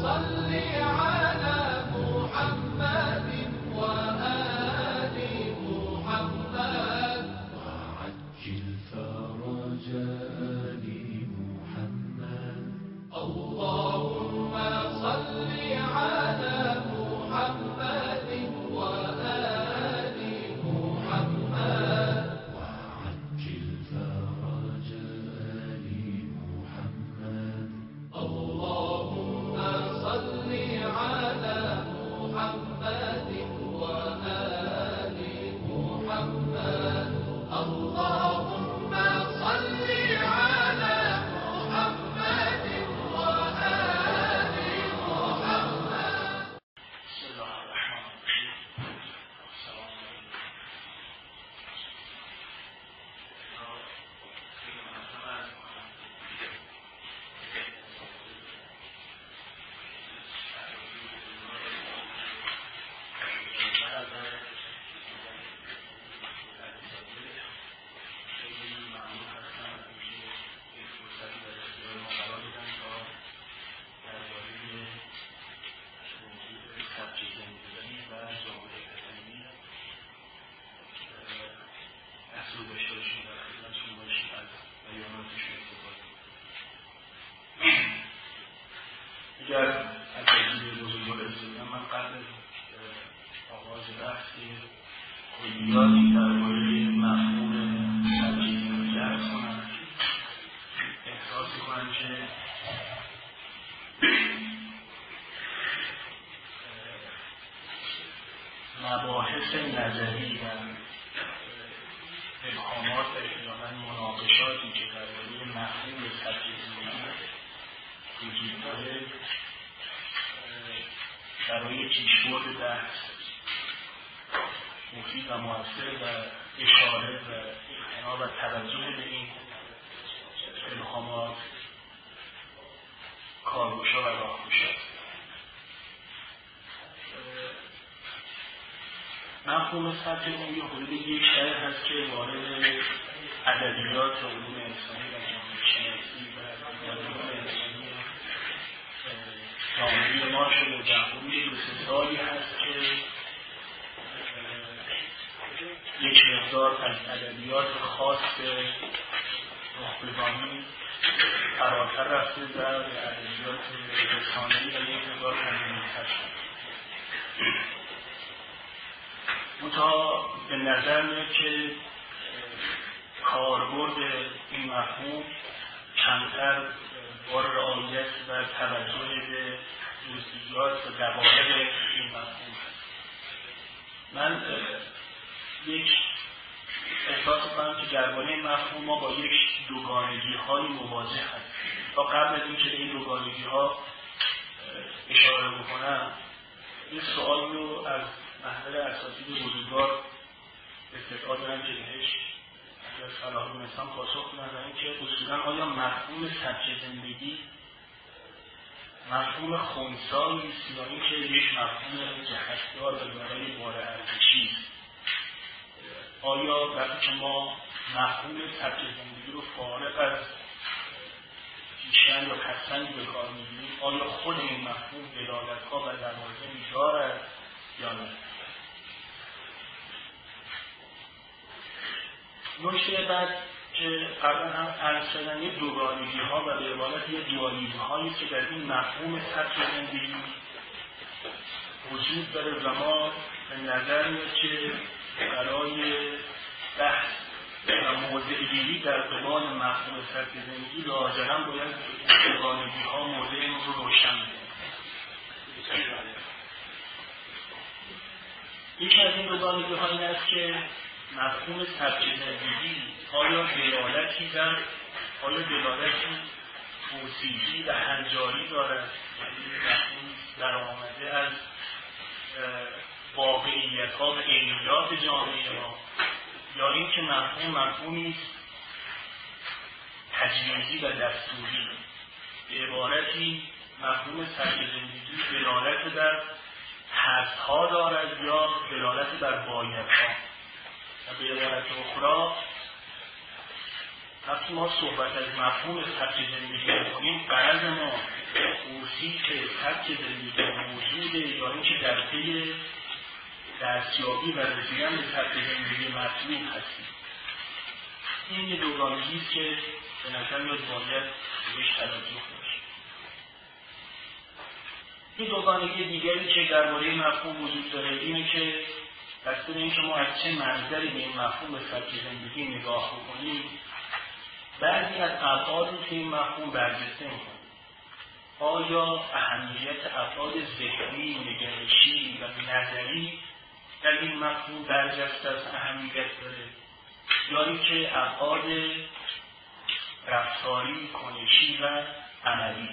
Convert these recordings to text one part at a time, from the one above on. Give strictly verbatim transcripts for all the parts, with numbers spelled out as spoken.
اگر از تجربه بزرگوار استفاده من قبل آغاز بحث کلیاتی درباره مفهوم تجربه درس کنم، احساس کنم که مباحث نظری و ابهامات و احتمالاً مناقشاتی که درباره مفهوم تجربه وجود داره برای پیشبرد بحث مفید و مؤثر و اشاره و اقتناع و توجه به این ابهامات کارگشا و راهگشا است. مفهوم سطح علمی حدود یک شهر هست که وارد ادبیات و علوم انسانی و جامعه شناسی و علوم انسانی جامعه ما شده. در حدود دو سه سالی هست که یک مقدار از ادبیات خاص راهبردانی فراتر رفته و به ادبیات رسانه‌ای و یک مقدار عمیق‌تر شده. منتها به نظر میاد که کاربرد این مفهوم کمتر با رعایت و توجه به جزئیات و دقایق این مفهوم هست. من یک احساس کنم که درباره این مفهوم ما با یک دوگانگی های مواجه هستیم. تا قبل از اینکه این دوگانگی ها اشاره بکنم، این سوال رو از محور اساتید بزرگوار استدعا دارم که بهش اگر صلاح دونستم پاسخ بدم، و اینکه اصولا آیا مفهوم سبک زندگی مفهوم خنثایی است یا اینکه یک مفهوم جهتدار و دارای بار ارزشی است؟ آیا وقتی که ما مفهوم سبک زندگی رو فارغ از پیشنگ یا پسنگ به کار می‌گیریم، آیا خود این مفهوم دلالت‌ها و لوازمی دارد یا نه؟ نکته بعد که قبلا هم عرض کردن یه دوگانگی ها و به عبارت یه دوالیزم هایی که در این مفهوم سبک زندگی وجود داره و ما به نظر میاد که برای بحث و موضع‌گیری در قبال مفهوم سبک زندگی لاجرم باید دوگانگی ها موضع این رو روشن بکنیم. یکی از این دوگانگی ها این است که مفهوم سبک زندگی آیا دلالتی در آیا دلالتی توصیفی و هنجاری دارد، یعنی مفهوم در آمده از واقعیت ها و عینیات جامعه ما، یا اینکه مفهوم مفهومی است تجویزی و دستوری؟ به عبارتی مفهوم سبک زندگی دلالت در حدها دارد یا دلالت در بایدها؟ و به عبارت اخرى وقتی ما صحبت از مفهوم سبک زندگی می‌کنیم، غرض ما توصیف سبک زندگی موجوده یا اینکه در پی دستیابی و رسیدن به سبک زندگی مطلوب هستیم. این یه دوگانگی است که به نظر میاد باید بهش توجه بشه. این دوگانگی دیگری که درباره مفهوم وجود داره اینه که بسته به اینکه ما از چه منظری به این مفهوم به سبک زندگی نگاه بکنیم، بعضی از ابعاد رو که این مفهوم برجسته می‌کنه. آیا اهمیت ابعاد ذهنی، نگرشی و نظری در این مفهوم برجسته از اهمیت داره، یا اینکه ابعاد رفتاری، کنشی و عملی؟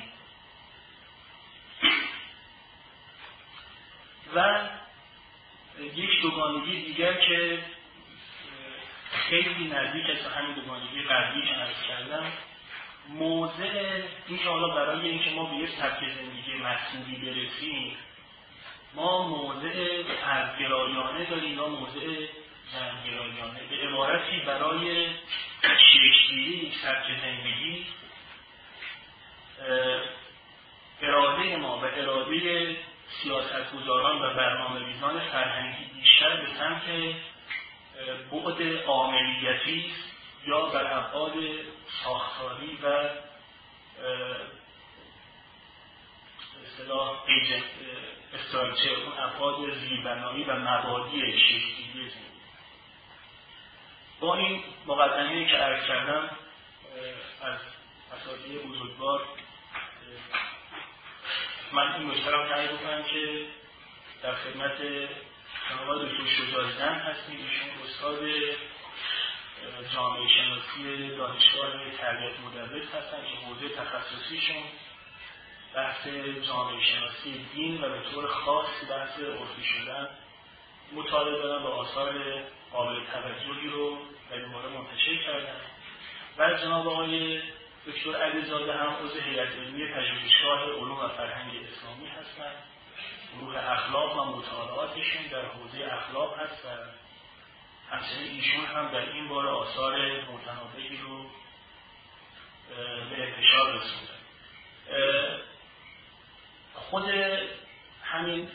و یک دوگانگی دیگر که خیلی نزدیک است همین دوگانگی قبلی که عرض کردم، موضع این که حالا برای اینکه ما به یک سبک زندگی مطلوبی برسیم ما موضع فردگرایانه داریم یا موضع جمع‌گرایانه. به عبارتی برای شکل‌گیری یک سبک زندگی اراده ما و اراده سیاستگزاران و برنامه‌ریزان فرهنگی بیشتر به سمت بعد عاملیتی یا بر ابعاد ساختاری و اصطلاح استراکچر، اون ابعاد زیربنایی و مبادی شکل‌گیری زندگی. با این مقدمه‌ای که عرض کردم از اساتید بزرگوار، من این نکته را تعریف کنم که در خدمت جناب دکتر شجاع‌زن هستیم. ایشون استاد جامعه شناسی دانشگاه تربیت مدرس هستن که حوزه تخصصیشون بحث جامعه شناسی دین و به طور خاص بحث عرفی شدن مطالعه دارن و آثار قابل توجهی رو در این باره منتشر کردن. و جناب آقای دکتر علیزاده هم عضو هیئت علمی پژوهشگاه علوم و فرهنگ اسلامی هستند. گروه اخلاق و مطالعاتشون در حوزه اخلاق هست و همچنین ایشون هم در این باره آثار متنوعی رو به انتشار رسوندن. خود همین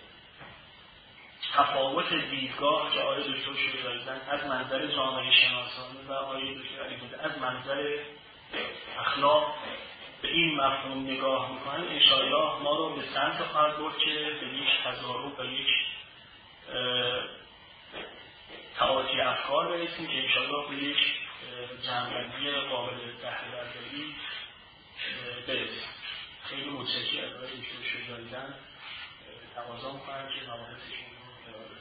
تفاوت دیدگاه که آقای دکتر شجاع‌زن از منظر جامعه شناسانه و آقای دکتر علیزاده از منظر اخلاق به این مفهوم نگاه میکنن، انشاءالله ما رو به سمت خواهد برد که به یک تضارب و یک تعاطی افکار برسیم که انشاءالله به یک جمع‌بندی قابل بهره‌برداری برسیم. خیلی متشکرم از آقای دکتر شجاع‌زن. تقاضا میکنم که مباحثشون رو ارائه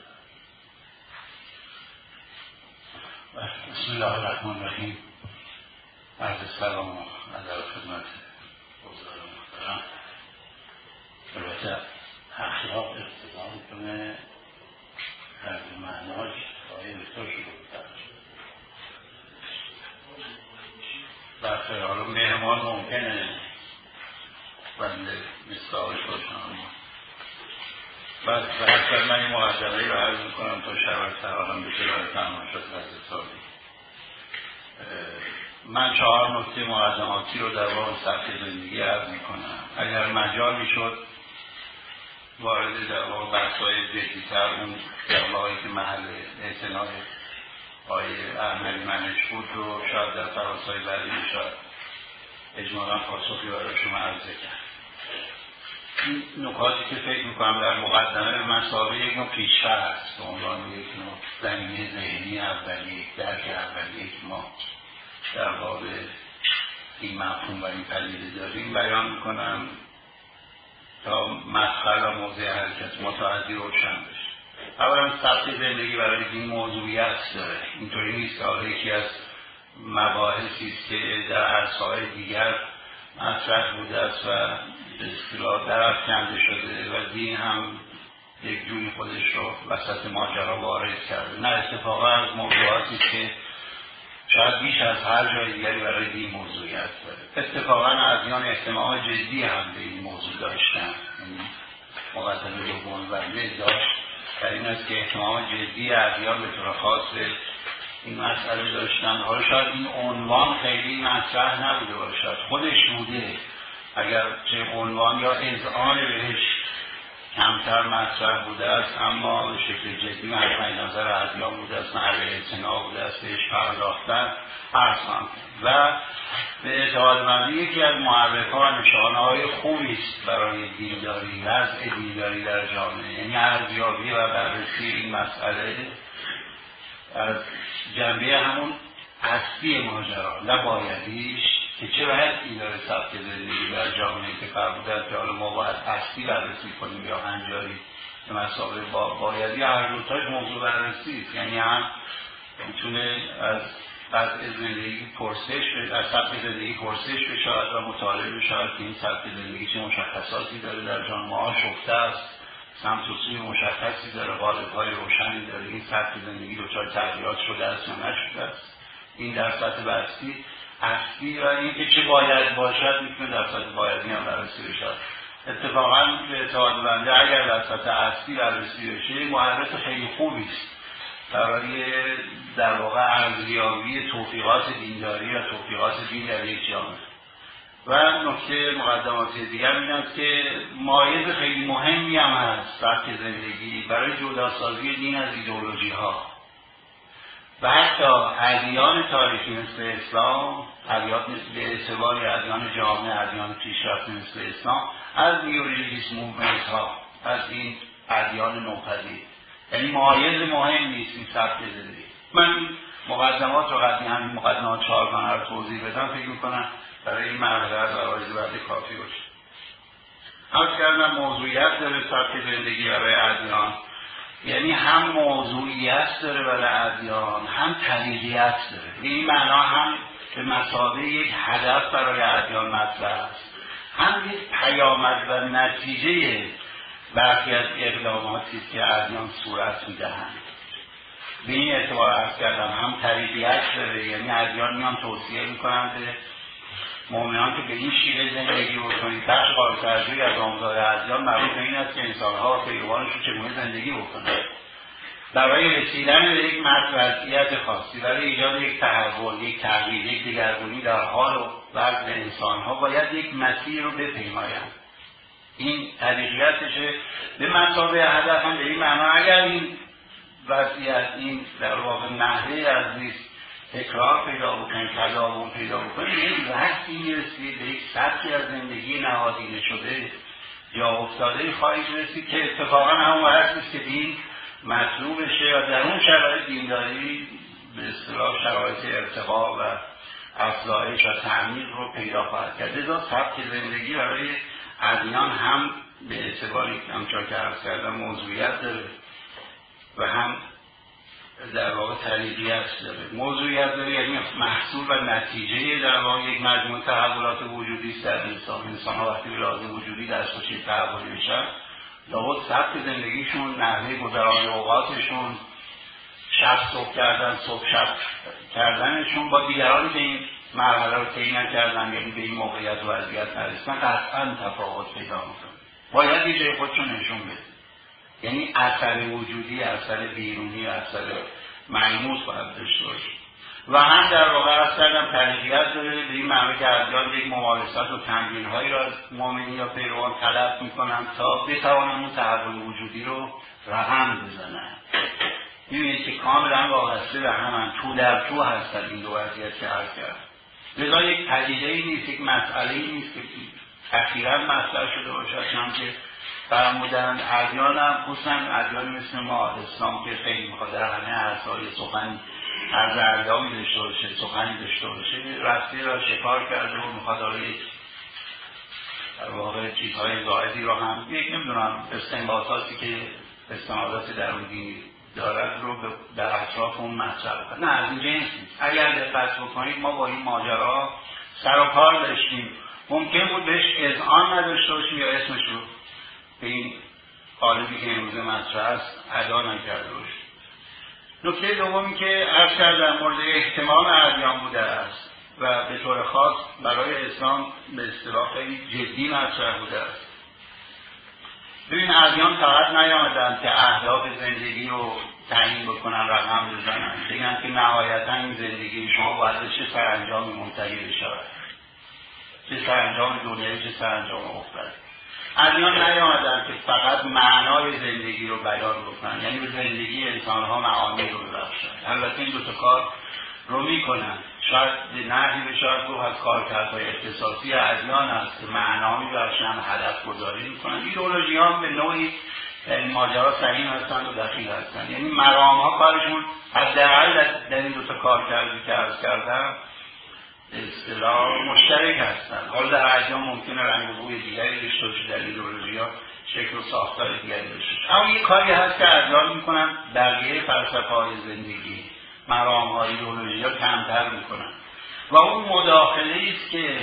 بدن. بسم الله الرحمن الرحیم. عرض سلام و ادب خدمت حضار محترم. البته اخلاق اقتضا میکنه هر دو معناش آقای دکتر شده بسیار. حالا مهمان ممکنه بنده مثال باشم. بس به حسب من این مقدمه‌ای رو عرض میکنم تا شبت سراغم بشه برای تمام شد از سالی. من چهار نکته مقدماتی رو در واقع سبک زندگی عرض میکنم. اگر مجالی شد وارد در واقع بحث‌های جدی‌تر اون جوابایی که محل اعتنای آقای احمدی منش بود رو شاید در فراسای بعدی شاید اجمالاً پاسخی برای شما عرضه کرد. این نکاتی که فکر میکنم در مقدمه به مسابقه یک نوع پیشفه است به عنوان یک نوع زمینه ذهنی اولی، یک درک اولی که ما در باب این مفهوم و این پدیده داریم بیان میکنم تا مدخل و موضع حرکت متعدی روشن بشه. اولا سبک زندگی برای این موضوعیت داره. اینطوری نیست که حالا یکی از مباحثی است که در عرصه‌های دیگر مطرح بوده است و به اصطلاح درافکنده شده و دین هم یک جوری خودش رو وسط ماجرا وارد کرده. نه، اتفاقا از موضوعاتی که شاید بیش از هر جای دیگری برای دین موضوعیت داره. اتفاقا ادیان احتماع جدی هم به این موضوع داشتن. مقدمه دوم بنده داشت در این است که احتماع جدی ادیان به طور خاص این مسئله داشتن. حالا شاید این عنوان خیلی مطرح نبوده باشد، خودش بوده، اگر چه عنوان یا اذعان بهش کمتر مطرح بوده است، اما به شکل جدی مجمع نظر ادیان بوده است، محل اعتنا بوده است بهش پرداختن عرض کنم. و به اعتقاد من یکی از معرف‌ها و نشانه‌های خوبی است برای دینداری، وضع دینداری در جامعه، یعنی ارزیابی و بررسی این مسئله از جنبه همون اصلی ماجرا، نه بایدیش، که چه بحثی داره سبک زندگی در جامعه که فرمودن که حالا ما باید اصلی بررسی کنیم یا هنجاری به مسابقه با بایدی. هر دوتاش موضوع بررسی است، یعنی هم میتونه از وضع زندگی پرسش بشه، از سبک زندگی پرسش بشه و مطالعه بشه که این سبک زندگی چه مشخصاتی داره در جامعه ها، شفته است، سمت و سوی مشخصی داره، قالب‌های روشنی داره، این سبک زندگی دچار تغییرات شده است یا نشده است، این در سطح بستی اصلی و این که چه باید باشد میتونه در سطح بایدی هم بررسی بشه. اتفاقا به اعتقاد بنده اگر در سطح اصلی بررسی بشه معرف خیلی خوبی است برای در واقع ارزیابی توفیقات دینداری و توفیقات دین در یک جامعه. و نکته مقدماتی دیگر این است که مایز خیلی مهمی هم هست سبک زندگی برای جداسازی دین از ایدئولوژی ها و حتی ادیان تاریخی مثل اسلام، ادیان به اعتبار ادیان جامعه، ادیان پیشرفته مثل اسلام، از نیوریلیجیس موومنت ها، از این ادیان نوپدید. یعنی مایز مهم نیست این سبک زندگی. من مقدمات رو قدمی همین مقدمات چهارگانه رو توضیح بدم، فکر میکنم برای این مرحله از عوارض بعدی کافی باشه. عرض کردم موضوعیت داره سبک زندگی برای ادیان، یعنی هم موضوعیت داره برای ادیان، هم طریقیت داره. این معنا هم به مثابه یک هدف برای ادیان مطرح است، هم یک پیامد و نتیجه برخی از اقداماتی که ادیان صورت میدهند. به این اعتبار عرض کردم هم طریقیت داره، یعنی ادیان میان توصیه میکنند به مؤمنان که به این شیوه زندگی بکنید. بخش قابل توجهی از آموزهای ادیان مربوط به این است که انسان‌ها و پیروانشون چگونه زندگی بکنند. برای رسیدن به یک وضعیت خاصی، برای ایجاد یک تحول، یک تغییر، یک دگرگونی در حال و وضع انسان‌ها باید یک مسیر رو بپیمایند. این طریقیتشه. به مثابه هدف هم به این معنا اگر این وضعیت، این در واقع نحوه از نیست تکرار پیدا بکنید، تداوم پیدا بکنید، یک وقتی میرسید به یک سطحی از زندگی نهادینه شده یا افتاده خواهید رسید که اتفاقا همون وقتی است که دین مطلوب بشه و در اون شرایط دینداری به اصطلاح شرایط ارتقا و افزایش و تعمیق رو پیدا خواهد کرد. لذا سبک زندگی برای ادیان هم به اعتباری که همچنان که عرض کردم موضوعیت داره و هم در واقع طریقیت داره. موضوعیت داره یعنی محصول و نتیجه در واقع یک مجموعه تحولات وجودی است در انسان. انسان ها وقتی به لحاظ وجودی دست و چه تحولی میشن، لابد سبک زندگیشون، نحوه گذران اوقاتشون، شب صبح کردن، صبح شب کردنشون با دیگرانی که این مرحله رو طی نکردن، یعنی به این موقعیت و وضعیت نرسیدن، قطعا تفاوت پیدا میکنه. باید یه جای خودشون نشون بده. یعنی اثر وجودی، اثر بیرونی، اثر ملموس باید داشته باشه. و هم در واقع از کردم طریقیت داره به این معنی که ادیان یک ممارست و تمرین هایی را از مؤمنین یا پیروان طلب میکنن تا بتوانن اون تحول وجودی رو رقم بزنن. میبینید که کاملا وابسته به هم تو در تو هستن این دو وضعیت که عرض کردم. لذا یک پدیده‌ای نیست، یک مسئله‌ای نیست که اخیراً مطرح شده باشد، چون که فرمودن ادیان هم خصوصا ادیان مثل ما اسلام که خیلی میخواد در همه عرصه‌های سخن هر زردامی داشته باشه، سخنی داشته باشه، راستی را شکار کرده و میخواد داره یک در واقع چیزهای زائدی رو هم یک نمیدونم استنباطاتی که استنادات درونی دارد رو در اطراف اون مطرح کنه. نه، از این جنس نیست. اگر دقت بکنید ما با این ماجرا سر و کار داشتیم، ممکن بود بهش اذعان نداشته باشیم یا اسمش رو به این قالبی که امروز مطرح است ادا نکرده باشیم. نکته دومی که عرض کردم مورد اهتمام ادیان بوده است و به طور خاص برای اسلام به اصطلاح خیلی جدی مطرح بوده است. ببین ادیان فقط نیامدن که اهداف زندگی رو تعیین بکنن، رقم بزنن، بگن که نهایتا این زندگی شما باید چه سرانجامی منتهی بشود. چه سرانجام دنیایی چه سرانجام اخروی. ادیان نیامدن که فقط معنای زندگی رو بیان بکنن، یعنی به زندگی انسانها معانی رو ببخشن. البته این دو تا کار رو میکنن. شاید نحوی به شاید گفت از کارکردهای اختصاصی ادیان هست که معنا میبخشن، هدف گذاری میکنن. ایدئولوژی‌ها به نوعی در این ماجرا سهیم هستند و دخیل هستند، یعنی مرام‌ها کارشون حداقل در این دو تا کارکردی که عرض کردم اصطلاح مشترک هستند. حالا در ادیان ممکنه رنگ و بوی دیگری داشته باشه، در ایدئولوژی‌ها شکل و ساختار دیگری داشته باشه. اما یک کاری هست که ادیان میکنن بقیه فلسفه‌های زندگی، مرام‌ها، ایدئولوژی‌ها کمتر میکنن و اون مداخله است که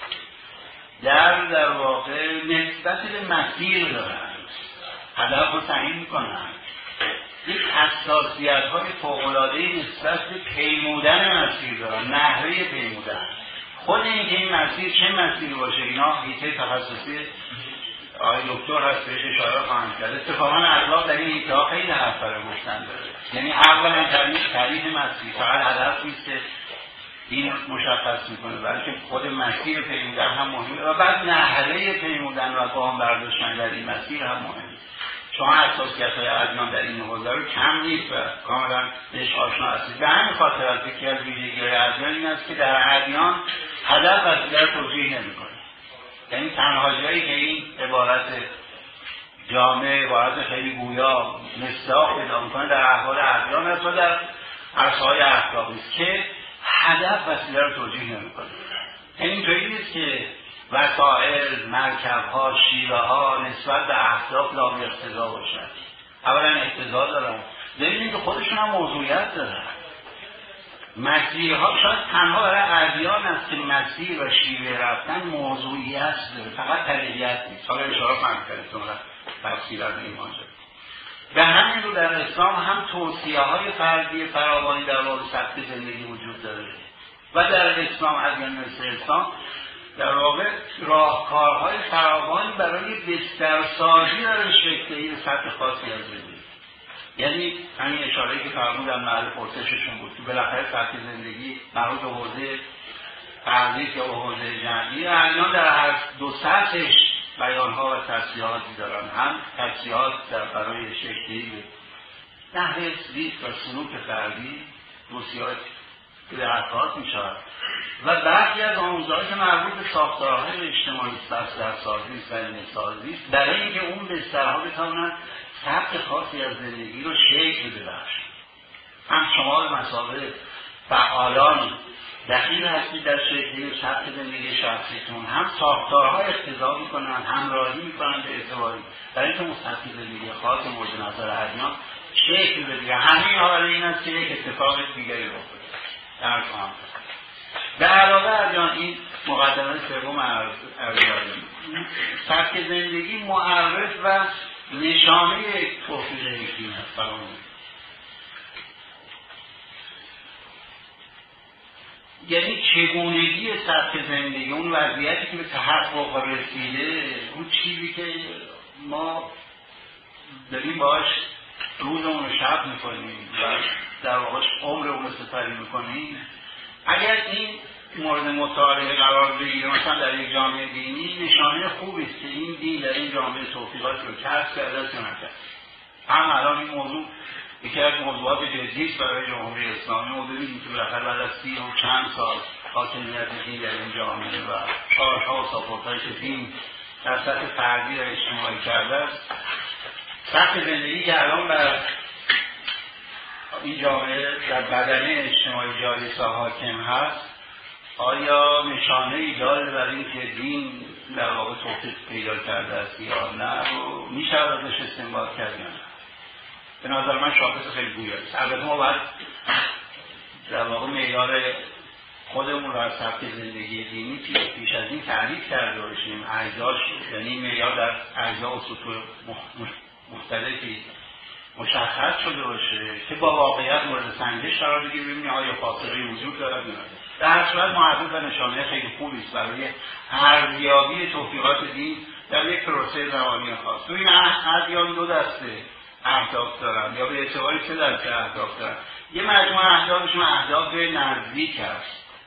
در در واقع نسبت به مسیر دارن، هدف رو تعیین میکنن، یک حساسیت‌های فوق‌العاده‌ای نسبت به پیمودن مسیر دارن، نحوه پیمودن. خود این که این مسیر چه مسیری باشه، اینا حیطه تخصصی آقای دکتر هست بهش اشاره خواهند کرد. اتفاقا اخلاق در این حیطه‌ها خیلی حرف برای گفتن داره. یعنی اولا تعریف مسیر فقط هدف نیست که این مشخص میکنه، بلکه خود مسیر پیمودن هم مهمه و بعد نحوه پیمودن و گام برداشتن در این مسیر هم مهمه. شما اساسیت‌های ادیان در این حوزه رو کم نیست و کاملا بهش آشنا هستید. به همین خاطر از یکی از ویژگی‌های ادیان این است که در ادیان هدف وسیله رو توجیه نمی‌کنه. یعنی تنها جایی که این عبارت جامع، عبارت خیلی گویا مصداق پیدا می‌کنه در احوال ادیان است و در عرصه‌های اخلاقی است که هدف وسیله رو توجیه نمی‌کنه. یعنی اینطوری نیست که وسائل، مرکب‌ها، شیوه‌ها نسبت به اهداف لازم اقتضا باشن. اولا اقتضا دارن، ببینید که خودشون هم موضوعیت دارن. مسیرها شاید تنها برای ادیان است که مسیر و شیوه رفتن موضوعیت داره، فقط طبیعیت نیست. حالا اشاره خواهم کرد تو تفسیر از این ماجرا. به همین رو در اسلام هم توصیه‌های فردی فراوانی در مورد سبک زندگی وجود داره و در اسلام ادیان مثل اسلام در واقع راهکارهای فراوانی برای بسترسازی در شکلی به سطح خاصی از زندگی. یعنی همین اشاره‌ای که فرمود در محل پرسششون بود که بالاخره سطح زندگی مربوط به حوزه فردی یا به حوزه جمعی، ادیان در هر دو سطحش بیان‌ها و توصیهاتی دارن، هم توصیهات در برای شکلی به نحوه زیست و سلوک فردی، توصیهات که در افراد می‌شود و برخی از آموزه‌هایی که مربوط به ساختارهای اجتماعی بسترسازی، سازی است برای اینکه اون بسترها بتوانند سبک خاصی از زندگی رو شکل ببخشند. هم شما به مثابه فعالان دخیل هستید در شکلی سبک زندگی شخصیتون، هم ساختارها اقتضا می‌کنند، همراهی می‌کنند به اعتباری برای اینکه مستقل زندگی خاص مورد نظر ادیان شکل بده. همین ها برای این است که یک اتفاق دیگری رخ بده. در کام به علاوه ادیان این مقدمه سوم عرض کردیم، سبک زندگی معرف و نشانه توفیق یقین است. یعنی چگونگی سبک زندگی، اون وضعیتی که به تحقق رسیده، اون چیزی که ما داریم باش روزمون رو شب میکنیم و در واقع عمرمون رو سپری میکنیم، اگر این مورد مطالعه قرار بگیره مثلا در یک جامعه دینی، نشانه خوبی است که این دین در این جامعه توفیقات رو کسب کرده است یا نکرده. هم الان این موضوع یکی از موضوعات جدی است برای جمهوری اسلامی. موضوعی که بالاخره بعد از سی و چند سال حاکمیت دین در این جامعه و کارها و ساپورت‌هایی که دین در سطح فردی و اجتماعی کرده است، سطح زندگی که الان بر این جامعه در بدنه اجتماعی جاریسا حاکم هست، آیا نشانه ای داره بر این که دین در واقع توفیق پیدا کرده است یا نه رو میشه ازش استنباط کرد یا نه؟ به نظر من شاخص خیلی گویا است. البته ما باید در واقع معیار خودمون رو از سبک زندگی دینی پیش از این تعریف کرده باشیم، اجزاش، یعنی معیار در اجزا و سطوح مختلفی مشخص شده باشه که با واقعیت مورد سنجش قرار بگیره، ببینیم آیا فاصله وجود دارد یا نه. در هر صورت معرض و نشانه خیلی خوبی است برای ارزیابی توفیقات دین در یک پروسه زمانی خاص. تو این ادیان دو دسته اهداف دارن یا به اعتباری سه دسته اهداف دارن. یه مجموعه اهدافشون اهداف نزدیک است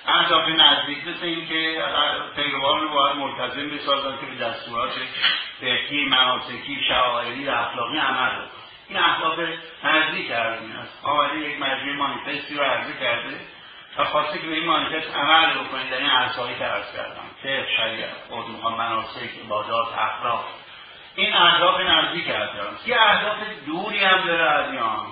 اهداف نزدیک مثل این که پیروان رو باید ملتزم بسازن که به دستورات فقهی، مناسکی، شعائری و اخلاقی عمل بکنن. این اهداف نزدیک ارزی است. آمده یک مجموعه مانیفستی رو عرضه کرده و خواسته که به این مانیفست عمل بکنید در این عرصه‌هایی که عرض کردم، فقه، شریعت، علوم مناسک، عبادات، اخلاق. این اهداف نزدیک ارزی. یه اهداف دوری هم داره از اینا.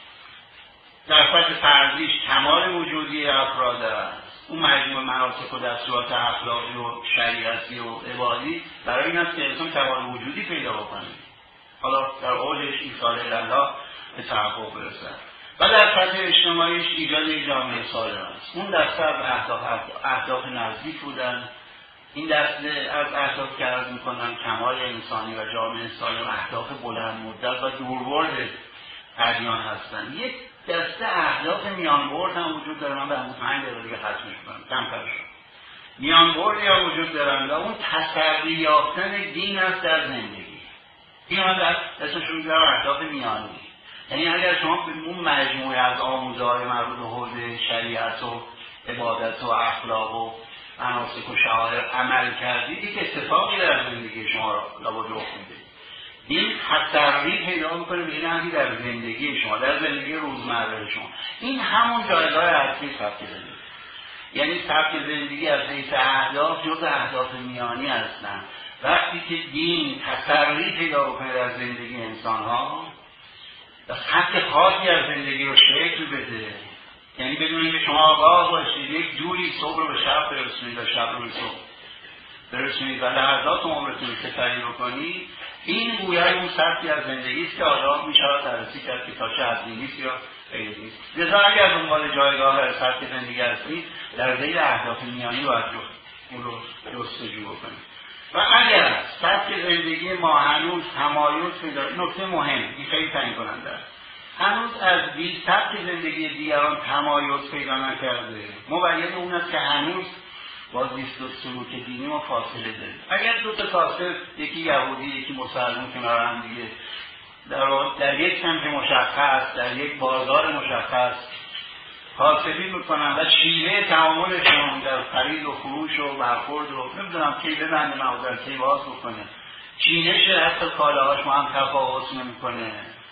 در فرض فرضیش کمال وجودی افراد است. اون مجموعه مناسک و دستورات اخلاقی و شریعتی و عبادی برای این است که انسان کمال وجودی پیدا بکنه. حالا در اوجش ایصال الله به تحقق برسد. و در سطح اجتماعیش ایجاد یک جامعه سالم است. اون دسته از اهداف اهداف نزدیک بودن. این دسته از اهداف که عرض می‌کنم کمال انسانی و جامعه سالم اهداف بلند مدت و دوربرد ادیان هستند. یک دسته اهداف میانبرد هم وجود داره. من به همون پنج دقیقه دیگه ختمش کنم. کم تر شد. میانبردی هم وجود دارن و اون تسری یافتن دین است در زندگی. این هم در اسمشون میگه اهداف میانی. یعنی اگر شما به اون مجموعه از آموزه‌های مربوط به حوزه شریعت و عبادت و اخلاق و مناسک و شعائر عمل کردید، یک اتفاقی در زندگی شما را لابد رخ میده. این تسری پیدا میکنه به این حدی در زندگی شما، در زندگی روزمره شما. این همون جایگاه اصلی سبک زندگی. یعنی سبک زندگی از حیث اهداف جز اهداف میانی هستند. وقتی که دین تسری پیدا بکنه در زندگی انسان‌ها و خط خاصی از زندگی رو شکل بده، یعنی بدون اینکه شما آگاه باشید یک جوری صبح رو به شب برسونید و شب رو به صبح برسونید و لحظات عمرتون رو سپری بکنید، این گویای اون سبکی از زندگی است که آدم می‌شود بررسی کرد که تا چه حدی نیست یا غیر نیست. لذا اگر دنبال جایگاه سبک زندگی هستید، در ذیل اهداف میانی باید اون رو جستجو بکنید. و اگر سبک زندگی ما هنوز تمایز پیدا، نکته مهم، این خیلی تعیین کننده است، هنوز از بی سبک زندگی دیگران تمایز پیدا نکرده، مبین اون است که هنوز با زیست و سلوک دینی ما فاصله داریم. اگر دو تا کاسب، یکی یهودی یکی مسلمان کنار هم دیگه در, در یک سمت مشخص، در یک بازار مشخص کاسبی میکنن و شیوه تعاملشون در خرید و فروش و برخورد و نمیدونم کی ببنده مغازه کی باز بکنه، چینش حتی کالاهاش ما هم تفاوت نمیکنه.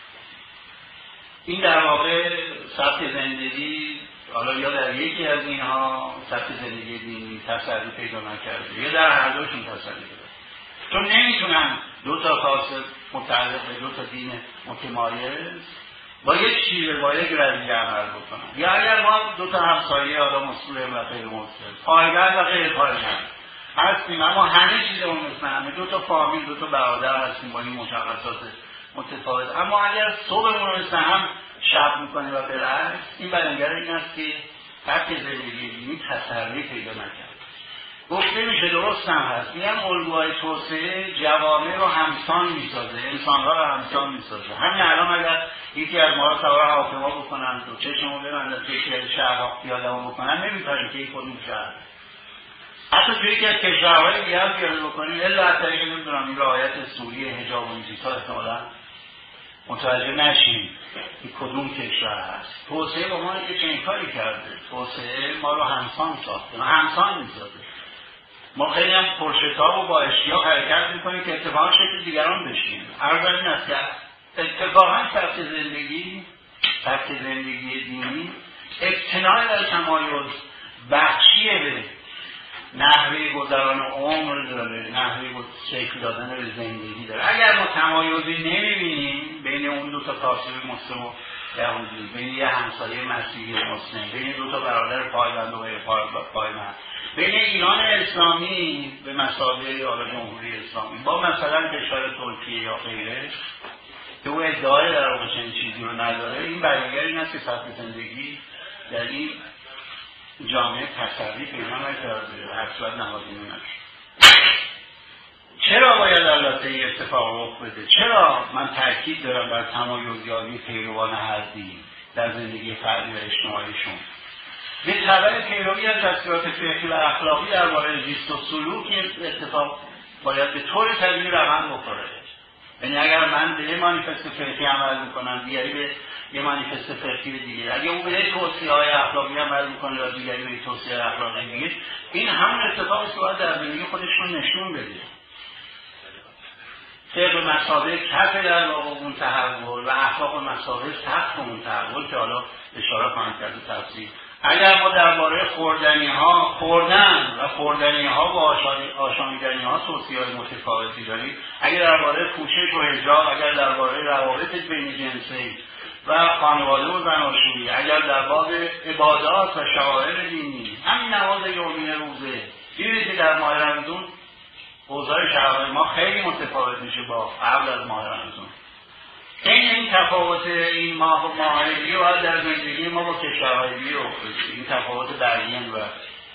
این در واقع سبک زندگی، حالا یا در یکی از اینها سبک زندگی دینی تسری پیدا نکرده یا در هر دوشون تسری پیدا، چون نمیتونن دو تا کاسب متعلق به دو تا دین متمایز با یک شیوه با یک رویه عمل بکنن. یا اگر ما دو تا همسایه آدم مسلم و غیر مسلم، پایبند و غیر پایبند هستیم، اما همه چیزمون مثل همه، دو تا فامیل، دو تا برادر هستیم با این مشخصات متفاوت، اما اگر صبحمون رو مثل هم شب میکنه و برعکس، این بیانگر این است که سبک زندگی دینی تسری پیدا نکرد. گفته میشه درست هم هست، میگن الگوهای توسعه جوامع رو همسان میسازه، انسانها رو همسان میسازه. همین الان اگر یکی از ما رو سوار هواپیما بکنن و چشمو ببندن که یکی از شهرها پیاده بکنن، نمیتونن که یک کدوم شهر، حتی توی یکی از کشورهای دیگه هم پیاده بکنیم، الا حتی اگه نمیدونم این رعایت سوریه حجاب و این چیزها احتمالاً متوجه نشیم که کدوم کشور هست. توسعه با ما یه چنین کاری کرده، توسعه ما رو همسان ساخته و همسان میسازه. ما خیلی هم پرشتاب و با اشتیاق حرکت میکنیم که اتفاقا شکل دیگران بشیم. عرض این است که اتفاقا سبک زندگی سبک زندگی دینی اقتناع در تمایز بخشیه به نحوه گذران عمر داره، نحوه شکل دادن به زندگی داره. اگر ما تمایزی نمیبینیم بین اون دو تا کاسب مسلم و یهودی، بین یه همسایه مسیحی و مسلم، بین دو تا برادر پایبند و غیر پایبند، بین ایران اسلامی به مسابقه آل جمهوری اسلامی با مثلا کشور ترکیه یا غیره که او ادعای در واقع چنین چیزی رو نداره، این بیانگر این است که سبک زندگی در این جامعه تسری پیدا نکرده و هر صورت نهادینه نشد. چرا باید البته این اتفاق رخ بده؟ چرا من تاکید دارم بر تمایزیابی پیروان هر دین در زندگی فردی و اجتماعیشون؟ به تبع پیروی از دستورات فقهی و اخلاقی درباره زیست و سلوک این اتفاق باید به طور طبیعی رقم بخوره. یعنی اگر من به یه مانیفست فقهی عمل میکنم، دیگری به یه مانیفست فقهی دیگه. اگه اون به توصیه‌های اخلاقی عمل میکنه یا دیگری به توصیه اخلاقی میگه، این همون اتفاقی که باید در زندگی خودشون نشون بده. فقه مسابقه کف در واقع اون تحول و اخلاق مسابقه سقف اون تحول که حالا اشاره خواهم کرد تفصیل. اگر ما درباره خوردنی ها خوردن و خوردنی ها و آشامیدنی ها توصیه‌های متفاوتی داریم، اگر درباره پوشش و حجاب، اگر درباره روابط بین جنسی و خانواده و زناشویی، اگر در باب عبادات و شعائر دینی، همین نماز یومیه روزه، دیدید که در ماه رمضان اوضاع شعائر ما خیلی متفاوت میشه با قبل از ماه رمضان. این این تفاوت این ماه و ماهیگی و در زندگی ما با کشورهایی و این تفاوت برین و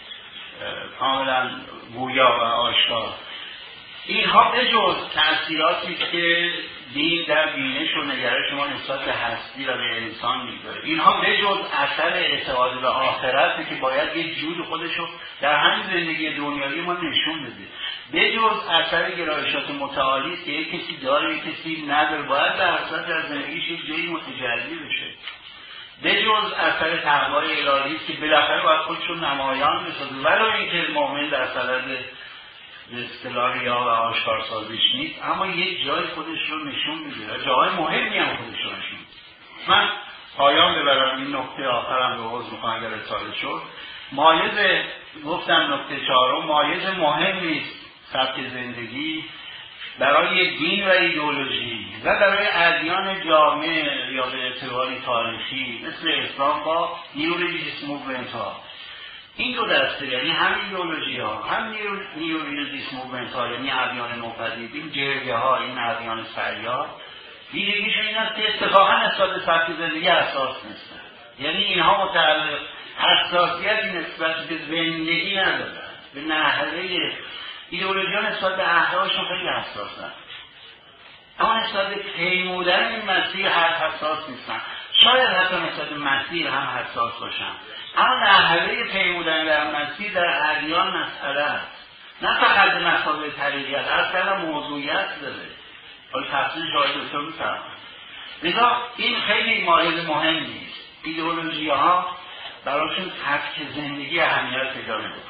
کاملا گویا و آشکار، اینها به جز تأثیراتی که دین در بینش و نگرش ما نسبت به هستی و به انسان میذاره، اینها به جز اثر اعتقاد به آخرتی که باید یک جود خودشو در همین زندگی دنیایی ما نشون بده، به جز اثر گرایشات متعالی که یک کسی داره یک کسی نداره، باید در اصل در زندگیش یک جایی متجلی بشه، به جز اثر تقوای الهی که بالاخره باید خودشون نمایان بسازه، ولو اینکه مؤمن در صدد به اصطلاح ریا و آشکارسازیش نیست، اما یک جای خودش رو نشون میده و جای مهمی هم خودش رو نشون میده. من پایان ببرم این نکته آخرم رو عرض میکنم اگر رساله شد. مایز گفتم نکته چهارم، مایز مهمی است سبک زندگی برای دین و ایدئولوژی و برای ادیان جامع یا به اعتباری تاریخی مثل اسلام با نیوریلیجیس موومنت ها. این دو دسته، یعنی هم ایدئولوژی ها هم نیوریلیجیس موومنت ها، یعنی ادیان نوپدید، این جرگه ها، این ادیان سیار، ویژگیشون این است که اتفاقا نسبت به سبک زندگی حساس نیستن. یعنی اینها متعلق حساسیتی نسبت به زندگی ندارن، به نحوه ایدئولوژی ها نسبت به اهدافشون خیلی حساسن، اما نسبت به پیمودن این مسیر هر حساس نیستن. شاید حتی نسبت به مسیر هم حساس باشن، اما نحوه پیمودن در مسیر در ادیان مسئله است، نه فقط به مسابقه طریقیت، اصلا موضوعیت داره. حالا تفصیل شاید دکتر می‌فرمایند. لذا این خیلی مایل مهم نیست. ایدئولوژی ها براشون سبک زندگی اهمیت پیدا می‌کنه،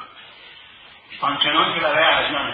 آنچنان که برای ادیان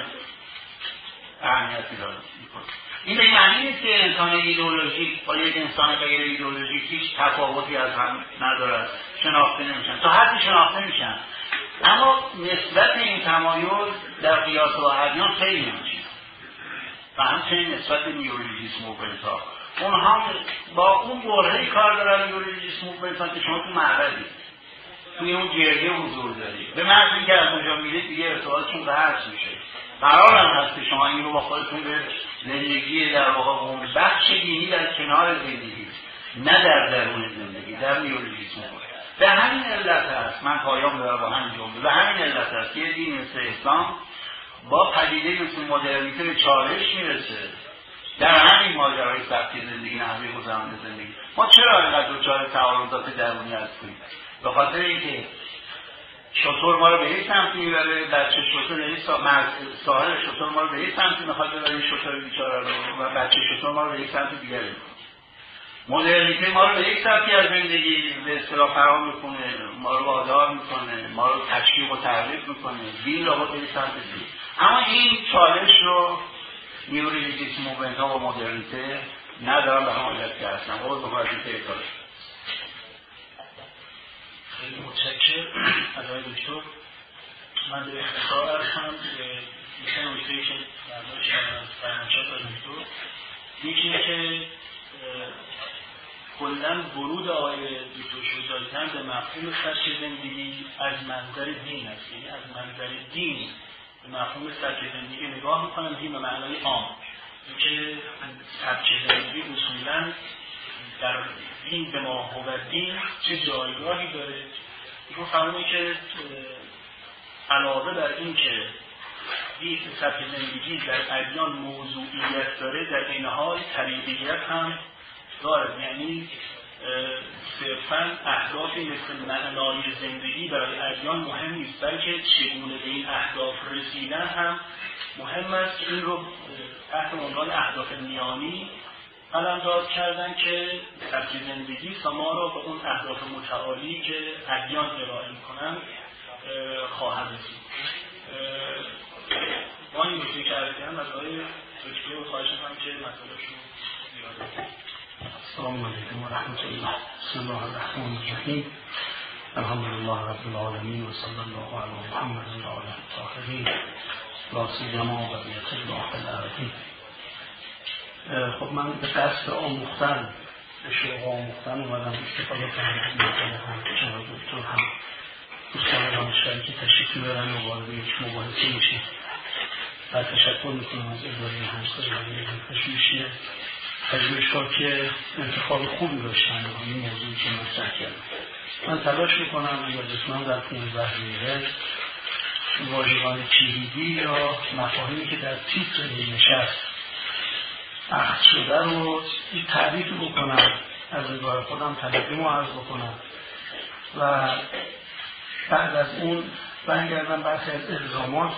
اهمیت پیدا می‌کنه. این به معنی نیست که انسان ایدئولوژیک با یک انسان غیر ایدئولوژیک هیچ تفاوتی از هم ندارد، شناخته نمیشن، تا حدی شناخته میشن، اما نسبت این تمایز در قیاس با ادیان خیلی نمیشه. و همچنین نسبت به نیوریلیجیس موومنت ها، اونها با اون برهه‌ای کار دارن. نیوریلیجیس موومنت ها که شما تو معبدی توی اون جرگه حضور دارید، به محض اینکه از اونجا میرید دیگه ارتباطتون قطع میشه. قرار هم هست که شما این رو با خودتون به زندگی در واقع اون بخش دینی در کنار زندگی، نه در درون زندگی، در نیوریلیجیسم. به همین علت هست، من پایان ببرم با همین جمله، به همین علت هست که دین مثل اسلام با پدیده مثل مدرنیته به چالش میرسه در همین ماجرای سبک زندگی، نحوه گذران زندگی. ما چرا اینقدر دچار تعارضات درونی هستیم؟ به خاطر اینکه شطور ما رو به یک سمت میبره، بچه شطور یعنی ساحل شطور ما رو به یک سمت میخواد ببره، شطور بیچاره رو، و بچه شطور ما رو به یک سمت دیگه میبره. مدرنیته ما رو به یک سمتی از زندگی به اصطلاح فرا میکنه، ما رو وادار میکنه، ما رو تشویق و ترغیب میکنه، دین رو به یک سمت دیگه. اما این چالش رو نیوریلیجیس موومنت ها و مدرنیته ندارن، به هم علت که هستن. خود بخواهد این تیتاره خیلی متشکرم از آقای دکتر. من به اختصار عرض کنم که نکته ای که برداشت از فرمایشات آقای دکتر، یکی اینه که کلاً ورود آقای دکتر شجاعی‌طلب به مفهوم سبک زندگی از منظر دین است، یعنی از منظر دین به مفهوم سبک زندگی نگاه می‌کنم، دین به معنای عام، اینکه سبک زندگی اصولاً در دین به ما هو دین چه جایگاهی داره. میگم فرمونه که علاوه بر این که این سبک زندگی در ادیان موضوعیت داره، در این حال طریقیت هم داره، یعنی صرفاً اهدافی مثل معنای زندگی برای ادیان مهم نیست، بلکه چگونه به این اهداف رسیدن هم مهم است که این رو تحت عنوان اهداف میانی قلمداد کردن که سبک زندگی ما را به اون اهداف متعالی که ادیان ارائه می‌کنند خواهد رسید. با این نکته که عرض کردم از آقای دکتر رو خواهش می‌کنم که مطالبشون زیاده کنند. السلام علیکم و رحمت الله. بسم الله الرحمن الرحیم. الحمدلله رب العالمین و صلی الله علی محمد و آله الطاهرین. لا سیما بقیت الله العظیم. خب من به قصد آموختن به شوق آموختن اومدم استفاده کنم از مطالب هم جناب دکتر هم دوستان دانشگاهی که تشریف میبرن و وارد یک مباحثه میشه و تشکر میکنم از اداره همکاری پژوهشی پژوهشگاه که انتخاب خوبی داشتن و این موضوعی که مطرح کردم. من تلاش میکنم اگر بتونم در پانزده دقیقه واژگان کلیدی یا مفاهیمی که در تیتر این نشست اخذ شده رو تعریف بکنم، از نگاه خودم تقدیم رو عرض بکنم و بعد از اون برگردم برخی از الزامات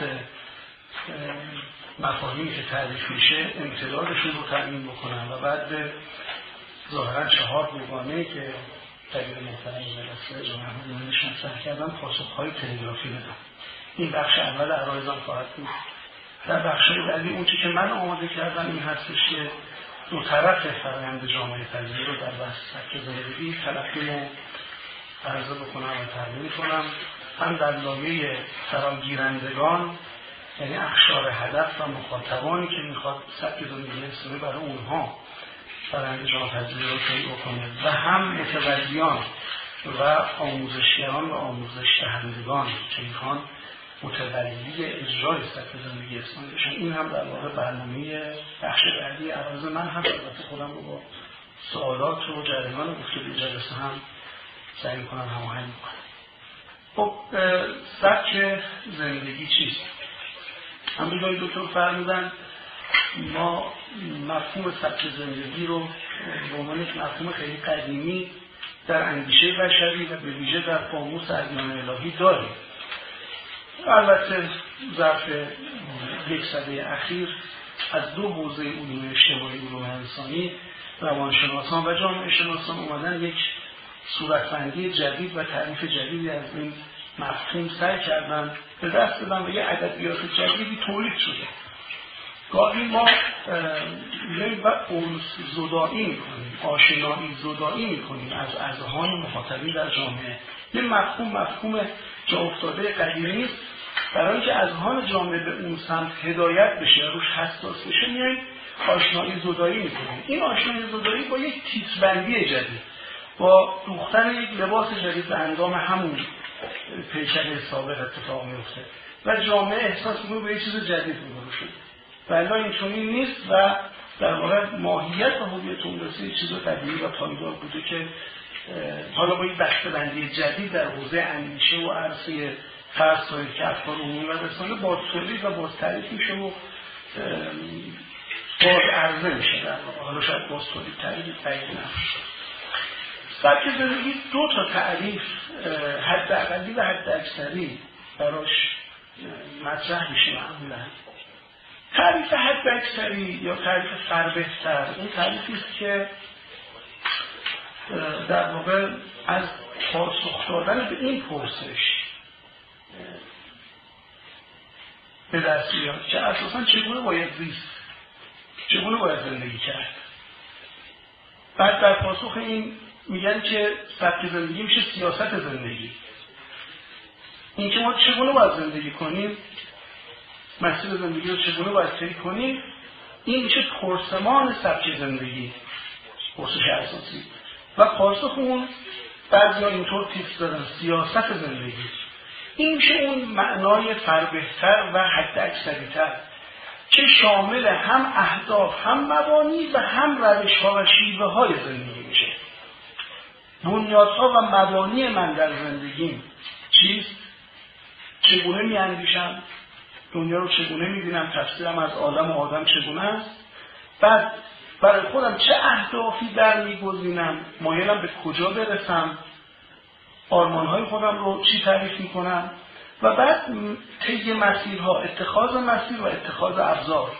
مفاهیمی که تعریف میشه امتدادشون رو تعیین بکنم و بعد به ظاهرا چهار دوگانه که طبیب محترم جلسه جمعه همونشون مطرح کردم پاسخهای تلگرافی بدم. این بخش اول عرایزم خواهد بود. در بخشای بعدی اون چی که من آماده کردم این هستش که دو طرف فرآیند جامعه پذیری رو در بحث سبک زندگی تلقی عرضه بکنم و تحلیل کنم، هم در لایه فراگیرندگان یعنی اقشار هدف و مخاطبانی که میخواد سبک زندگی اسلامی برای اونها فرآیند جامعه پذیری رو طی بکنه و هم متولیان و آموزشگران و آموزش دهندگان که میخوان متولی اجرای سبک زندگی اسلامی بشن. این هم در واقع برنامه بخش بعدی عرض من هم البته خودم رو با سوالات و جریان گفتگوی جلسه هم سعی می‌کنم هماهنگ کنم. خب سبک زندگی چیست؟ همونجوری دکتر فرمودن ما مفهوم سبک زندگی رو به عنوان یک مفهوم خیلی قدیمی در اندیشه بشری و به ویژه در قاموس ادیان الهی داریم. البته ظرف یک سده اخیر از دو حوزه علوم اجتماعی علوم انسانی روانشناسان و جامعه شناسان اومدن یک صورتبندی جدید و تعریف جدیدی از این مفهوم سعی کردن به دست بدن و یه ادبیات جدیدی تولید شده. گاهی ما می‌بینیم و اونس زدایی می‌کنیم، آشنایی زدایی می‌کنیم از اذهان مخاطبین در جامعه. یه مفهوم مفهوم جا افتاده قدیمی نیست، برای اینکه اذهان جامعه به اون سمت هدایت بشه، روش حساس بشه، میایم آشنایی زدایی می‌کنیم. این آشنایی زدایی با یک تیتربندی جدید، با دوختن یک لباس جدید به اندام همون پیکر سابق اتفاق میفته و جامعه احساس می‌کنه به یک چیز جدید روبرو شده. ولی این چنین نیست و در واقع ماهیت و هویت اون رسید چیز قدیمی و پایدار بوده که حالا با یک بسته‌بندی جدید در حوزه اندیشه و عرصه فرض‌های که افکار عمومی و رسانه باز تولید و باز تعریف میشه و باز عرضه میشه در واقع. حالا شاید باز تولید تعریف تعریف نمیشه. سبک زندگی دو تا تعریف حد اقلی و حد اکثری براش مطرح میشه معمولا. تعریف حد اکثری یا تعریف فربهتر این تعریفی است که در واقع از پاسخ دادن به این پرسش به دست میاد که اساساً چگونه باید زیست، چگونه باید زندگی کرد. بعد در پاسخ این میگن که سبک زندگی میشه سیاست زندگی. این که ما چگونه باید زندگی کنیم، مسیر زندگی رو چگونه باید طی کنیم، این میشه پرسمان سبک زندگی، پرسش اساسی. و پاسخ اون بعضیا اینطور تیتر دادن سیاست زندگی. این میشه اون معنای فربهتر و حد اکثری‌تر که شامل هم اهداف، هم مبانی و هم روش‌ها و شیوه‌های زندگی میشه. بنیادها و مبانی من در زندگیم چیست؟ چگونه می‌اندیشم؟ دنیا رو چگونه می‌بینم؟ تفسیرم از عالم و آدم چگونه است؟ بعد برای خودم چه اهدافی در می‌گزینم؟ مایلم به کجا برسم؟ آرمان‌های خودم رو چی تعریف می‌کنم؟ و بعد طی مسیرها اتخاذ مسیر و اتخاذ ابزار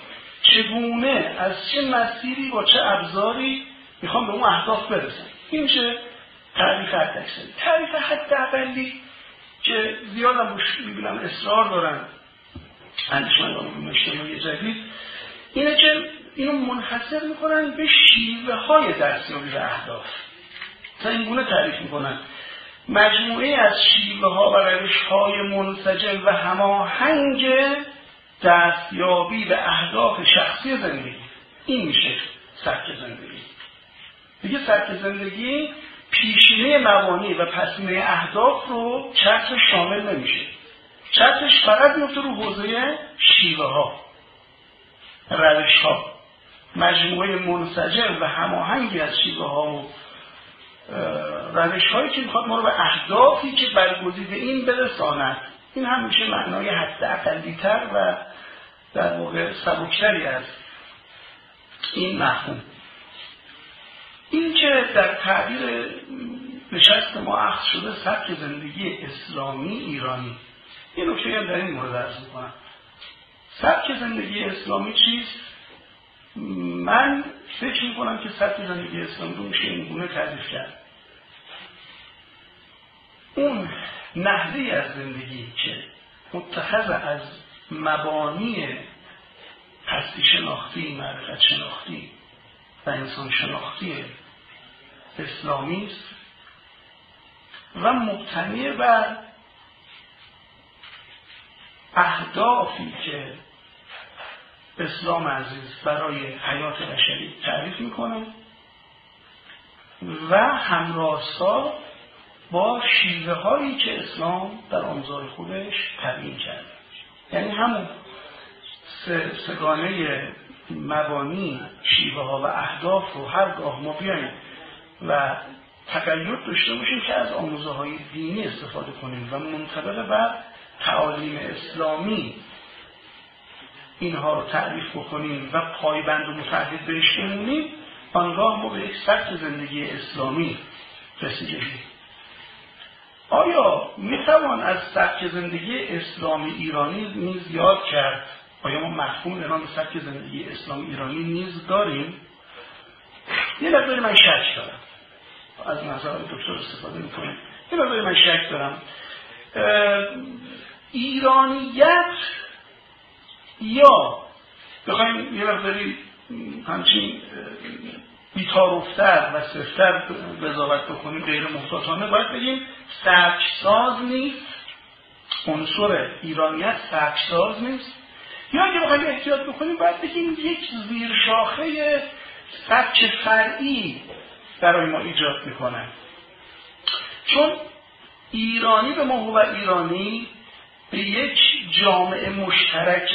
چگونه از چه مسیری با چه ابزاری میخوام به اون اهداف برسن. این میشه تعریف حداکثری. تعریف حداقلی که زیادم روش میبینم اصرار دارن اندیشمندان علوم اجتماعی جدید، اینه که اینو منحصر میکنن به شیوه های دستیابی به اهداف. مثلا این گونه تعریف میکنن مجموعه از شیوه ها و روش های منسجم و هماهنگ دستیابی به اهداف شخصی زندگی. این میشه سبک زندگی. دیگه سبک زندگی پیشینه مبانی و پسینه اهداف رو چترش شامل نمیشه. چترش فقط میفته رو حوزه شیوه ها، روش ها، مجموعه منسجم و هماهنگی از شیوه ها و روش هایی که میخواد ما رو به اهدافی که برگزیده این برساند. این هم میشه معنای حداقلی تر و در واقع سبکتری از این مفهوم. این که در تعبیر نشست ما اخذ شده سبک زندگی اسلامی ایرانی، یه نکته هم در این مورد عرض میکنم. سبک زندگی اسلامی چیست؟ من فکر میکنم که سبک زندگی اسلامی رو میشه این گونه تعریف کرد: اون نحوه از زندگی که متخذ از مبانی هستی شناختی، معرفت شناختی و انسان شناختی اسلامی است و مبتنی بر اهدافی که اسلام عزیز برای حیات بشری تعریف میکنه و همراستا با شیوه هایی که اسلام در آموزهای خودش تبیین کرده. یعنی همون سگانه مبانی، شیوه ها و اهداف رو هرگاه ما بیاییم و تقید داشته باشیم که از آموزه های دینی استفاده کنیم و منطبق بر تعالیم اسلامی اینها رو تعریف بکنیم و پایبند و متعهد بهش بمونیم، آنگاه ما به یک سبک زندگی اسلامی رسیدیم. آیا میتوان از سبک زندگی اسلامی ایرانی نیز یاد کرد؟ آیا ما مفهوم به نام سبک زندگی اسلامی ایرانی نیز داریم؟ یه مقداری من شک دارم. از نظر دکتر استفاده میکنیم. یه مقداری من شک دارم. ایرانیت یا بخوایم یه مقداری همچین بی‌تعارف‌تر و صفتر قضاوت بکنیم، غیر محتاطانه باید بگیم سبکساز نیست، عنصر ایرانیت سبکساز نیست. یا اگه بخوایم احتیاط بکنیم باید بگیم یک زیرشاخه سبک فرعی برای ما ایجاد میکنن. چون ایرانی به ما هو ایرانی به یک جامعه مشترک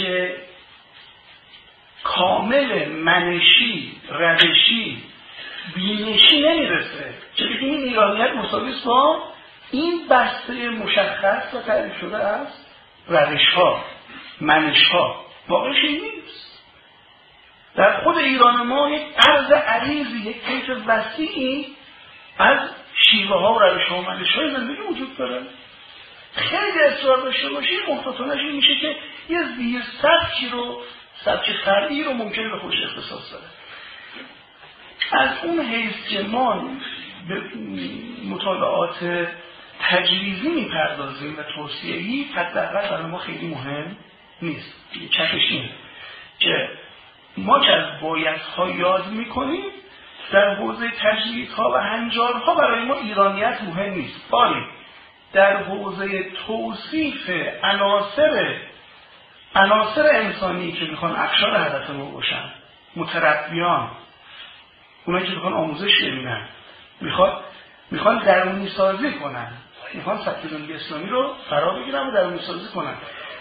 کامل منشی، روشی، بینشی نمیرسه که بگیم این ایرانیت مساوی است با این بسته مشخص و تعریف شده است روش ها، منش ها. واقعش این نیست. در خود ایران ما یک عرض عریضی، یک طیف وسیعی از شیوه ها و روش ها و منش های زندگی وجود داره. خیلی اصرار داشته باشیم محتاطانش این میشه که یه زیر سبکی رو، سبک فرعی رو ممکنه به خودش اختصاص داره. از اون حیث که ما به مطالعات تجویزی میپردازیم و توصیه‌ای، حداقل برای ما خیلی مهم نیست. چکش اینه که ما که از بایدها یاد میکنیم، در حوزه تجویزها و هنجارها برای ما ایرانیت مهم نیست. باری در حوزه توصیف عناصر عناصر انسانی که میخوان افشار هدف ما باشن، متربیان، اونایی که میخوان آموزش ببینن، میخواد میخوان درونی سازی کنن، میخوان سبک زندگی اسلامی رو فرا بگیرن و درونی سازی کنن.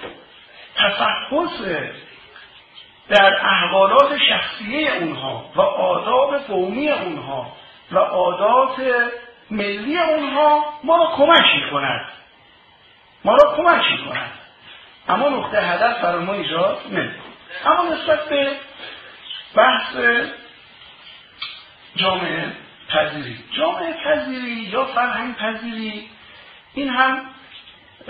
تفحص در احوالات شخصیه اونها و آداب قومی اونها و عادات ملی اونها ما را کمک میکند ما را کمک میکند اما نقطه هدف برای ما ایجاد نمی‌کنه. اما نسبت به بحث جامعه پذیری جامعه پذیری یا فرهنگ پذیری، این هم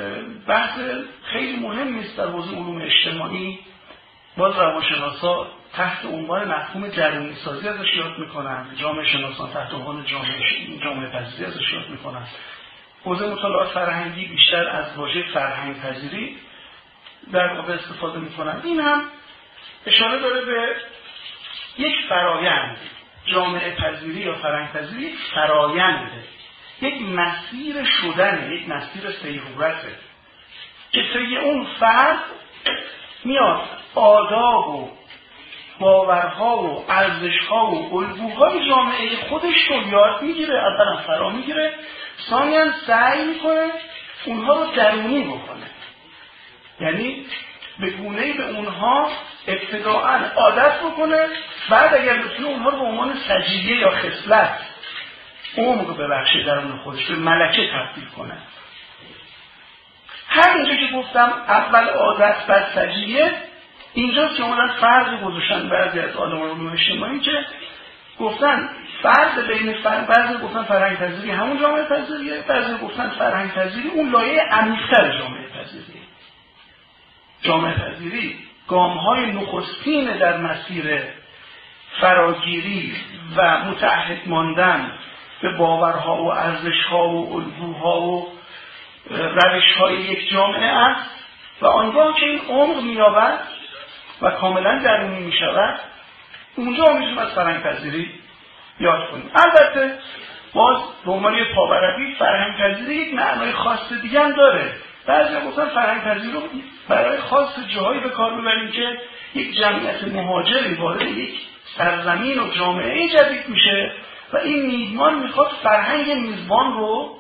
بحث خیلی مهم است در حوزه علوم اجتماعی. باز روانشناسا تحت عنوان مفهوم درونی سازی ازش یاد میکنن، جامعه شناسان تحت عنوان جامعه جامعه پذیری ازش یاد میکنن. حوزه مطالعات فرهنگی بیشتر از واژه فرهنگ پذیری در واقع استفاده میکنن. این هم اشاره داره به یک فرایند. جامعه پذیری یا فرهنگ پذیری یک فراینده، یک مسیر شدنه، یک مسیر سیرورته که طی اون فرد میاد آداب و باورها و ارزشها و الگوهای جامعه خودش رو یاد میگیره، اولا فرا میگیره، ثانیاً سعی میکنه اونها رو درونی بکنه، یعنی به گونه‌ای به اونها ابتداءً عادت بکنه، بعد اگر بتونه اونها رو به عنوان سجیه یا خصلت عمق ببخشه درون خودش، به ملکه تبدیل کنه. همینجا که گفتم اول عادت بعد سجیه، اینجاست که اومدن فرق گذاشتن بعضی از آدمان علوم اجتماعی که گفتن فرق بین فرق، بعضی گفتن فرهنگ پذیری همون جامعه پذیریه، بعضی گفتن فرهنگ پذیری اون لایه عمیق‌تر جامعه پذیریه. جامعه پذیری گام‌های نخستین در مسیر فراگیری و متعهد ماندن به باورها و ارزش‌ها و الگوها و روش‌های یک جامعه است و آنگاه که این عمق می‌یابد و کاملا درونی می‌شود، اونجا می‌تونیم از فرهنگ پذیری یاد کنیم. البته باز به عنوان یک پاورقی فرهنگ پذیری یک معنای خاص دیگه هم داره. بعضی گفتن فرهنگ پذیری رو برای خاص جاهایی به کار می‌بریم که یک جمعیت مهاجری وارد یک سرزمین و جامعه جدید میشه و این میزبان میخواد فرهنگ میزبان رو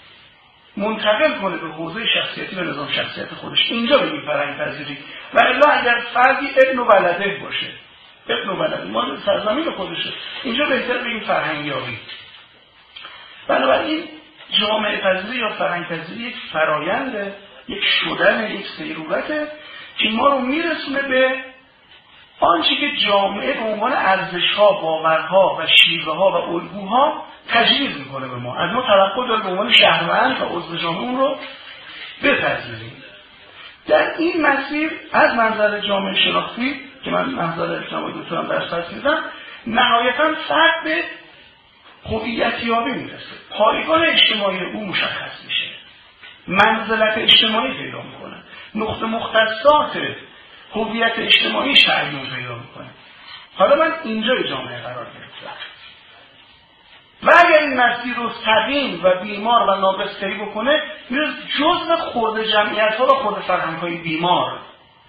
منتقل کنه به حوزه شخصیتی و نظام شخصیت خودش. اینجا بگیم فرهنگ پذیری. و الا اگر فردی ابن و بلده باشه، ابن و بلده مال سرزمین خودشه، اینجا بهتر بگیم فرهنگیابی. بنابراین جامعه پذیری یا فرهنگ پذیری یک فراینده، یک شدن، یک سیرورته که ما رو میرسونه به آنچه که جامعه به عنوان ارزش‌ها، باورها و شیوه‌ها و الگوها تجویز میکنه به ما. از ما توقع داره به عنوان شهروند و عضو جامعه اون رو بپذیریم. در این مسیر از منظر جامعه شناختی که من منظر اجتماعی دکترم در فصل میدم، نهایتاً فرد به هویتیابی میرسه. پایگاه اجتماعی او مشخص میشه، منزلت اجتماعی پیدا میکنه، نقطه مختصات هویت اجتماعی تعیین پیدا میکنه. حالا من اینجا جامعه قرار گرفتم و اگر این مسیر رو سقیم و بیمار و ناقص طی بکنه، میره جزء خرد جمعیت‌ها و خرد فرهنگ‌های بیمار.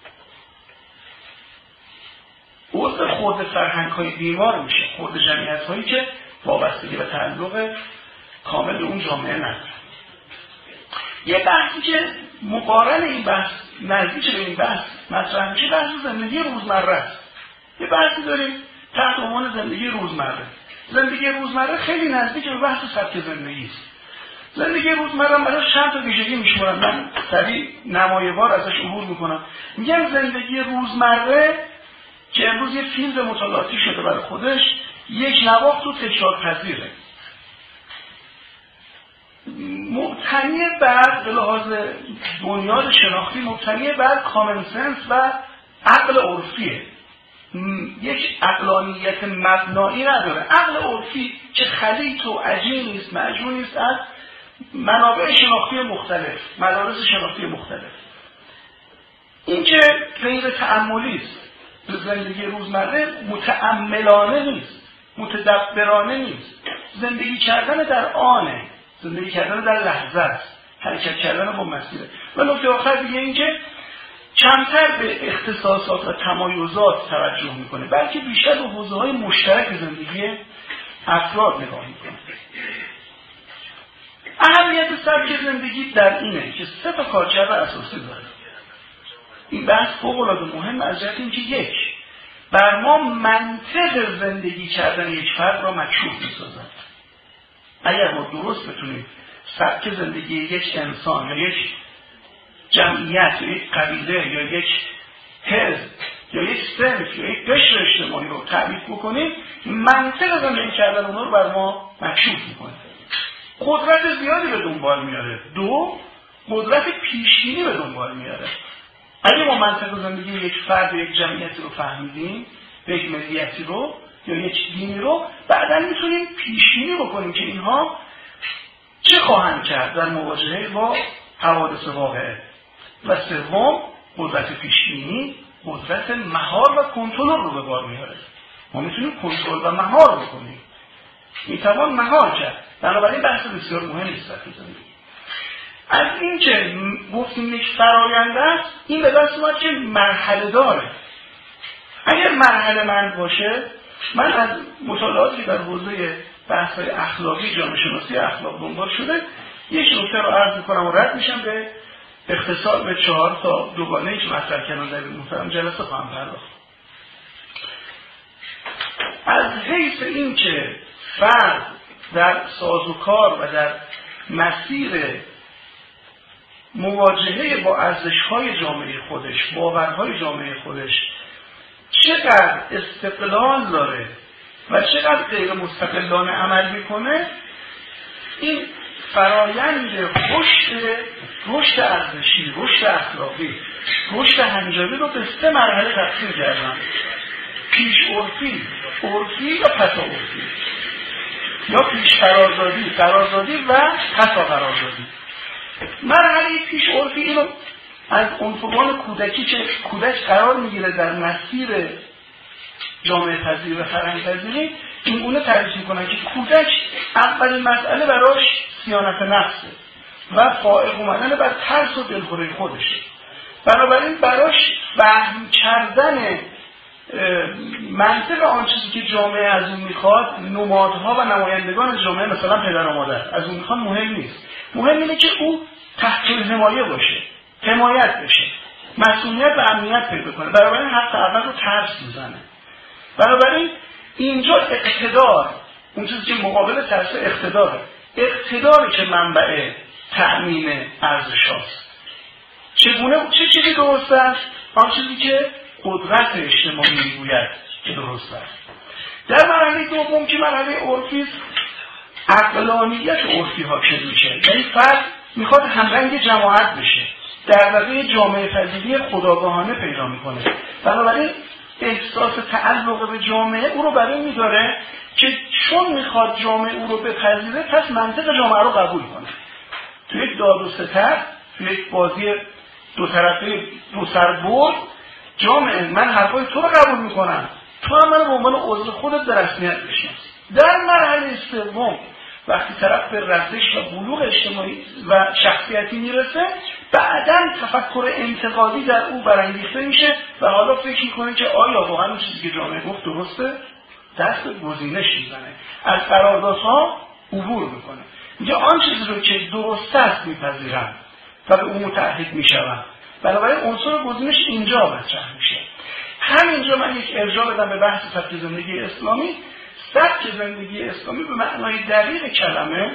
جزء خرد فرهنگ‌های بیمار میشه، خرد جمعیت‌هایی که وابستگی و تعلق کامل به اون جامعه نداره. یه بحثی که مقارن این بحث، نزدیک به این بحث مطرح میشه، بحث زندگی روزمره است. یه بحثی داریم تحت عنوان زندگی روزمره. زندگی روزمره خیلی نزدیک به بحث سبک زندگی است. زندگی روزمره برای چند تا ویژگی میشمارم، من سریع نمایه‌وار ازش عبور میکنم. میگم زندگی روزمره که امروز یه فیلم مطالعاتی شده برای خودش، یک نواخت و تکرارپذیره، مبتنی بر به لحاظ بنیاد شناختی مبتنی بر کامن سنس و عقل عرفیه. یک عقلانیت مبنایی نداره. عقل عرفی که خلیط و عجین نیست، مجموع نیست از منابع شناختی مختلف، مدارس شناختی مختلف. این که غیر تأملی است، به زندگی روزمره متأملانه نیست، متدبرانه نیست. زندگی کردن در آنه، زندگی کردن در لحظه است، حرکت کردن با مسیره. و نکته آخر دیگه این که کمتر به اختصاصات و تمایزات توجه میکنه، بلکه بیشتر به حوزه‌های مشترک زندگی افراد نگاه میکنه. اهمیت سبک زندگی در اینه که سه تا کارکرد اساسی داره. این بحث فوق‌العاده مهم از جهت اینکه یک، بر ما منطق زندگی کردن یک فرد را مکشوف می‌سازد. اگر ما درست بتونیم سبک زندگی یک انسان یا یک جمعیت یا یک قبیله یا یک حزب یا یک صنف یا یک قشر اجتماعی رو تعریف بکنیم، منطق زندگی کردن اونها رو بر ما مکشوف می‌کنه. قدرت زیادی به دنبال میاره. دو، قدرت پیش‌بینی به دنبال میاره. اگه ما منطق زندگی یک فرد و یک جمعیت رو فهمیدیم، یک ملیتی رو یا یک دینی رو بعدا میتونیم پیش‌بینی بکنیم که اینها چه خواهند کرد در مواجهه با حوادث واقعه. و سوم قدرت پیش‌بینی، قدرت مهار و کنترل رو به کار میاره. ما میتونیم کنترل و مهار بکنیم، میتوان مهار کرد. بنابراین بحث بسیار مهمی است. از این که گفتیم یک فرآیند است، این به دست اومد که مرحله داره. اگر مرحله مند باشه، من از مطالعاتی در حوزه بحث‌های اخلاقی جامعه شناسی اخلاق دنبال شده یک نکته رو عرض می‌کنم و رد میشم به اختصار به چهار تا دوگانه‌ای که مطرح کردم در محترم جلسه خواهم پرداخت. از حیث این که فرد در سازوکار و در مسیر مواجهه با ارزش‌های جامعه خودش، باورهای جامعه خودش چقدر استقلال داره و چقدر غیر مستقلانه عمل میکنه، این فرایند رشد رشد ارزشی، رشد اخلاقی، رشد هنجاری رو به سه مرحله تقسیم کردم: پیش عرفی، عرفی و پسا عرفی، یا پیش قراردادی، قراردادی و پسا قراردادی. مرحله پیش عرفی اینو از عنفوان کودکی که کودک قرار میگیره در مسیر جامعه پذیری و فرهنگ پذیری، این گونه تعریف میکنن که کودک اولین مسئله براش صیانت نفسه و فائق اومدن بر ترس و دلخوری خودشه. بنابراین براش فهم کردن منطق آن چیزی که جامعه از اون میخواد، نمادها و نمایندگان جامعه مثلا پدر و مادر از اون میخواد مهم نیست. مهم اینه که او تحت حمایه باشه، حمایت بشه، مسئولیت و امنیت پیدا کنه. بنابراین حق اول رو ترس میزنه. بنابراین اینجا اقتدار، اون چیزی که مقابل ترس اقتداره، اقتداری که منبع تأمین ارزش هاست. چگونه چه چیزی درست است؟ آن چیزی که قدرت اجتماعی میگوید که درست است. در مرحله دوم که مرحله عرفی است، عقلانیت عرفی حاکم میشه. یعنی فرد میخواد همرنگ جماعت بشه، در واقع جامعه پذیری خودآگاهانه پیدا میکنه. بنابراین احساس تعلق به جامعه او رو برای میداره که چون میخواد جامعه او رو بپذیره، پس منطق جامعه رو قبول کنه. تو یک داد و ستد، تو یک بازی دو طرفه دو سر برد، جامعه من حرفای تو رو قبول میکنم، تو هم من به عنوان عضو خودت در رسمیت بشناس. در مرحله سوم وقتی طرف به رسش و بلوغ اجتماعی و شخصیتی میرسه، بعداً تفکر انتقادی در او برانگیخته میشه و حالا فکر میکنه که آیا واقعا اون چیزی که جامعه گفت درسته؟ دست به گزینش میزنه، از قراردادها عبور میکنه، میگه آن چیزی رو که درست است میپذیرم و به اون متعهد میشوم. بنابراین عنصر گزینش اینجا مطرح میشه. همینجا من یک ارجاع بدم به بحث سبک زندگی اسلامی. سبک زندگی اسلامی به معنای دقیق کلمه،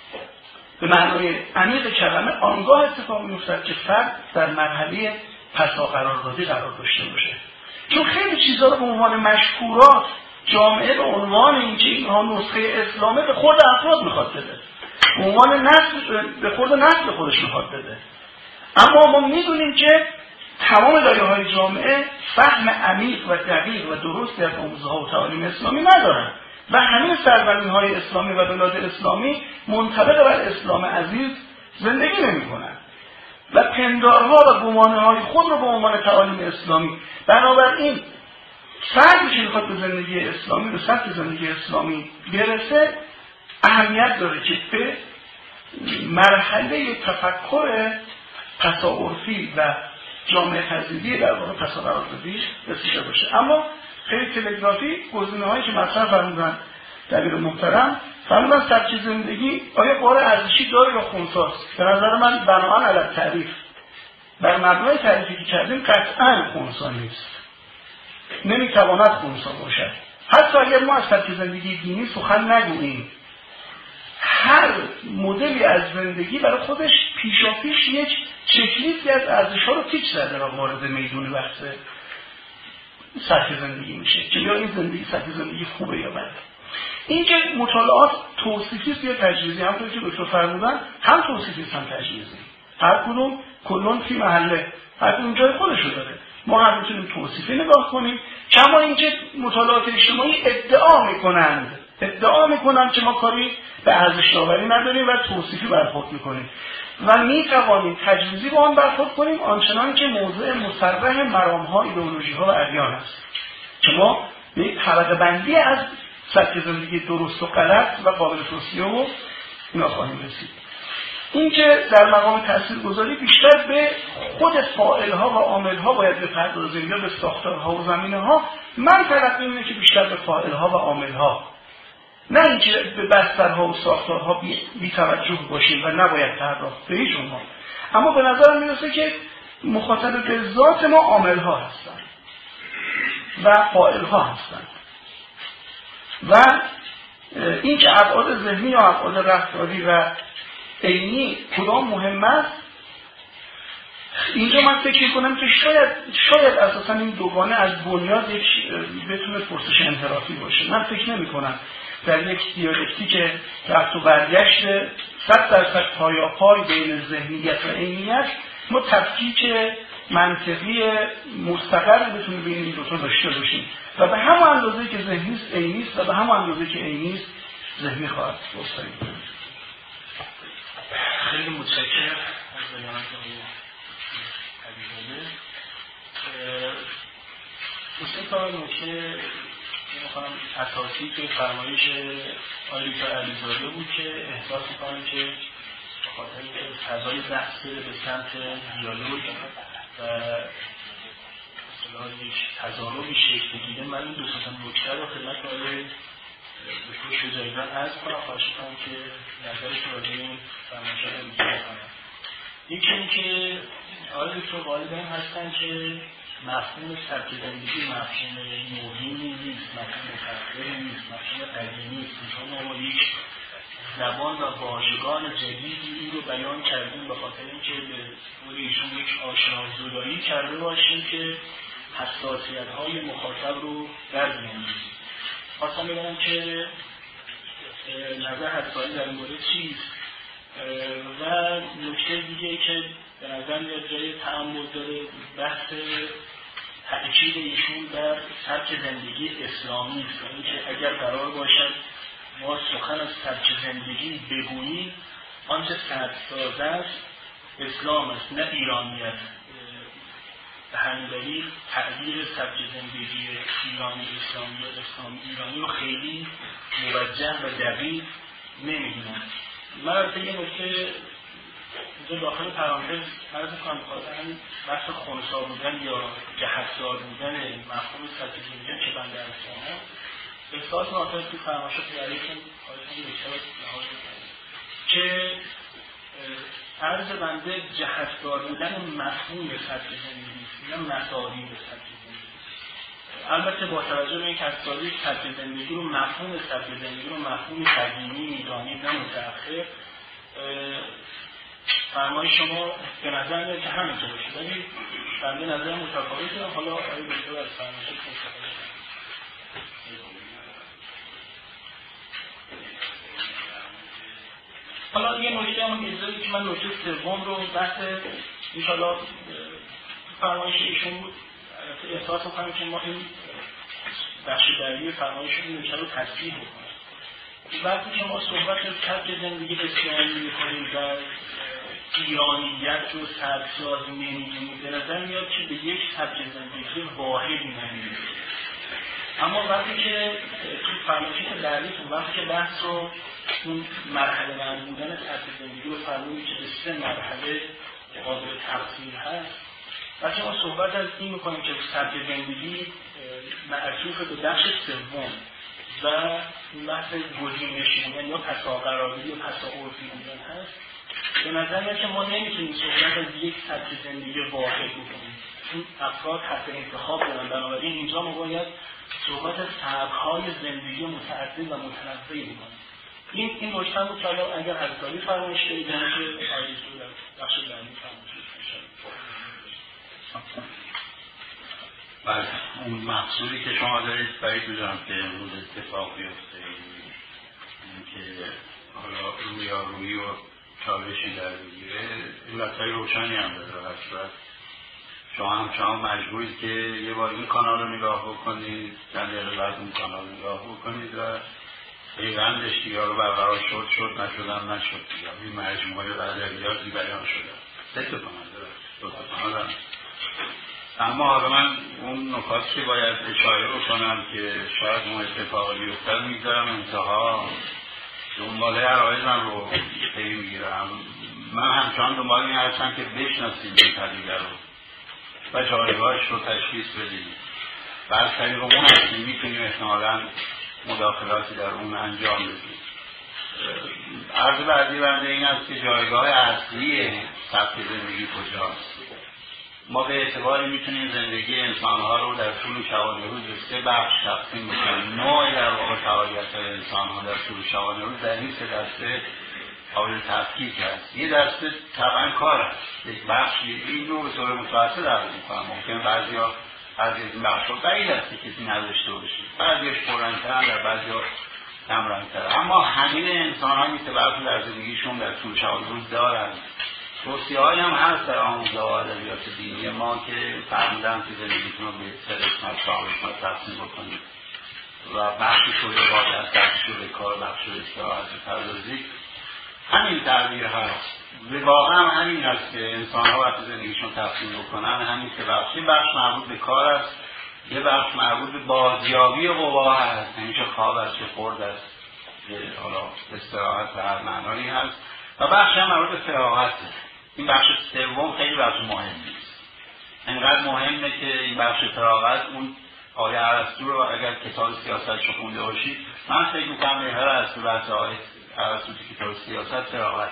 به معنای عمیق کلمه، آنگاه اتفاق می‌افتد که فرد در مرحله پسا قراردادی قرار داشته باشه. چون خیلی چیزا رو به عنوان مشکورات جامعه به عنوان اینکه اینها نسخه اسلامه به خود افراد میخواد بده، به عنوان نسل به خود نسل خودش میخواد بده. اما ما میدونیم که تمام دایره‌های جامعه فهم عمیق و دقیق و درستی از آموزه‌ها و تعالیم اسلامی ندارن و همین سرزمین‌های اسلامی و بلاد اسلامی منطبق بر اسلام عزیز زندگی نمی‌کنن و پندارها و گمانه‌های خود رو به عنوان تعالیم اسلامی. بنابراین فردی که می‌خواد به زندگی اسلامی، به سطح زندگی اسلامی برسه، اهمیت داره که به مرحله تفکر پساعرفی و جامعه پذیری در واقع پسا قراردادی رسیده باشه. اما خیلی تلگرافی گزینه‌هایی که مطرح فرمودن دبیر محترم، فرمودن سبک زندگی آیا بار ارزشی داره یا خنثی‌ست؟ به نظر من بناء علی تعریف، بر مبنای تعریفی که کردیم، قطعاً خنثی نیست، نمیتواند خنثی باشد. حتی اگر ما از سبک زندگی دینی سخن نگوییم، هر مدلی از زندگی برای خودش پیشاپیش یک چکلیستی از ارزش‌ها رو پیچ زده و وارد میدون بحث سبک زندگی میشه که یا این زندگی سبک زندگی خوبه یا بده. این که مطالعات توصیفی است یا تجویزی، همونطور که دکتر فرمودن، هم توصیفی است هم تجویزی، هر کدوم کلون فی محله، هر کدوم جای خودش رو داره. ما هم میتونیم توصیفی نگاه کنیم، کما اینکه مطالعات اجتماعی ادعا میکنند ادعا میکنند که ما کاری به ارزش داوری نداریم و توصیفی برخورد میکنیم و میتوانیم تجویزی با آن برخورد کنیم، آنچنان که موضوع مصرح مرامها، ایدئولوژی‌ها و ادیان است که ما به یک طبقه بندی از سبک زندگی درست و غلط و قابل توصیه و اینا خواهیم رسید. این که در مقام تاثیرگذاری بیشتر به خود فاعل‌ها و عامل‌ها باید بپردازیم یا به ساختارها و زمینه‌ها، من تلقی اینه که بیشتر به فاعل‌ها و عامل‌ها، نه اینکه به بسترها و ساختارها بی, بی توجه باشیم و نباید پرداخت به هیچ اونها. اما به نظر میرسه که مخاطب به ذات ما عامل‌ها هستند و فاعل‌ها هستند و این که ابعاد ذهنی یا ابعاد رفتاری و عینی کدام مهم است، اینجا من فکر کنم که شاید شاید اساسا این دوگانه از بنیاد یک بتونه پرسش انحرافی باشه. من فکر نمی کنم در یک دیالکتیک رفت و برگشت صد درصد پایاپای بین ذهنیت و عینیت ما تفکیک منطقی مستقر بتونیم بین این دو تا داشته باشیم و به همون اندازه که ذهنی است عینی است و به همون اندازه که عینی است ذهنی خواهد بود. خیلی متشکرم از بیانات آقای علیزاده. دوستان تا نکته می‌خوام اساسی که فرمایش آقای دکتر علیزاده بود که احساس می‌کنم که به خاطر اینکه فضای بحث به سمت دیالوگ و اصطلاح یک تضاربی شکل بگیره، من این دو تا نکته رو خدمت آقای دکتر شجاعیان عرض کنم، خواهش می‌کنم که نظرشون راجع به این فرمایشات رو بیان کنم. یکی اینکه آقای دکتر قائل به این هستن که مفهوم سبک زندگی مفهوم نوینی نیست، مفهوم متأخری نیست، مفهوم قدیمی نیست، چون ما یک زبان و واژگان جدیدی این رو بیان کردیم به خاطر اینکه به قول ایشون یک آشنازدایی کرده باشیم که حساسیت‌های مخاطب رو در بیاندازیم. خواستم بگم که نظر حساسی در این مورد چیست و نکته دیگه که به نظر میاد جای تأمل داره بحث تأکید ایشون بر سبک زندگی اسلامی است، اینکه اگر قرار باشد ما سخن از سبک زندگی بگوییم آنچه سبکساز است اسلام است نه ایرانیت. به همین دلیل تعبیر سبک زندگی ایرانی اسلامی یا اسلامی ایرانی رو خیلی موجه و دقیق نمی‌دونم. من البته یه نکته اینجا داخل پرانتز عرض می‌کنم بخاطر همین بحث خنثی بودن یا جهت‌دار بودن مفهوم سبک زندگی که بنده اصلاحا احساس ناطق تو فرمایشات علیکم خواهشم نکته لحاظ کنید که عرض بنده جهت‌دار بودن مفهوم سبک زندگی نه مفاهیم سبک زندگی. البته با توجه به اینکه از تاریخ سبک زندگی رو مفهوم سبک زندگی رو مفهوم قدیمی ایرانی نه متأخر فرمایش شما به نظر میاد که همینطور باشه، ولی بنده نظر متفاوتی دارم. حالا آقای دکتر از فرمایشات مستقل حالا یه نکته هم اجازه که من نکته سوم رو بحث ان شاءالله فرمایش ایشون بود احساس می‌کنم که ما این بخش بعدی فرمایش این نکته رو تصحیح بکنیم. وقتی که ما صحبت از سبک زندگی اسلامی می‌کنیم و ایرانیت رو سبکساز نمی‌گیم، به نظر میاد که به یک سبک زندگی واحدی نمی‌رسیم. اما وقتی که تو فرمایشی که دردیتون وقتی که بحث رو اون مرحله بند بودن سبک زندگی رو فرماییم که به سه مرحله قابل تقسیم هست، وقتی ما صحبت از این میکنیم که سبک زندگی معطوف به بخش سوم و این بحث گزینشی بودن یا پساقراری یا پساعرفی بودن هست، به نظر میاد که ما نمیتونیم صحبت از یک سبک زندگی واحد بکنیم. این افراد حق انتخاب دارن، بنابراین اینجا ما باید صحبت از سبک‌های زندگی متعدد و متنوعی بکنیم. این این نکته بود که اگر حضرت فرمایش دارید نمیشه آیدیتون در بخش بعدی فرمایش بله، اون محصولی که شما دارید برای می‌دونم که امروز اتفاق بیفته اینکه حالا رویارویی و چالشی در بگیره علتهای روشنی هم داره. هر صورت شما همچنان مجبورید که یه بار این کانال رو نگاه بکنید، چند دقیقه بعد اون کانال رو نگاه بکنید و پیوندش دیگه رو برقرار شد شد نشدم نشد دیگه. این مجموعه ادبیاتی بیان شده. سه تا کانال داره. دو تا کانال هم. اما حالا من اون نکاتی که باید اشاره بکنم که شاید اون اتفاقی بیفتد میذارم انتها دنباله عرایزم رو پی میگیرم. من همچنان دنبال این هستم که بشناسیم این پدیده رو و جایگاهش رو تشخیص بدیم و از طریق اون هستیم میتونیم احتمالاً مداخلاتی در اون انجام بدیم. عرض بعدی بنده این است که جایگاه اصلی سبک زندگی کجاست. ما به اعتباری میتونیم زندگی انسانها رو در طول شبانه روز به سه بخش تقسیم بکنیم. نوع در واقع فعالیت انسانها در طول شبانه روز در این سه دسته قابل تفکیک هست. یه دسته طبعا کار است، یک بخشی این رو به طور متوسط عرض میکنم. ممکن بعضیا از این بخش رو بعید است که کسی نداشته باشه، بعضیش پررنگ‌ترن، در بعضیا کمرنگ‌ترن، اما همه انسان‌ها که برخی در زندگیشون در طول شبانه روز دارن. توصیه‌هایی هم هست در آموزه و ادبیات دینی ما که فرمودن که زندگیتون رو به سه قسمت چهار قسمت تقسیم بکنید و بخشی رو به عبادت، بخشی رو به کار، بخشی رو به استراحت بپردازید. همین تعبیر هست. به واقع هم همین هست که انسان‌ها وقتی زندگیشون تقسیم بکنن همین که بخشی بخش مربوط به کار است، یه بخش مربوط به بازیابی قوا هست، یعنی چه خواب است چه خورد است، حالا استراحت به هر معنایی هست، و بخش هم مربوط به فراغت است. این بخش سوم خیلی بخش مهمی است. اینقدر مهمه که این بخش فراغت اون آیه ارسطو رو اگر کتاب سیاستش رو خونده باشید، من فکر می‌کنم هر ارسطو بحث آیه ارسطو کتاب سیاست فراغت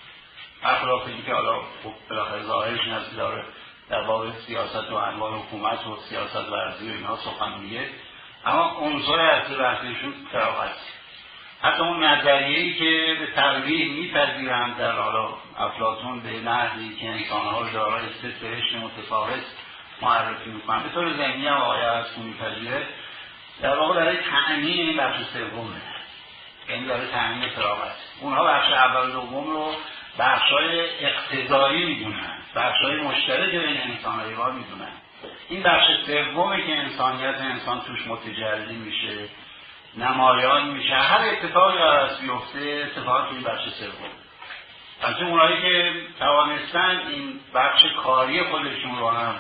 برخلاف اینکه حالا بالاخره ظاهرش این هست داره در باب سیاست و انواع حکومت و سیاست ورزی و اینها سخن میگه، اما عنصر اصلی بحثشون فراغت. حتی اون نظریه‌ای که به تقریح میپذیرند در حالا افلاطون به نحوی که انسان‌ها رو دارای سه بهشت متفاوت معرفی میکنن، به طور ذهنی هم آیه ارسطو میپذیره، در واقع برای تأمین این بخش سومه، یعنی برای تأمین فراغت. اونها بخش اول و دوم رو بخشای اقتضایی میدونن، بخشای مشترک بین انسان‌ها میدونن. این بخش سومه که انسانیت انسان توش متجلی میشه، نمایان میشه، هر اتفاقی قرار بیفته اتفاقی توی بخش سوم. البته اونایی که توانستن این بخش کاری خودشون رو هم،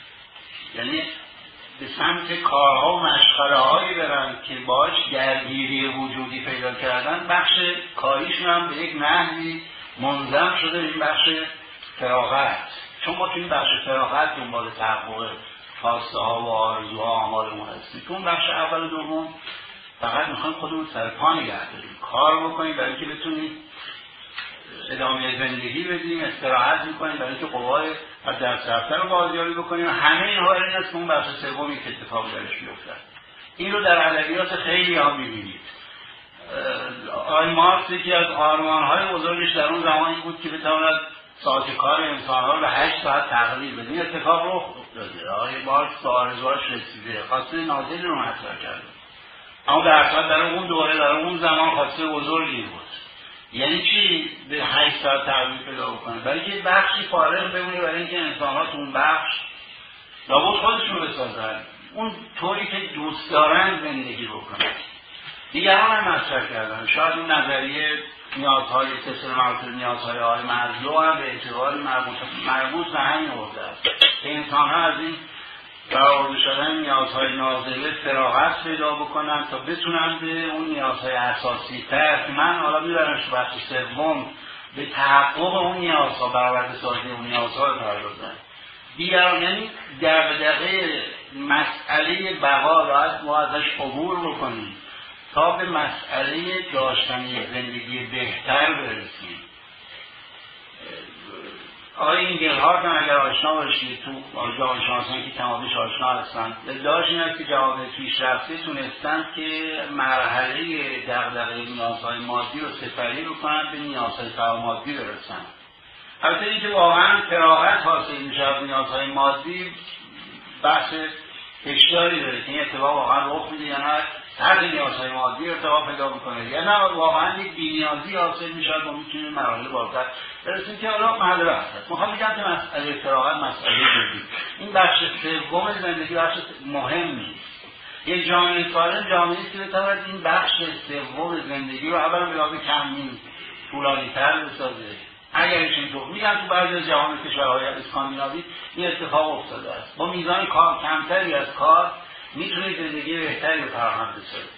یعنی به سمت کارها و مشغله‌هایی برن که باهاش درگیری وجودی پیدا کردن، بخش کاریشون هم به یک نحوی منظم شده این بخش فراغت. چون ما توی این بخش فراغت دنبال تحقق خواسته ها و آرزوها آمالمون هستیم. تو اون بخش اول و دوم فقط میخوایم خودمون سر پا نگه داریم، کار بکنیم برای اینکه بتونیم ادامه زندگی بدیم، استراحت میکنیم برای اینکه قوای از دست رفته رو بازیابی بکنیم. همه اینها این است که اون بخش سومی که اتفاق درش بیفتد. این رو در ادبیات خیلی ها میبینید. آقای مارکس یکی از آرمان‌های بزرگش در اون زمانی بود که بتواند ساعت کار انسان‌ها رو به هشت ساعت تقلیل بده. این اتفاق رخ داده. آقای مارکس به آرزوهاش رسیده، خواسته نازلی رو مطرح کرده. اما در اصل در اون دوره در اون زمان خواسته بزرگی بود. یعنی چی به هشت ساعت تقلیل پیدا بکنه؟ برای اینکه بخشی فارغ بمونه، برای اینکه انسان‌ها تو اون بخش لابد خودشون رو بسازن، اون طوری که دوست دارن زندگی بکنن. دیگران هم مطرح کردن. شاید این نظریه نیازهای سلسله مربوط به نیازهای آقای مازلو هم به اعتبار مربوط مربوط به همین حوزه است که انسان‌ها از این برآورده شدن نیازهای نازله فراغت پیدا بکنن تا بتونن به اون نیازهای اساسی تر که من حالا میبرمش تو بخش سوم به تحقق اون نیازها، برآورده سازی اون نیازها رو پردازن. دیگران یعنی در دقیقه مسئله بقا رو از ما ازش عبور بکنیم تا به مسئله داشتن یک زندگی بهتر برسیم. آقای اینگلهارت هم اگر آشنا باشید تو جامعه شناسان که کمابیش آشنا هستند، ادعاش این است که جوامع پیشرفته تونستند که مرحله دغدغه نیازهای مادی رو سپری بکنند به نیازهای فرامادی برسند. البته اینکه واقعا فراغت حاصل میشه از نیازهای مادی بحث اشتیاری داره که این اتفاق واقعا رخ میده یا نه. هر نیازهای مادی ارتقا پیدا میکنه یا نه واقعا یک بی‌نیازی حاصل میشه ما میتونیم مراحل بالاتر برسیم که حالا محل بحث است. میخوام بگم که مسئله فراغت مسئله جدی، این بخش سوم زندگی بخش مهم نیست. یک جامعه سالم جامعه‌ای است که بتواند این بخش سوم زندگی رو اولا به لحاظ کمی طولانی‌تر بسازه. اگر اینطور میگن تو بعضی از جهان کشورهای اسکاندیناوی این اتفاق افتاده است. با میزان کار کمتری از کار میتونید زندگی بهتری رو فراهم بسازید.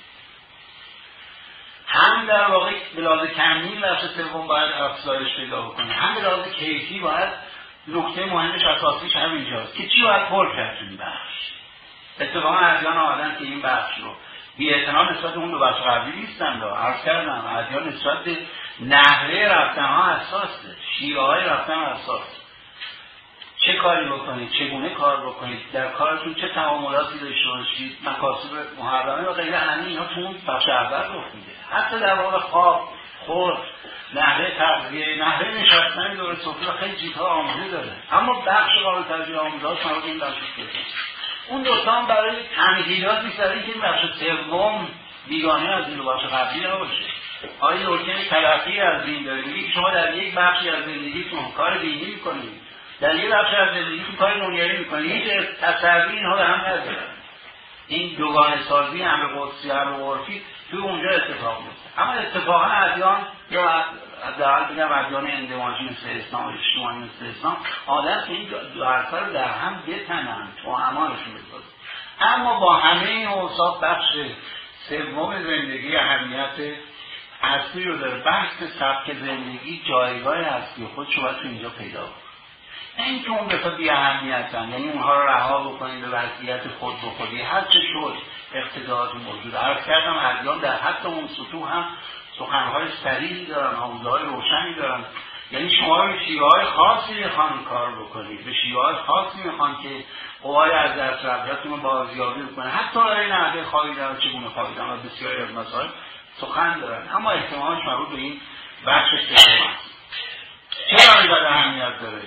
هم در واقع به لحاظ کمی بخش سوم باید افزایش پیدا بکنه، هم به لحاظ کیفی باید نکته مهمش اساسیش همینجاست که چی باید پر کرد این بخش. اتفاقا ادیان آمدن که این بخش رو بی‌اعتنا نسبت اون دو بخش قبلی نیستن. دا عرض کردم ادیان نسبت به نحوه رفتن ها اساسه، شیوه های رفتن اساسه. چه کاری بکنید، چگونه کار بکنید، در کارتون چه تعاملاتی داشته باشید، مکاسب محرمه و غیره، همه اینا تو اون بخش اول رخ میده. حتی در واقع خواب، خورد، نحوه تغذیه، نحوه نشستن دور سفره خیلی چیزها آموزه داره. اما بخش قابل توجه آموزه‌اش مربوط این بخش است. اون دوتا هم برای تمهیدات می‌ذارن که این بخش سوم بیگانه از این دو بخش قبلی نباشه. آیا نکته تلقی از دین دارید؟ میگه که شما در یک بخشی از زندگیتون کار دینی می‌کنید، در یک بخش از زندگیتون کار دنیوی می‌کنید. هیچ تصویری اینها به هم نداره. این دوگانه سازی امر قدسی امر عرفی توی اونجا اتفاق میفته. اما اتفاقا ادیان یا حداقل بگم ادیان اندماجی مثل اسلام و اجتماعی مثل اسلام عادت که این دو حرفا رو در هم بتنن تو امانشون بسازن. اما با همه این اوصاف بخش سوم زندگی اهمیت اصلی رو داره. بحث سبک زندگی جایگاه اصلی خودش رو باید تو اینجا پیدا کنه. این که اون دفعه بی اهمیتن، یعنی اونها رو رها بکنید به وضعیت خود به خودی هر چه شد اقتضاعات موجود. عرض کردم ادیان در حتی اون سطوح هم سخنهای صریحی دارن، آموزه‌های روشنی دارن. یعنی شما به شیوه‌های خاصی میخوان کار بکنید، به شیوه‌های خاصی میخوان که قوای از دست رفتتون رو بازیابی بکنه. حتی برای نحوه خوابیدن و چگونه خوابیدن و بسیاری از مسائل سخن دارن، اما احتمالش مربوط به این بخش سوم است. چرا اینقدر اهمیت داره؟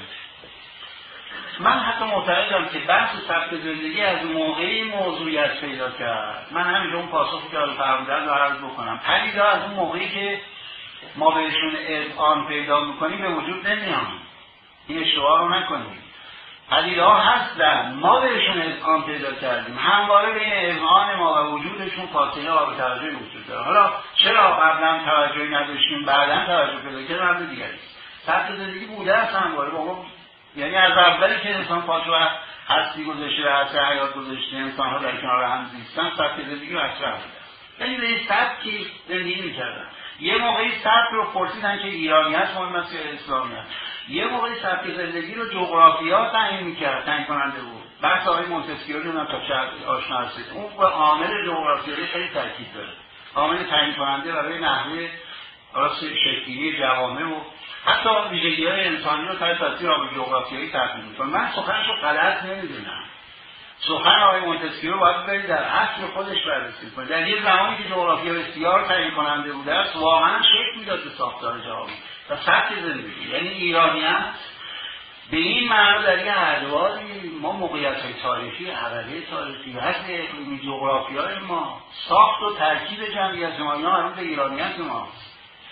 من حتی معتقدم که بحث سبک زندگی از موقعی موضوعیت پیدا کرد. من همینجا اون پاسخی که فرمودن رو عرض بکنم. پدیده‌ها از اون موقعی که ما بهشون اذعان پیدا میکنیم به وجود نمیان. این اشتباه رو نکنیم. پدیده‌ها هستن، ما بهشون اذعان پیدا کردیم. همواره بین اذعان ما و وجودشون فاصله قابل توجهی وجود داره. حالا چرا قبلا توجهی نداشتیم بعداً توجه پیدا کردیم هم دیگری است. سبک زندگی بوده است همواره با ما، یعنی از اولی که انسان پاش و هستی گذاشته و هستی حیات گذاشته انسان ها در کنار هم زیستن سبک زندگی مطرح بوده. یعنی به این سبکی زندگی میکردن. یه موقعی سبک رو پرسیدن که ایرانیت مهم است یا اسلامیت. یه موقعی سبک زندگی رو جغرافیا تعیین میکرد، تعیین کننده بود. بحث آقای مونتسکیو رو من تا شاید آشنا هستید. اون به عامل جغرافیایی خیلی تاکید داره. عامل تعیین کننده برای نحوه راست شکلی جوامع و حتی ویژگی‌های انسانی رو تحت تاثیر آب جغرافیایی تعیین می‌کنه. من سخنش رو غلط نمی‌دونم. سخن آقای مونتسکیو رو باید برید در اصل خودش بررسی کنید. در یه زمانی که جغرافیا بسیار تعیین کننده بوده است، واقعا شکل میداد به ساختار جهانی و سبک زندگی. یعنی ایرانیت به این معنی در یه ادواری ما موقعیت‌های تاریخی، عقبه تاریخی، وضع اقلیمی، جغرافیای ما، ساخت و ترکیب جمعیت ما، اینا مربوط به ایرانیت ماست.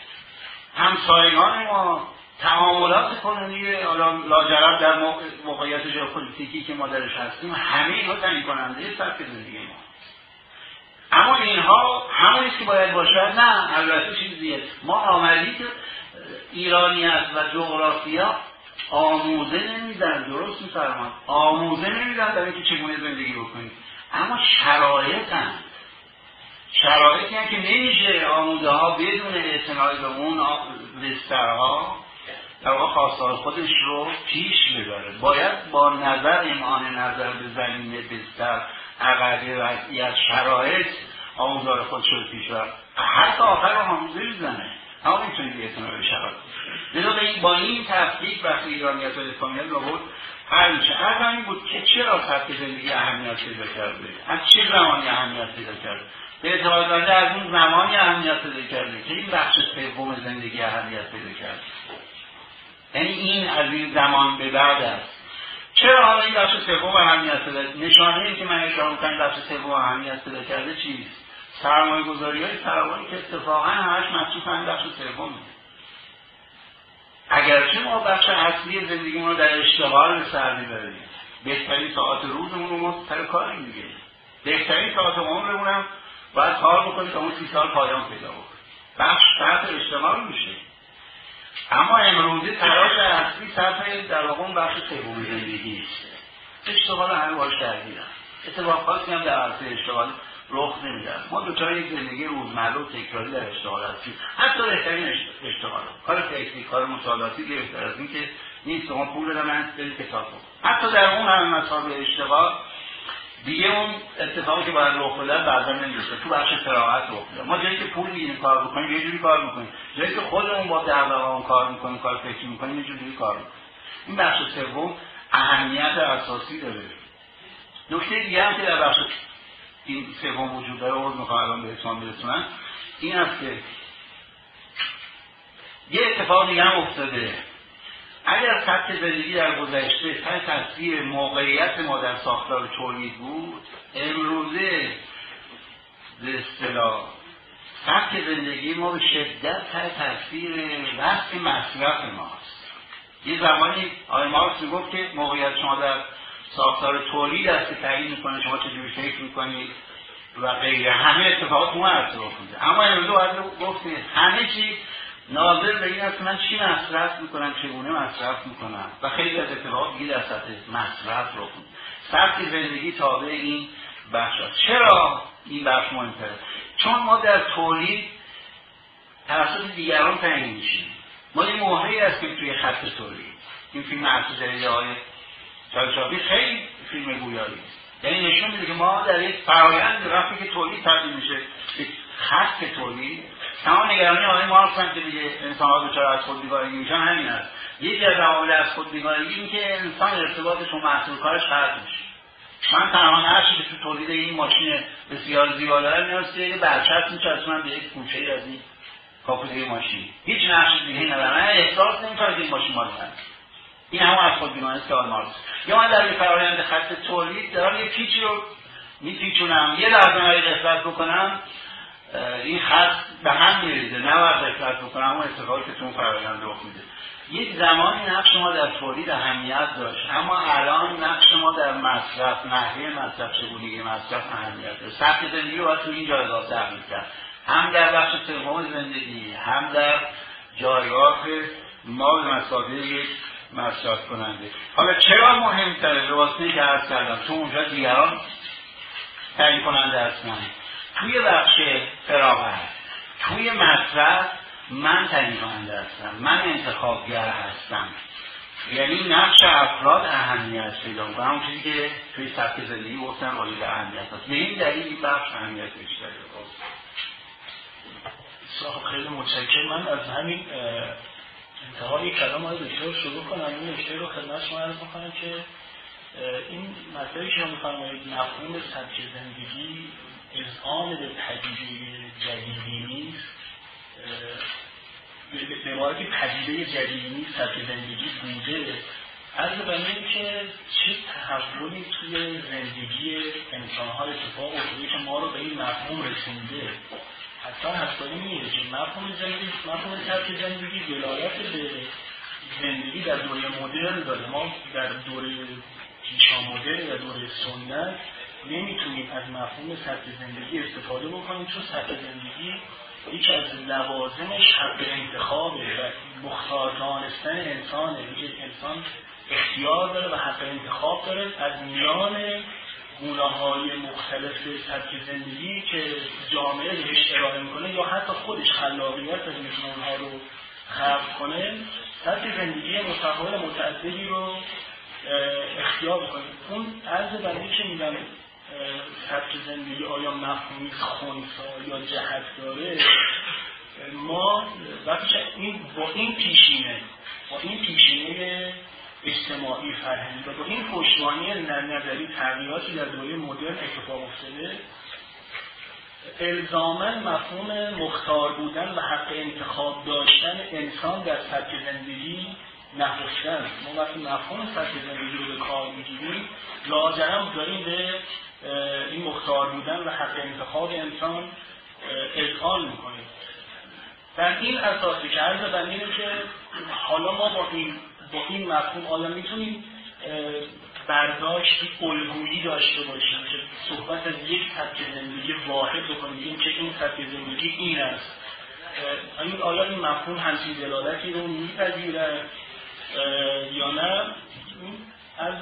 همسایگان ما، تعاملات کنونی لاجرم در موقعیت ژئوپلیتیکی که ما درش هستیم، همه اینها تعیین کننده سبک زندگی ما. اما اینها همونی که باید باشد نه، البته چیزیه. ما آمدی که ایرانیت و جغرافیا آموزه نمیدن، درست میفرمان، آموزه نمیدن برای اینکه چگونه زندگی بکنید، اما شرایطن. شرایطی هم که نمیشه آموزه ها بدون اعتنای به اون بسترها در واقع خواستار خودش رو پیش ببره. باید با نظر امعان نظر به زمینه بستر، عقبه، وضعیت، شرایط آموزار خودش رو پیش ببره. هر تا آخر رو آموزه بزنه، اما میتونید اعتنای به شرایط. لذا با این تفکیک وقتی ایرانیت و اسلامیت رو بود هر میشه. هر این بود که چرا سبک زندگی اهمیت پیدا کرده، از چه زمانی اهمیت پیدا کرده. به اعتقاد بنده از اون زمانی اهمیت پیدا کرده که این بخش سوم زندگی اهمیت پیدا کرده. یعنی این از این زمان به بعد است. چرا حالا این بخش سوم اهمیت پیدا کرده؟ نشانه این که من اشاره می‌کنم بخش سوم اهمیت پیدا کرده چیست؟ سرمایه گذاری های فراوانی که اتفاقا همش مصروف هم بخش سومه. اگرچه ما بخش اصلی زندگیمون رو در اشتغال به سر میبریم، بهترین ساعت روزمون رو ما سر کاریم دیگه، بهترین ساعت عمرمون هم باید کار بکنیم تا اون سی سال پایان پیدا بکنیم، بخش تحت اشتغال میشه. اما امروزی تلاش اصلی صرف در واقع اون بخش سوم زندگی است. اشتغال همه باش درگیرن، اتفاقاتی هم در عرصه اشتغال رخ نمیدن. ما دوچار یک زندگی روزمره و تکراری در اشتغال هستیم. حتی بهترین اشتغال کار تکنیک، کار مطالعاتی بهتر از این که نیست. ما پول بدم من برید کتاب بخونم. حتی در اون هم مسائل اشتغال دیگه اون اتفاقی که باید رخ بده بعضا نمیشه، تو بخش فراغت رخ میده. ما جایی که پول میگیریم کار بکنیم یه جوری کار میکنیم، جایی که خودمون با دغدغه‌مون کار میکنیم، کار فکری میکنیم یه جوری کار میکنیم. این بخش سوم اهمیت اساسی داره. نکته دیگه هم که در بخش این سوم وجود داره رو میخوام الان به اتمام برسونم این است که یه اتفاق دیگه هم افتاده. اگر سبک زندگی در گذشته تحت تاثیر موقعیت ما در ساختار تولید بود، امروزه به اصطلاح سبک زندگی ما به شدت تحت تاثیر وقت مصرف ماست. یه زمانی آقای مارکس میگفت که موقعیت شما در ساختار تولید است که تعیین میکنه شما چجوری فکر میکنید و غیره، همه اتفاقات اون اثر میکنه. اما امروزه باید گفت همه چی ناظر به این است که من چی مصرف میکنم، چگونه مصرف میکنم و خیلی از اتفاقات دیگه در سطح مصرف رو کنم. سبک زندگی تابع این بخش است. چرا این بخش مهمتره؟ چون ما در تولید توسط دیگران تعیین میشیم. ما یه موقعی هستیم توی خط تولید. این فیلم ارتجاعی های چالشابی خیلی فیلم گویایی است، یعنی نشون میده که ما در یک فرآیند وقتی که تولید تبدیل میشه به خط تولید. تمام نگرانی آقای مارکس هم که میگه انسان‌ها دچار از خود بیگانگی میشن همین است. یکی از عوامل از خود بیگانگی این که انسان ارتباطش با محصول کارش قطع میشه. من تنها نقشی که تو تولید این ماشین بسیار زیبا دارم این است که یه برچسب میچسبونم به یک گوشه از این کاپوته ماشین، هیچ نقش دیگه‌ای ندارم. من احساس نمی‌کنم که این ماشین مال منه. این همون از خود بیگانگی است که آقای مارکس. یا من در فرآیند خط تولید دارم یه پیچی رو میپیچونم، یه لحظه من قسمت بکنم این خط به هم میریزه، نه باید قسمت بکنم اون اتفاقی که تو اون فرآیند رخ میده. یک زمانی نقش ما در تولید اهمیت داشت، اما الان نقش ما در مصرف، نحوه مصرف، چگونگی مصرف اهمیت داره. سبک زندگی رو باید تو این جایگاه تغییر کرد، هم در بخش سوم زندگی، هم در جایگاه ما به مسابقه یک مصرف کننده. حالا چرا مهمتره؟ به واسطه که عرض کردم تو اونجا دیگران تعیین کننده هستن، توی بخش فراغت، توی مصرف من تعیین کننده هستم، من انتخابگر هستم. یعنی نقش افراد اهمیت پیدا می‌کنه، همون چیزی که توی سبک زندگی گفتم ولی اهمیت هست. به این دلیل این بخش اهمیت بیشتری داره. صاحب خیلی متشکرم. من از همین انتهای کلام های دکتر شروع کنم. این نکته رو خدمت شما عرض می‌کنم که این مطلبی که شما می‌فرمایید مفهوم سبک زندگی اذعان به پدیده جدیدی نیست، به عبارتی پدیده جدیدی نیست، سبک زندگی بوده. عرض بر این که چه تحولی توی زندگی انسان‌ها اتفاق افتاده که ما رو به این مفهوم رسونده. حتی حسابی میگه که مفهوم زندگی، مفهوم سبک زندگی ولایت به زندگی در دوره مدرن داره. ما در دوره پیشا مدرن و دوره سنت نمیتونیم از مفهوم سبک زندگی استفاده بکنیم، چون سبک زندگی یکی از لوازمش حق انتخابه و مختار دانستن انسانه. اینکه انسان اختیار داره و حق انتخاب داره از میان گونه‌های مختلف سبک زندگی که جامعه بهش ارائه میکنه یا حتی خودش خلاقیت از میتونه اونها رو خلق کنه. سبک زندگی متفاوت متعددی رو اختیار بکنه. اون عرض بندی که میدم سبک زندگی آیا مفهومی خنثی یا جهت داره، ما وقتی این با این پیشینه با این پیشینه اجتماعی فرهنگی و با این پشتوانه نظری تغییراتی در دوره مدرن اتفاق افتاده، الزاماً مفهوم مختار بودن و حق انتخاب داشتن انسان در سبک زندگی نهفتن. ما وقتی مفهوم سبک زندگی رو به کار میگیریم لاجرم داریم به این مختار بودن و حق انتخاب انسان اذعان میکنه. در این اساسی که عرض بر اینه که حالا ما با این با این مفهوم آیا میتونیم برداشتی الگویی داشته باشیم که صحبت از یک سبک زندگی واحد بکنیم، این که این سبک زندگی این است، این آیا این مفهوم همچین دلالتی رو میپذیره یا نه؟ از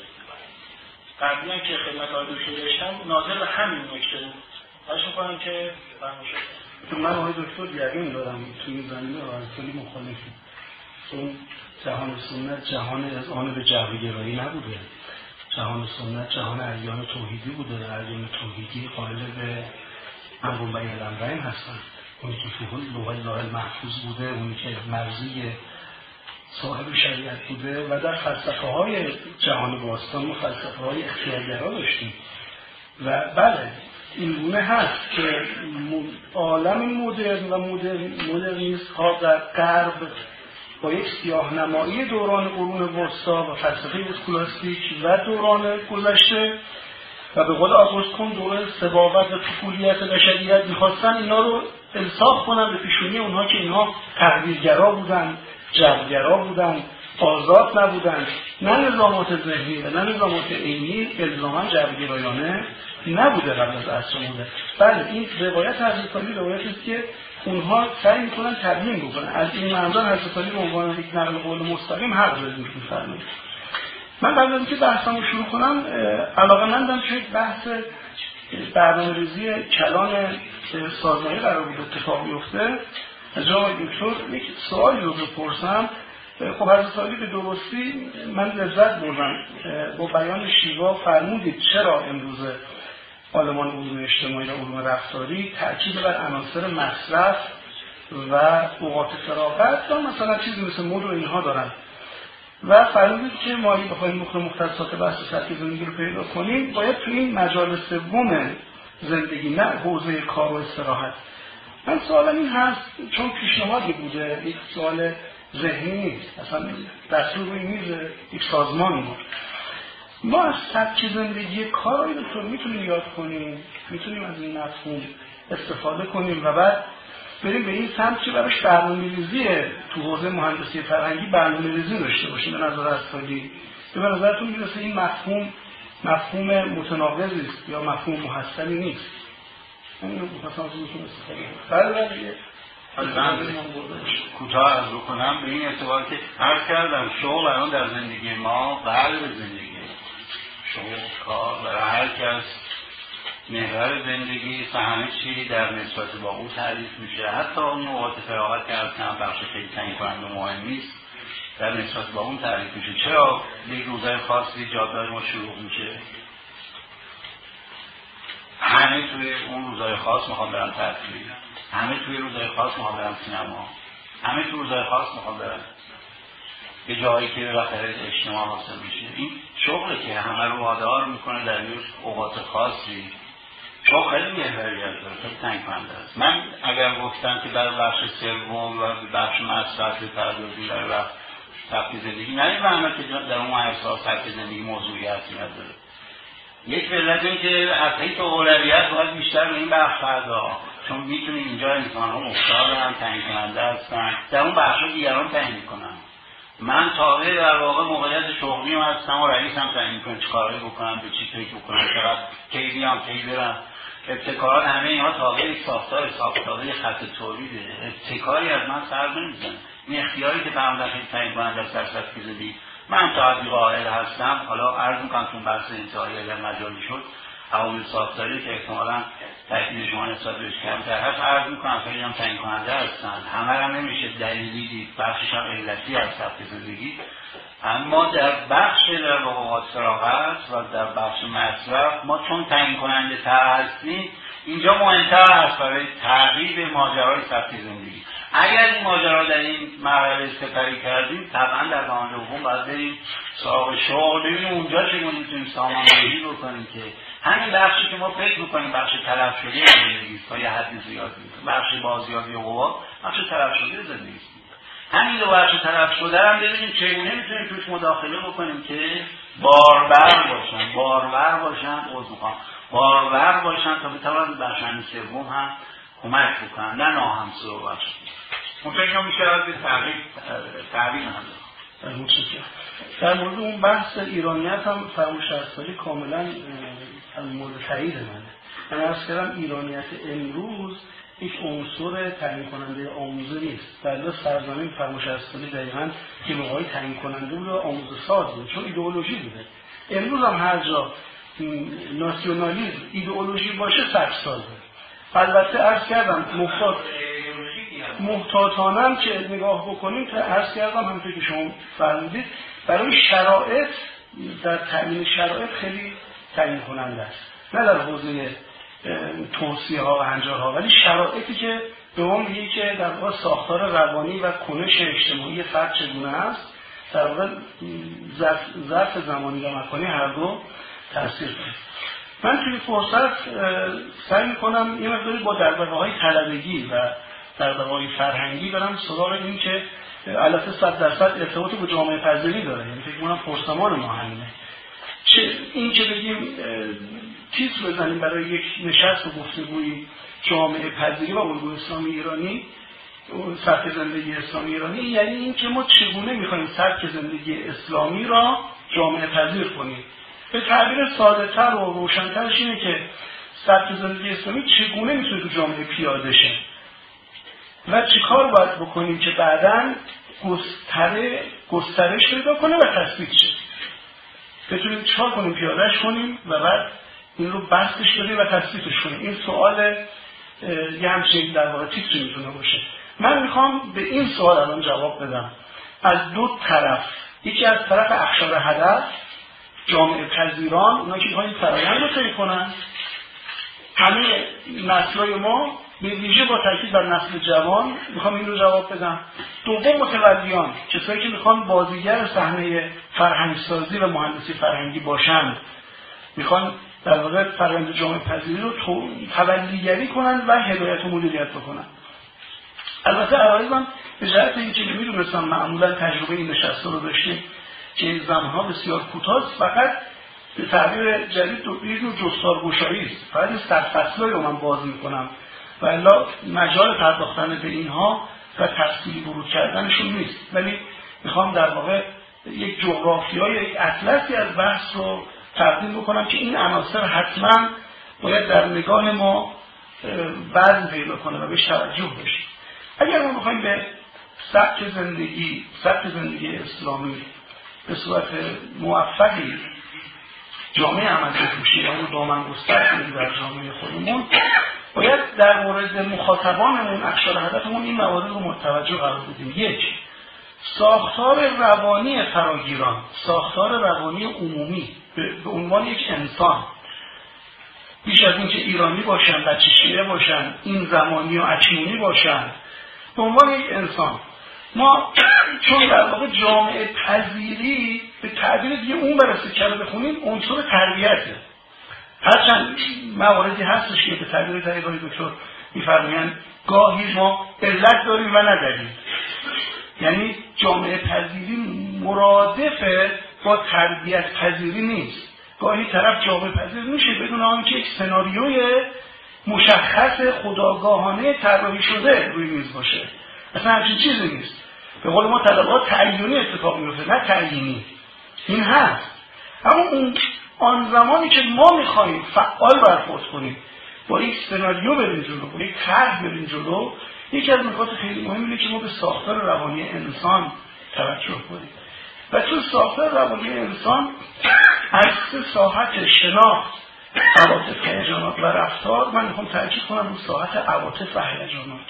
قبلی هم که خدمت آقای دکتر داشتم ناظر به همین نکته بود. خواهش می‌کنم که فرمایش. من آقای دکتر یقین دارم توی این زمینه خیلی مخالفی. چون جهان سنت جهان اذعان به جبرگرایی نبوده. جهان سنت جهان ادیان توحیدی بوده. ادیان توحیدی قائل به امر بالمعروف هستن. اونی که فیه لوح الله محفوظ بوده، اونی که مرضی صاحب شریعت بوده. و در فلسفه های جهان باستان ما فلسفه های اختیارگرا داشتیم و بله این گونه هست که عالم مدرن و مدرنیست ها در غرب با یک سیاه نمایی دوران قرون وسطا و فلسفه اسکولاستیک و دوران گذشته و به قول آگوست کون دوره سبابت و طفولیت بشریت میخواستن اینا رو الصاق کنن به پیشونی اونها که اینها تقدیرگرا بودن، جبرگرا بودن، آزاد نبودن، نه نظامات ذهنی و نه نظامات عینی الزاما جبرگرایانه نبوده قبل از عصر مدرن. بله این روایت حضرت علی روایتی است که اونها سعی میکنن تبیین بکنن. از این منظر حضرت علی به عنوان یک نقل قول مستقیم حق دارید میفرمایید. من قبل از اینکه بحثمو شروع کنم علاقه‌مندم که بحث برنامه‌ریزی کلان سازمانی قرار بود اتفاق بیفته. از جناب دکتر یک سوالی رو بپرسم. خب حضرت علی به درستی من لذت بردم با بیان شیوا فرمودید چرا امروز عالمان علوم اجتماعی و علوم رفتاری تأکید بر عناصر مصرف و اوقات فراغت یا مثلا چیزی مثل مد و اینها دارن و فرمودید که ما اگه بخوایم نقطه مختصات بحث سبک زندگی رو پیدا کنیم باید تو این مجال سوم زندگی نه حوزه کار و استراحت. من سوالم این هست چون پیشنهادی بوده، یک سوال ذهنی نیست، اصلا دستور روی میز یک سازمانی بود. ما از سبک زندگی کارایی رو میتونیم یاد کنیم، میتونیم از این مفهوم استفاده کنیم و بعد بریم به این سمت که براش برنامه‌ریزی تو حوزه مهندسی فرهنگی برنامه‌ریزی داشته باشیم. به نظر اصلی به نظرتون میرسه این مفهوم مفهوم متناقضی است یا مفهوم محسنی نیست؟ من اینو می‌خواستم از اینکه استفاده کنم. بله کوتاه عرض بکنم به این اعتبار که عرض کردم شغل الان در زندگی ما قلب زندگی، شغل کار برای هر کس محور زندگی و همه چی در نسبت با او تعریف میشه. حتی اون اوقات فراغت که اصلا بخش خیلی تعیین کننده مهم نیست در نسبت با اون تعریف میشه. چرا یک روزای خاصی جاده‌های ما شروع میشه؟ همه توی اون روزای خاص میخوان برن تفریح، همه توی روزای خاص میخوان برن سینما، همه توی روزای خاص میخوان برن یه جایی که بالاخره اجتماع حاصل میشه. این شغله که همه رو وادار میکنه در یه اوقات خاصی. شغل خیلی محوریت داره، خیلی تنگ کننده است. من اگر گفتم که در بخش سوم و بخش مصرف پردازی در بخش سبک زندگی نه این معنی که در اون احساس سبک زندگی موضوعیتی نداره. یک علت این که از حیث اولویت باید بیشتر به این بخش پرداخت، چون میتونیم اینجا انسان‌ها مختارن، تعیین کننده هستن، در اون بخش‌ها دیگران تعیین میکنن. من تابع در واقع موقعیت شغلی هم هستم و رئیسم تعیین میکنه چه کارایی بکنم، به چی فکر بکنم، چقدر کی بیام کی برم. ابتکارات همه اینها تابع یک ساختار ساختاری خط تولیده. ابتکاری از من سر نمیزنه. این اختیاری که فرمودن خیلی تعیین کننده است در سبک زندگی. من تا حدی قائل هستم. حالا عرض میکنم چون بحث انتهایی اگر مجالی شد عوامل ساختاری که احتمالاً تأکید شما نسبت بهش کمتر هست عرض میکنم خیلی هم تعیین کننده هستن. همه هم نمیشه دلیلی دید، بخشش هم علتی از سبک زندگی. اما در بخش در اوقات فراغت و در بخش مصرف ما چون تعیین کننده تر هستیم اینجا مهمتر هست برای تغییر ماجرای سبک زندگی. اگر این ماجرا در این مرحله سپری کردیم طبعا در زمان دوم باید بریم سراغ شغل، ببینیم اونجا چگونه میتونیم سامان‌دهی بکنیم که همین بخشی که ما فکر میکنیم بخش تلف شده زندگی است تا یه حد زیادی، بخش بازیابی قوا بخش تلف شده زندگی است. همین رو بخش طرف شده هم ببینیم چگونه میتونیم توش مداخله بکنیم که بارور باشن بارور باشن عضوها بارور باشن تا بتوانند بخشنده سوم هم کمک بکنن نه ناهمسو باشن. اون فکر میشه از تغییر تغییر نداره. در مورد اون بحث ایرانیت هم فراموش اصلی کاملا مورد تایید منه. من عرض کردم ایرانیت امروز یک عنصر تعیین کننده آموزه نیست. در سرزمین فراموش اصلی دقیقاً که موقعی تعیین کننده بود آموزه ساز بود، چون ایدئولوژی بوده. امروز هم هر جا ناسیونالیسم ایدئولوژی باشه صد ساله. البته عرض کردم محتاط محتاطانه که نگاه بکنیم که عرض کردم همونطور که شما فرمودید برای شرایط در تعیین شرایط خیلی تعیین کننده است، نه در حوزه توصیه ها و هنجارها، ولی شرایطی که به ما میگه که در واقع ساختار روانی و کنش اجتماعی فرد چگونه است در واقع ظرف زمانی و مکانی هر دو تاثیر داره. من توی فرصت سعی میکنم یه مقداری با دغدغه‌های طلبگی و دغدغه‌های فرهنگی برم سراغ این که البته صد درصد ارتباط با جامعه پذیری داره، یعنی فکر کنم پرسمان ما همینه. چه این که بگیم تیتر بزنیم برای یک نشست و گفتگوی جامعه پذیری و الگوی اسلامی ایرانی، سبک زندگی اسلامی ایرانی، یعنی این که ما چگونه میخوایم سبک زندگی اسلامی را جامعه پذیر کنیم. به تعبیر ساده تر و روشن‌ترش اینه که سبک زندگی اسلامی چگونه میتونه تو جامعه پیاده شه و چیکار باید بکنیم که بعداً گستره گسترش پیدا کنه و تثبیت شه. بتونیم چیکار کنیم پیادهش کنیم و بعد این رو بستش بدیم و تثبیتش کنیم. این سوال یه همچین در واقع تیتری میتونه باشه. من میخوام به این سوال الان جواب بدم از دو طرف. یکی از طرف اقشار هدف، جامعه پذیران، اونا که میخوان این فرآیند رو طی کنن، همه نسل‌های ما به ویژه با تاکید بر نسل جوان میخوام این رو جواب بدم. دوم متولیان، کسایی که میخوان بازیگر صحنه فرهنگسازی و مهندسی فرهنگی باشند، میخوان در واقع فرآیند جامعه پذیری رو تولیگری کنن و هدایت و مدیریت بکنن. البته عرایزم به جهت اینکه میدونستم معمولا تجربه این نشسته رو داشتیم که این زمانها بسیار کوتاه، فقط به تعبیر جدید یه نوع جستارگشایی است. فقط این سرفصلایی رو من باز میکنم و الا مجال پرداختن به اینها و تفصیلی ورود کردنشون نیست، ولی میخوام در واقع یک جغرافیای یک اطلسی از بحث رو تقدیم بکنم که این عناصر حتما باید در نگاه ما وزن پیدا کنه و بهش توجه بشه. اگر ما بخوایم به سبک زندگی سبک زندگی اسلامی به صورت موفقی جامعه عمل بپوشیم یا اون دامن گستر کنیم در جامعه خودمون، باید در مورد مخاطبانمون اقشار هدفمون این موارد رو متوجه قرار بدیم. یک، ساختار روانی فراگیران، ساختار روانی عمومی به عنوان یک انسان، بیش از این که ایرانی باشن، بچه شیعه باشن، این زمانی و اکنونی باشن، به عنوان یک انسان. ما چون در واقع جامعه پذیری به تعبیر دیگه اون برسه که بخونیم عنصر تربیته. هرچند مواردی هستش که به تعبیر دقیقی دکتر میفرمایند گاهی ما علت داریم و نداریم، یعنی جامعه پذیری مرادف با تربیت پذیری نیست. گاهی طرف جامعه پذیر میشه بدون آنکه یک سناریوی مشخص خودآگاهانه طراحی شده روی میز باشه. اصلا همچین چیزی نیست. به قول ما طلبات تعیینی اتفاق میفته، نه تعیینی. این هست. اما اون آن زمانی که ما میخوایم فعال برخورد کنیم، با یک سناریو بریم جلو، با یک طرح بریم جلو، یکی از نکات خیلی مهمه اینه که ما به ساختار روانی انسان توجه کنیم. و تو ساختار روانی انسان از سه ساحت شناخت، عواطف، هیجانات و رفتار، من میخوام تاکید کنم اون ساحت عواطف و هیجانات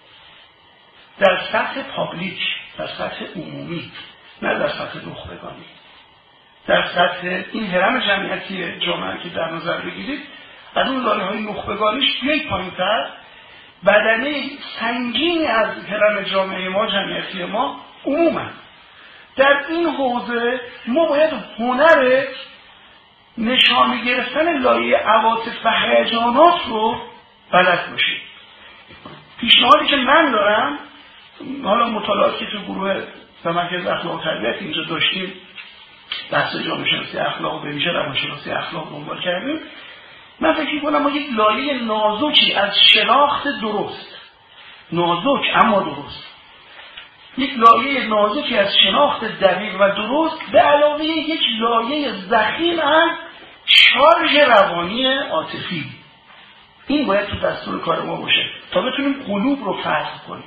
در سطح پابلیک، در سطح عمومی، نه در سطح نخبگانی. در سطح این هرم جمعیتی جامعه که در نظر بگیرید، از اون لایه‌های نخبگانیش یک پایین‌تر بدنه سنگینی از هرم جامعه ما، جمعیتی ما عموما. در این حوزه ما باید هنر نشانه گرفتن لایه عواطف و هیجانات رو بلد باشیم. پیشنهادی که من دارم حالا مطالعاتی که تو گروه و مرکز اخلاق و تربیت اینجا داشتیم، بحث جامعه شناسی اخلاق و به ویژه روانشناسی اخلاق دنبال کردیم، من فکر می‌کنم ما یک لایه نازکی از شناخت درست، نازک اما درست، یک لایه نازکی از شناخت دقیق و درست به علاوه یک لایه ضخیم از شارژ روانی عاطفی، این باید تو دستور کار ما باشه تا بتونیم قلوب رو فتح کنیم،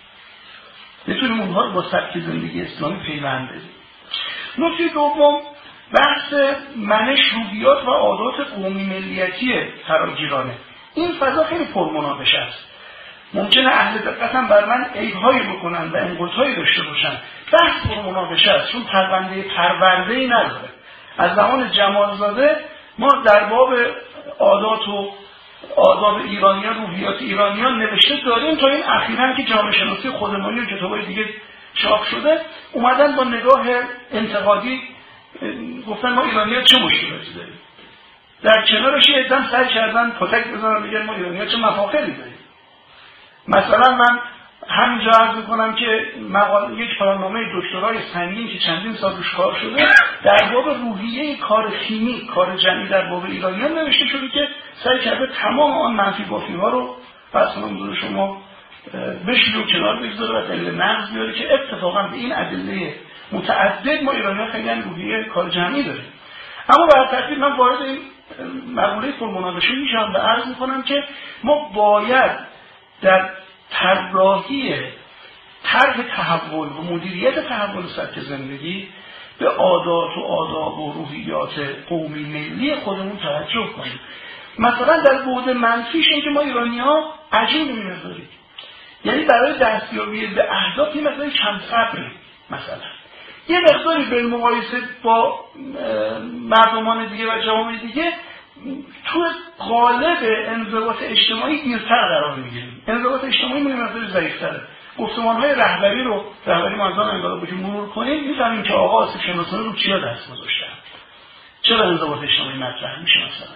بتونیم اونها رو با سبک زندگی اسلامی پیوند بدیم. نکته دوم بحث منش روحیات و عادات قومی ملیتی فراگیرانه. این فضا خیلی پرمناقشه است. ممکنه اهل دقت هم بر من عیب‌هایی بکنن و انقطاعی داشته باشن. بحث پرمناقشه است چون پرونده پرورده‌ای نداره. از زمان جمالزاده ما در باب عادات و آداب ایرانیان، روحیات ایرانیان نوشته داریم تا این اخیراً که جامعه شناسی خودمانی و کتابای دیگه چاپ شده اومدن با نگاه انتقادی گفتن ما ایرانی‌ها چه مشکلاتی داریم. در کنارش یه عده‌ام سعی کردن پتک بزنن بگن ما ایرانی‌ها چه مفاخری داریم. مثلا من همینجا عرض می‌کنم که مقاله یک پایان‌نامه دکترای سنگین که چندین سال روش کار شده در باب روحیه کار شیمی، کار جمعی در باب ایرانیان نوشته شده که سعی کرده تمام آن منفی بافی‌ها رو مثلا حضور شما بشید و کنار بگذاره و دلیل نقض بیاره که اتفاقا به این ادله متعدد ما ایرانی‌ها خیلی روحیه کار جمعی داریم. اما بر ترتیب من وارد این مقوله پرمناقشه میشم و عرض می‌کنم که ما باید در طراحی طرح تحول و مدیریت تحول سبک زندگی به عادات و آداب و روحیات قومی ملی خودمون توجه کنیم. مثلا در بعد منفیش این که ما ایرانی‌ها عجیب می‌نظریم، یعنی برای دستیابی به اهداف این مثلا کم صبریم. مثلا یه مقداری به مقایسه با مردمان دیگه و جوامع دیگه تو قالب انضباط اجتماعی دیرتر قرار میگیریم. انضباط اجتماعی ما مقداری ضعیف‌تره. گفتمان‌های رهبری رو رهبری منظور انقلاب بگیم مرور کنیم می‌فهمیم که آقا آسیب شناسانه رو چیا دست گذاشتن. چرا انضباط اجتماعی مطرح میشه مثلا.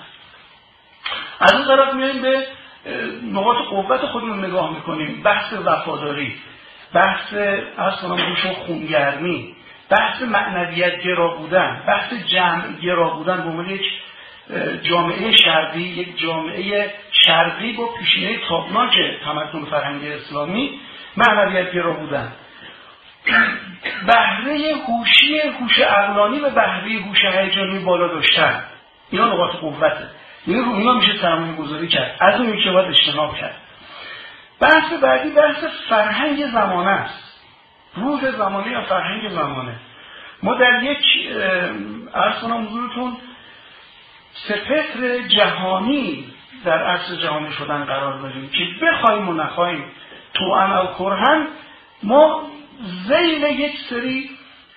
از اون طرف میایم به نقاط قوت خودمون نگاه میکنیم، بحث وفاداری، بحث اصلا روش و خونگرمی، بحث معنویت گرا بودن، بحث جمع گرا بودن به عنوان یک جامعه شرقی، یک جامعه شرقی با پیشینه تابناک تمدن فرهنگی اسلامی، معنویت گرا بودن، بهره هوشی هوش عقلانی و بهره هوش هیجانی بالا داشتن، اینا نقاط قوته. یعنی رو اینا میشه سرمایه گذاری کرد، از اون یکی باید اجتناب کرد. بحث بعدی بحث فرهنگ زمانه است، روح زمانه یا فرهنگ زمانه. ما در یک عرض کنم حضورتون سپهر جهانی در عصر جهانی شدن قرار داریم که بخوایم و نخوایم توأم و کرهن ما ذیل یک سری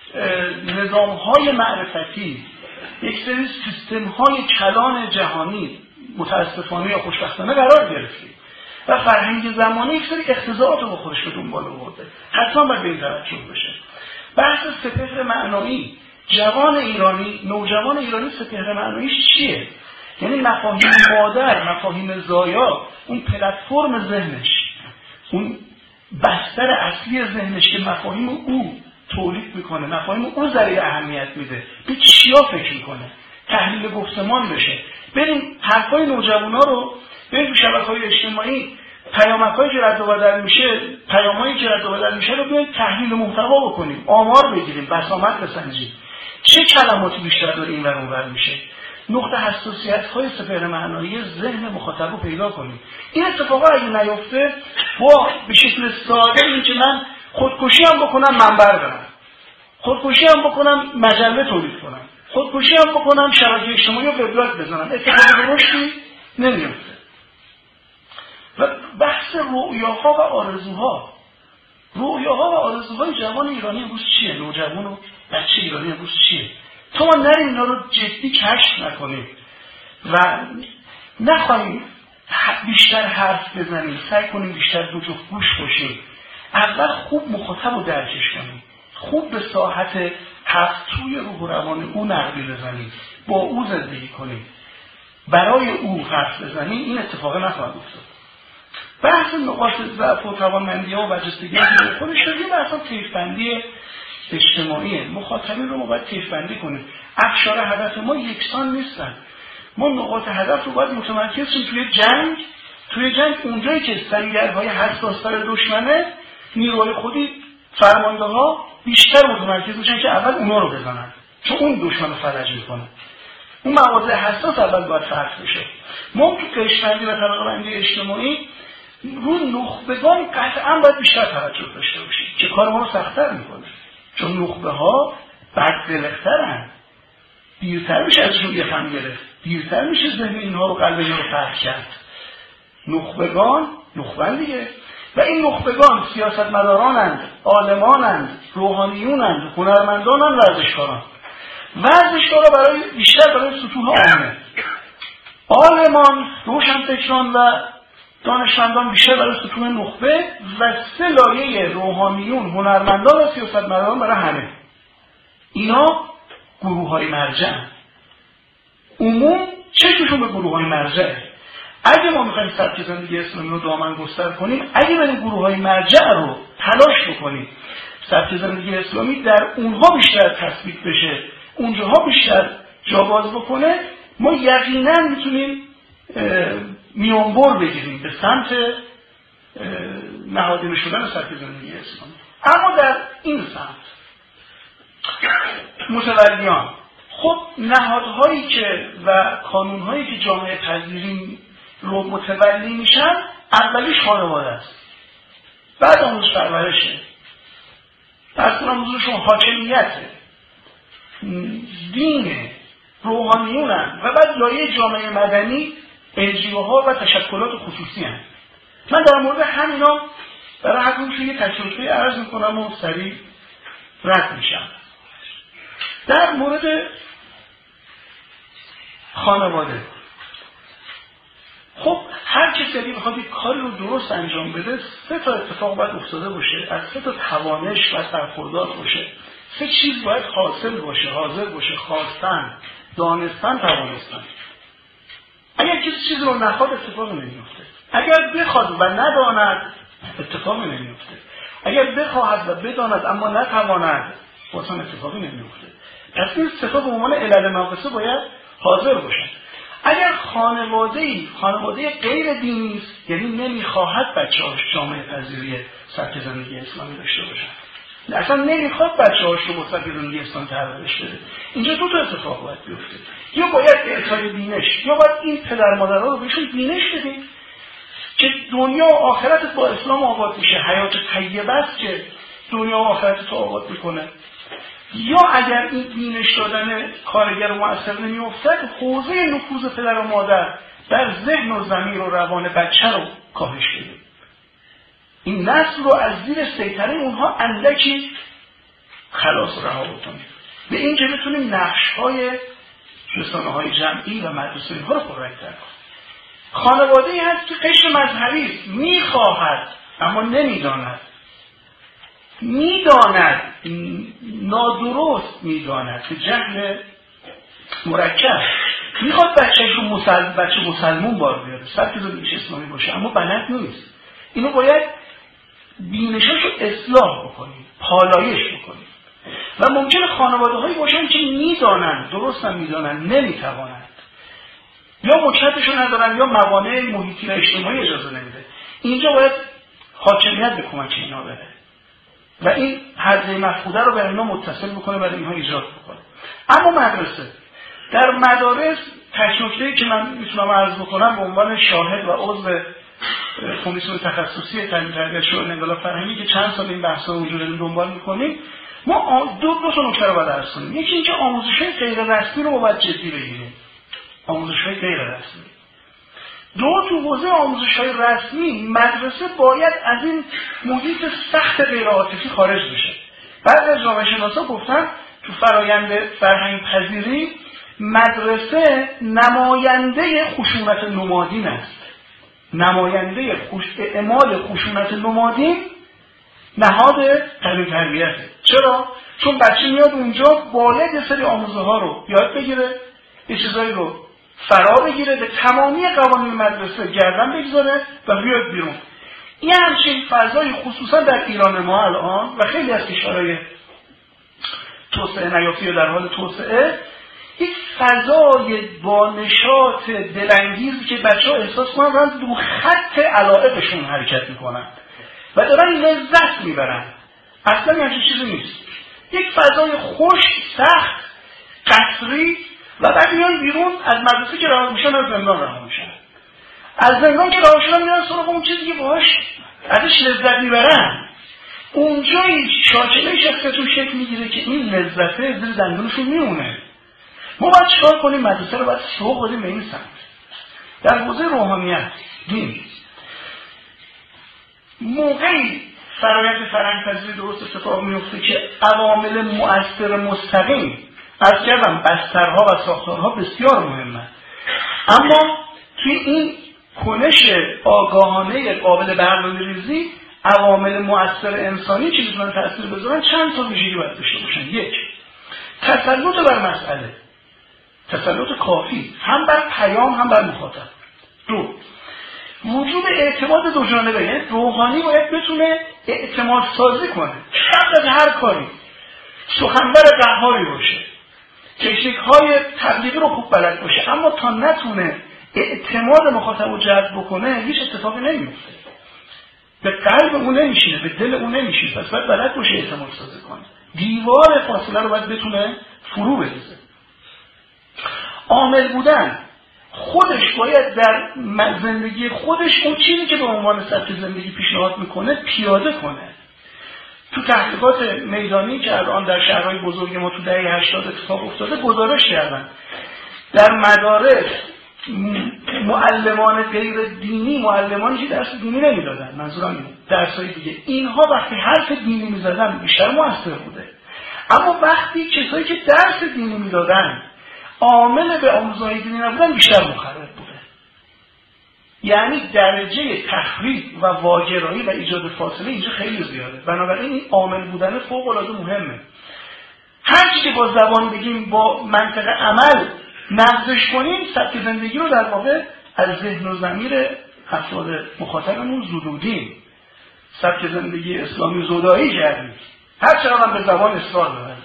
نظام‌های معرفتی، یک سری سیستم‌های کلان جهانی متاسفانه یا خوشبختانه قرار گرفتیم و فرهنگ زمانی یک سری اختزاعات رو با خودش به دنبال آورده. حتما باید به این توجه بشه. بحث سپهر معنایی، جوان ایرانی، نوجوان ایرانی سپهر معناییش چیه؟ یعنی مفاهیم مادر، مفاهیم زایا، اون پلتفرم ذهنش، اون بستر اصلی ذهنش که مفاهیم او تولید میکنه، مفاهیم او ذریع اهمیت میده، به چیا فکر میکنه، تحلیل گفتمان بشه. بریم حرفای نوجوانا رو بریم تو شبکه‌های اجتماعی، پیامک‌هایی که رد و بدل میشه، پیامایی که رد و بدل میشه رو بیایم تحلیل محتوا بکنیم، آمار بگیریم، بسامد بسنجیم، چه کلماتی بیشتر داره این ور اون ور میشه، نقطه حساسیت‌های سپهر معنایی ذهن مخاطب رو پیدا کنیم. این اتفاقا اگه نیفته با به شکل ساده این که من خودکشی هم بکنم منبر برم، خودکشی هم بکنم مجله تولید کنم، خودکشی هم بکنم شبکه اجتماعی رو وبلاگ بزنم، اتفاق درستی نمیفته. و بحث رؤیاها و آرزوها، رؤیاها و آرزوهای جوان ایرانی امروز چیه؟ نوجوان و بچه ایرانی امروز چیه؟ تا ما نریم اینا رو جدی کشف نکنیم و نخواهیم بیشتر حرف بزنیم، سعی کنیم بیشتر دو جفت گوش باشیم، اول خوب مخاطب رو درکش کنیم، خوب به ساحت هفتوی روح و روان او نقبی بزنیم، با او زندگی کنیم، برای او حرف بزنیم، این اتفاق نخواهد افتاد. بحث نقاط ضعف و توانمندی‌ها و برجستگی‌ها که خودش داره، یه بحث طیف‌بندی اجتماعیه. مخاطبین رو ما باید طیف‌بندی کنیم. ابشار هدف ما یکسان نیستن. ما نقاط هدف رو باید متمرکز شیم توی جنگ. توی جنگ اونجایی که سنگرهای حساس‌تر دشمنه، نیروهای خودی فرمانده‌ها بیشتر متمرکز میشن که اول اونا رو بزنن، چون اون دشمن رو فلج میکنه. اون مواضع حساس اول باید فرض بشه. ما تو طیف‌بندی و طبقه‌بندی اجتماعی رو نخبگان قطعا باید بیشتر توجه داشته باشیم که کار ما رو سخت‌تر میکنه، چون نخبه ها بددل‌ترن، دیرتر میشه ازشون یفهم گرفت، دیرتر میشه ذهن اینها رو قلب اینها رو فتح کرد. نخبگان نخبن دیگه، و این نخبگان سیاستمدارانند، عالمانند، روحانیونند، هنرمندانند، ورزشکاران. ورزشکارا برای بیشتر برای سطوح عامه، عالمان، روشنفکران و دانشمندان بیشتر برای سطوح نخبه، و سه لایه روحانیون، هنرمندان و سیاستمداران برای همه. اینا گروه های مرجع. عموم چشمشون به گروه های مرجعه. اگه ما میخوایم سبک زندگی اسلامی رو دامن گستر کنیم، اگه بریم گروه های مرجع رو تلاش بکنیم سبک زندگی اسلامی در اونها بیشتر تثبیت بشه، اونجاها بیشتر جا باز بکنه، ما یقینا میتونیم میانبر بگیریم به سمت نهادینه شدن سبک زندگی اسلامی. اما در این سمت متولیان، خب نهادهایی که و کانونهایی که جامعه پذیری رو متولی میشن، اولیش خانواده است، بعد آموزش پرورشه، بعد آموزششون حاکمیته، دین، روحانیونن، و بعد لایه جامعه مدنی، انجیوها و تشکلات خصوصی هست. من در مورد همینا برای حکمشون یه تجربه عرض میکنم و سریع رد میشم. در مورد خانواده، خب هر کسی اگه بخواد یک کاری رو درست انجام بده، سه تا اتفاق باید افتاده باشه، از سه تا توانش باید برخوردار باشه، سه چیز باید حاصل باشه، حاضر باشه: خواستن، دانستن، توانستن. اگر کسی چیز رو نخواد، اتفاقی نمیفته. اگر بخواد و نداند، اتفاقی نمیفته. اگر بخواهد و بداند اما نتواند، واسه اتفاقی نمیفته. پس این سه تا به عنوان علل ناقصه باید حاضر باشن. اگر خانواده‌ای خانواده غیر دینی است، یعنی نمیخواهد بچه‌هاش جامعه پذیری سبک زندگی اسلامی داشته باشن، اصلا نمیخواد بچه‌هاش رو با سبک زندگی اسلامی پرورش بده، اینجا دو تا اتفاق باید بیفته: یا باید اعطای دینش، یا باید این پدر مادرها رو بهشون دینش بدیم که دنیا و آخرتت با اسلام آباد میشه، حیات طیبه است که دنیا و آخرتت رو آباد میکنه. یا اگر این دینش دادن کارگر مؤثر نمی‌افتد، حوزه نفوذ پدر و مادر در ذهن و ضمیر و روان بچه رو کاهش بده، این نسل رو از زیر سیطره اونها اندکی خلاص رها بکنیم. به این که بتونیم نقش‌های رسانه‌های جمعی و مدرسه اینها رو پررنگ‌تر کنیم. خانواده‌ای هست که قشر مذهبی است، می‌خواهد اما نمی‌داند، میداند نادرست میداند، که جهل مرکب، میخواد بچه‌ش رو مسلم بچه مسلمون بار بیاره، سبک زندگیش اسلامی باشه، اما بلد نیست. اینو باید بینشش رو اصلاح بکنیم، پالایش بکنیم. و ممکنه خانواده هایی باشن که میدانند، درست هم میدانند، نمیتوانند، یا مکتبشو ندارن، یا موانع محیطی و اجتماعی اجازه نمیده. اینجا باید حاکمیت به کمک اینا بره و این حرزه مفقوده رو برای اینا متصل بکنه، برای اینها ایجاد بکنه. اما مدرسه، در مدارس تکنوکته‌ای که من میتونم عرض بکنم به عنوان شاهد و عضو کمیسیون تخصصی تعلیم تربیت شورای انقلاب فرهنگی که چند سال این بحثا رو وجود دنبال میکنیم، ما دو دو تا نکته رو باید عرض کنیم. یکی اینکه آموزش‌های غیر رسمی رو باید جدی بگیریم، آموزش‌های غیر رسمی. دو، تو حوزه آموزش‌های رسمی مدرسه باید از این محیط سخت غیر عاطفی خارج بشه. بعضی از جامعه شناسا گفتن تو فرایند فرهنگ پذیری مدرسه نماینده خشونت نمادین است. نماینده خوش... اعمال خشونت نمادین نهاد تعلیم تربیته. چرا؟ چون بچه میاد اونجا باید یه سری آموزه ها رو یاد بگیره، یه چیزایی رو فرا بگیره، به تمامی قوانین مدرسه گردن بگذاره و بیاد بیرون. این همچین فضای خصوصا در ایران ما الان و خیلی از کشورهای توسعه نیافته در حال توسعه، یک فضای با نشاط دلانگیزی که بچه‌ها احساس کنن دارن دو خط علایقشون حرکت میکنن و دارن لذت میبرن. اصلا همچین چیزی نیست. یک فضای خوش، سخت، قصری و بعد میان بیرون از مدرسه که رها میشن از زندان رها میشن. از زندان که رها شدن میان سراغ اون چیزی که باهاش ازش لذت میبرن. اونجایی شاکله شخصیتون شکل میگیره که این لذته زیر دندونشون میمونه. ما باید چکار کنیم؟ مدرسه رو باید سوق بدیم به این سمت. در حوزه روحانیت، دین، موقعی فرآیند فرهنگ‌پذیری درست اتفاق میفته که عوامل مؤثر مستقیم از کردم بسترها و ساختارها بسیار مهمه، اما توی این کنش آگاهانه قابل برنامه‌ریزی عوامل مؤثر انسانی چی میتونن تأثیر بذارن؟ چند تا ویژگی باید داشته باشن. یک، تسلط بر مسئله، تسلط کافی هم بر پیام هم بر مخاطب. دو، وجود اعتماد دو جانبه، یعنی روحانی باید بتونه اعتماد سازی کنه قبل از هر کاری، سخنور قهاری باشه، تکنیک‌های تبلیغی رو خوب بلد باشه، اما تا نتونه اعتماد مخاطب رو جلب بکنه هیچ اتفاقی نمیفته. به قلب اون نمیشینه، به دل اون نمیشینه. پس باید بلد باشه اعتماد سازی کنه. دیوار فاصله رو باید بتونه فرو بریزه. عامل بودن، خودش باید در زندگی خودش اون چیزی که به عنوان سبک زندگی پیشنهاد میکنه پیاده کنه. تو تحقیقات میدانی که الان در شهرهای بزرگ ما تو دهه هشتاد اتفاق افتاده گزارش کردن در مدارس معلمان غیر دینی، معلمانی که درس دینی نمیدادن، منظورم اینه درسای دیگه، اینها وقتی حرف دینی میزدن بیشتر موثر بوده، اما وقتی کسایی که درس دینی میدادن عامل به آموزهای دینی نبودن بیشتر مخرب بوده. یعنی درجه تخریب و واگرایی و ایجاد فاصله اینجا خیلی زیاده. بنابراین این عامل بودن فوق العاده مهمه. هر چی که با زبان بگیم، با منطق عمل نقضش کنیم، سبک زندگی رو در واقع از ذهن و ضمیر افراد مخاطبمون زدودیم. سبک زندگی اسلامی زدایی کردیم، هر چقدر به زبان اصرار ببریم.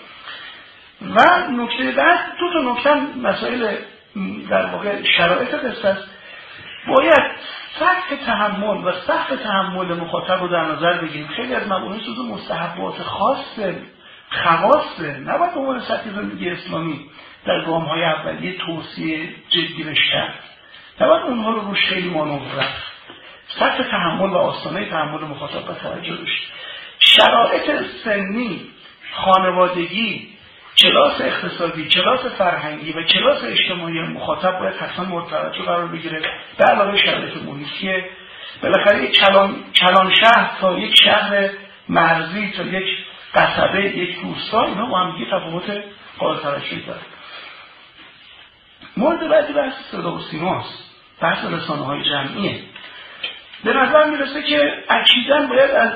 و نکته بعد دو تا نکته مسائل در واقع شرایط قصه است. باید سطح تحمل و سطح تحمل مخاطب رو در نظر بگیریم. خیلی از مباحث جزو مستحبات خاصه، خواصه، نباید به عنوان سطح زندگی اسلامی در گام‌های اولیه توصیه جدی بشه کرد. نباید اونها رو روش خیلی مانور رفت. سطح تحمل و آستانه تحمل مخاطب به توجه داشت. شرایط سنی، خانوادگی، کلاس اقتصادی، کلاس فرهنگی و کلاس اجتماعی مخاطب باید حتما مورد توجه قرار بگیره. به علاوه شرایط محیطی، بالاخره یک کلان کلان شهر تا یک شهر مرزی تا یک قصبه، یک روستا، اینا با هم دیگه تفاوت قابل توجهی داره. مورد بعدی بحث صدا و سیماست، بحث رسانه‌های جمعیه. به نظر میرسه که اکیداً باید از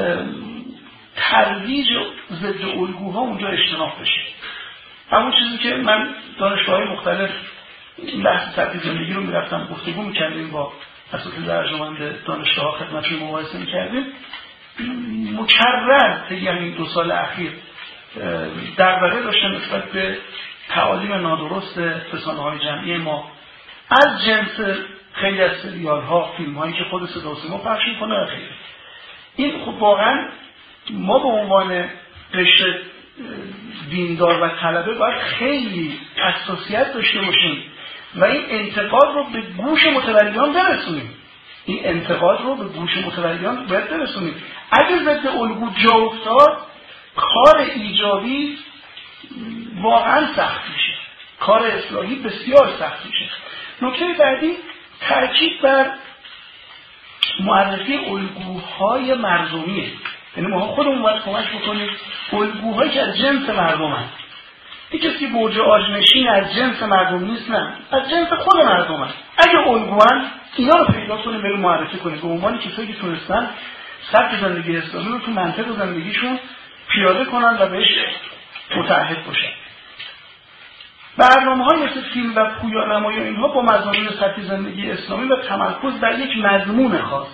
ترویج ضد الگوها اونجا اجتناب بشه. همون چیزی که من دانشگاه‌های مختلف این بحث سبک زندگی رو میرفتم گفتگو میکردیم با اساتید ارجمند دانشگاه‌ها، خدمتشون مباحثه میکردیم، مکرر طی همین دو سال اخیر دغدغه داشتن نسبت به تعالیم نادرست رسانه‌های جمعی ما، از جنس خیلی از سریال‌ها، فیلم‌هایی که خود صدا و سیما پخش می‌کنه و خیلی. این خب واقعا ما به عنوان قشر دیندار و طلبه باید خیلی حساسیت داشته باشیم و این انتقاد رو به گوش متولیان برسونیم. این انتقاد رو به گوش متولیان باید برسونیم. اگر ضد الگو جا افتاد، کار ایجابی واقعا سخت میشه، کار اصلاحی بسیار سخت میشه. نکته بعدی تاکید بر معرفی الگوهای مردمیه. یعنی ما خودمون باید کمک بکنیم الگوهایی که از جنس مردم هست. این کسی برج آجنشین از جنس مردم نیست، نه، از جنس خود مردم هست. اگه الگوان اینا رو پیدا کنیم بریم معرفی کنیم به عنوان کسایی که تونستن سبک زندگی اسلامی رو تو منطق زندگیشون پیاده کنن و بهش متعهد باشن. برنامه‌های مثل فیلم و پویانمایی اینها با مضامین سبک زندگی اسلامی و تمرکز بر یک مضمون خاص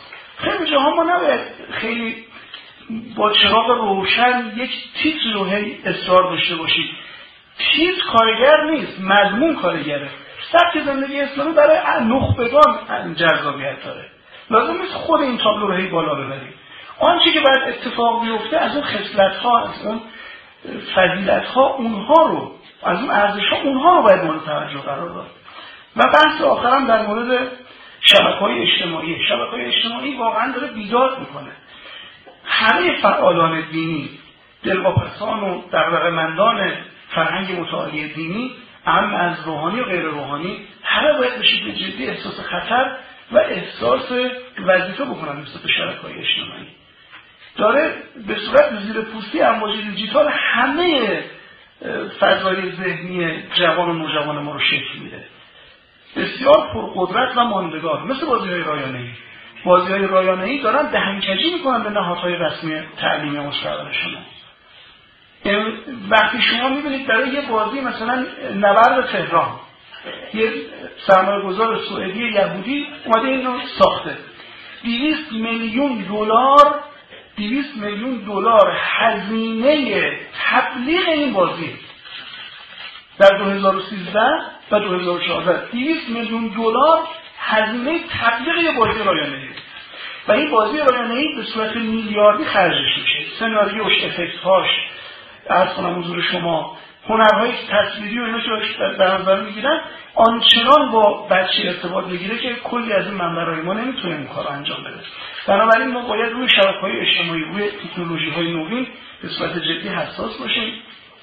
خیلی جاها ما نباید خیلی با چراغ روشن یک تیتر رو هی اصرار داشته باشید. تیتر کارگر نیست، مضمون کارگره. سبک زندگی اسلامی برای نخبگان جذابیت داره، لازم نیست خود این تابلو رو هی بالا ببریم. آنچه که باید اتفاق بیفته از اون خصلت‌ها، از اون فضیلت‌ها، اونها رو، از اون ارزش‌ها، اونها رو باید مورد توجه قرار داد. و بحث آخرم در مورد شبکه‌های اجتماعی. شبکه‌های اجتماعی واقعا داره بیدار میکنه. همه فعالان دینی، دلواپسان و دغدغه‌مندان فرهنگ متعالی دینی، اهم از روحانی و غیر روحانی، همه باید به شکل جدی احساس خطر و احساس وظیفه بکنن نسبت به شبکه‌های اجتماعی. داره به صورت زیر پوستی امواج دیجیتال همه فضای ذهنی جوان و نوجوان ما رو شکل میده. بسیار پرقدرت و ماندگار، مثل بازی‌های رایانه‌ای. بازی‌های رایانه‌ای دارن دهنکجی میکنن به نهادهای رسمی تعلیمی مستقل شما. وقتی شما میبینید برای یه بازی مثلا نبرد تهران یه سرمایه‌گذار سوئدی یهودی اومده اینو ساخته، دویست میلیون دلار دویست میلیون دلار هزینه تبلیغ این بازی در دو هزار و سیزده و دو هزار و چهارده، دویست میلیون دلار هزینه تبلیغ یه بازی رایانه‌ای و این بازی رایانه‌ای به صورت میلیاردی خرجش میشه. سناریوش، افکت‌هاش، عرض کنم حضور شما، هنرهای تصویری و اینا که در نظر میگیرن آنچنان با بچه ارتباط بگیره که کلی از این منبرهای ما نمیتونه این کار انجام بده. بنابراین ما باید روی شبکه‌های اجتماعی، روی تکنولوژی‌های نوین به صورت جدی حساس باشیم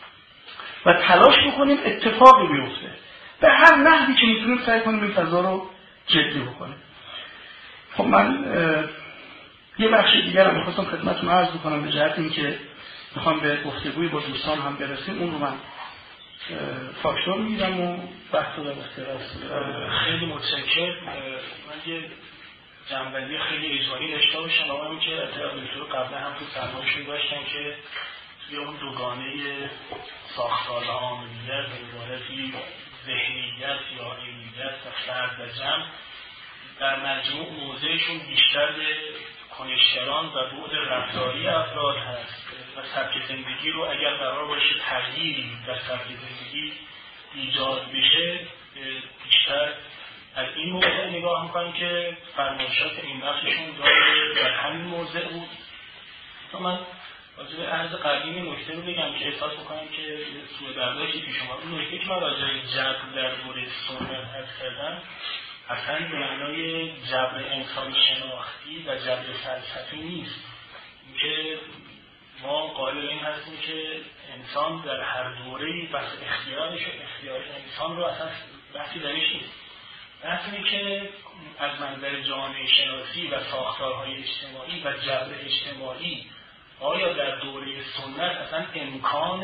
و تلاش بکنیم اتفاقی بیفته. به هر نحوی که میتونیم سعی کنیم این فضا رو جدی بکنیم. خب من یه بخش دیگر رو می‌خواستم خدمتتون عرض بکنم به جهت اینکه میخوام به گفتگوی با دوستان هم برسیم. اون رو من فاکتور میگیرم و وقت رو در اختیار است. خیلی متشکرم. من یه جنبندی خیلی اجمالی داشته باشم و اونم که اطلاع دکتر قبلا هم تو سرمایه‌شون داشتن که توی اون دوگانه ساختار و عاملیت به عبارتی ذهنیت یا علمیت و فرد و جمع در مجموع موضعشون بیشتر به کنشگران و بعد رفتاری افراد هست و سبک زندگی رو اگر قرار باشه تغییری در سبک زندگی ایجاد بشه بیشتر از این موضوع نگاه میکنیم که فرمایشات این بخششون داره در همین موضوع بود. تو من راجع به عرض قبلی نکته رو بگم که احساس میکنم که سوء برداشتی پیش اومد. اون نکته که من راجع به جبر در دوره سنت حرف کردم اصلا به معنای جبر انسان شناختی و جبر فلسفی نیست. اینکه ما قائل این هستیم که انسان در هر دوره‌ای بحث اختیارش و اختیار انسان رو اصلا بحثی درش نیست. بحث اینه که از منظر جامعه شناسی و ساختارهای اجتماعی و جبر اجتماعی آیا در دوره سنت اصلا امکان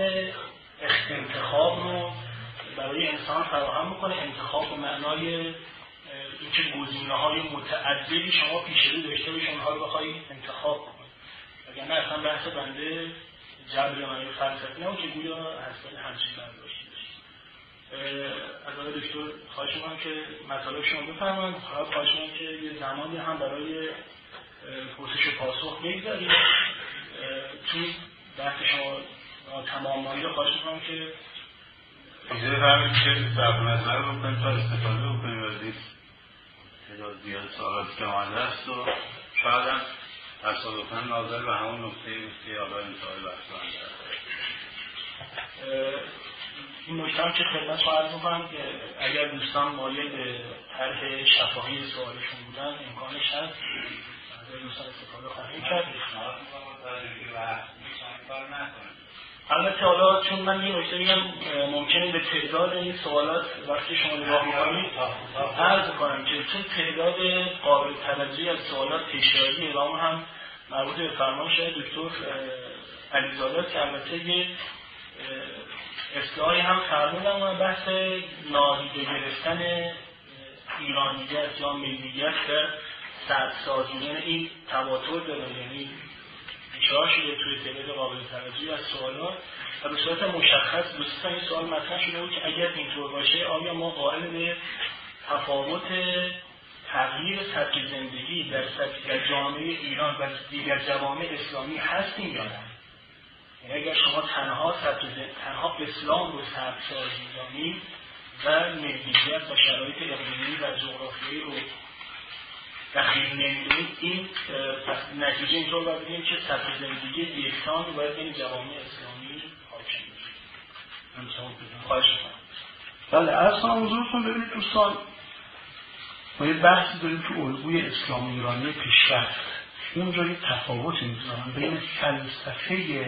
انتخاب رو برای انسان فراهم میکنه؟ انتخاب به معنای اینکه گزینه‌های متعددی شما پیش رو داشته باشید اونها رو بخواید انتخاب کنید. اگر نه اصلا بحث بنده جبر معنی فلسفی نه که گویا اصلا همچین برداشتی داشت. از آقای دکتر خواهش می‌کنم که مطالب شما بفرمایید. خواهش می‌کنم که یه زمانی هم برای پرسش و پاسخ بگذارید. چون بحث شما تمام مانده خواهش می‌کنم که اجازه فرمایید که صحبت رو بکنیم تا استفاده بکنیم از این تعداد زیاد سوالاتی که آمده است و شاید هم تصادفاً ناظر به همون نکته که آقای انتهای بحث آمده است. این نکته هم که خدمت رو عرض می‌کنم که اگر دوستان مایل به طرح شفاهی سوالشون بودن امکانش هست از دوستان استفاده خواهیم کرد. البته حالا چون من یه نکته میگم ممکنه به تعداد این سوالات وقتی شما نگاه می‌کنید عرض کنم که چون تعداد قابل توجهی از سوالات تکراری اعلام هم مربوط به فرمایش دکتر علیزاده که البته یه اصلاحی هم فرمودن و بحث نادیده گرفتن ایرانیت یا ملیت در سبک‌سازی این تواتر داره، یعنی اشاره شده توی تعداد قابل توجهی از سوالات و به صورت مشخص دوستان این سوال مطرح شده بود که اگر اینطور باشه آیا ما قائل به تفاوت تغییر سبک زندگی در سبک در جامعه ایران و دیگر جوامع اسلامی هستیم یا نه؟ یعنی اگر شما تنها سبک تنها اسلام رو سبک سازی می‌دانید و ملیت و شرایط اقلیمی و جغرافیایی رو دخیل نمی‌دونید، این نتیجه اینطور باید بگیم که سبک زندگی یکسان باید بین جوامع اسلامی حاکم بشه. خواهش می‌کنم. بله، عرض کنم حضورتون. ببینید دوستان، ما یه بحثی داریم تو الگوی اسلامی ایرانی پیشرفت. اونجا یه تفاوتی می‌ذارن بین فلسفه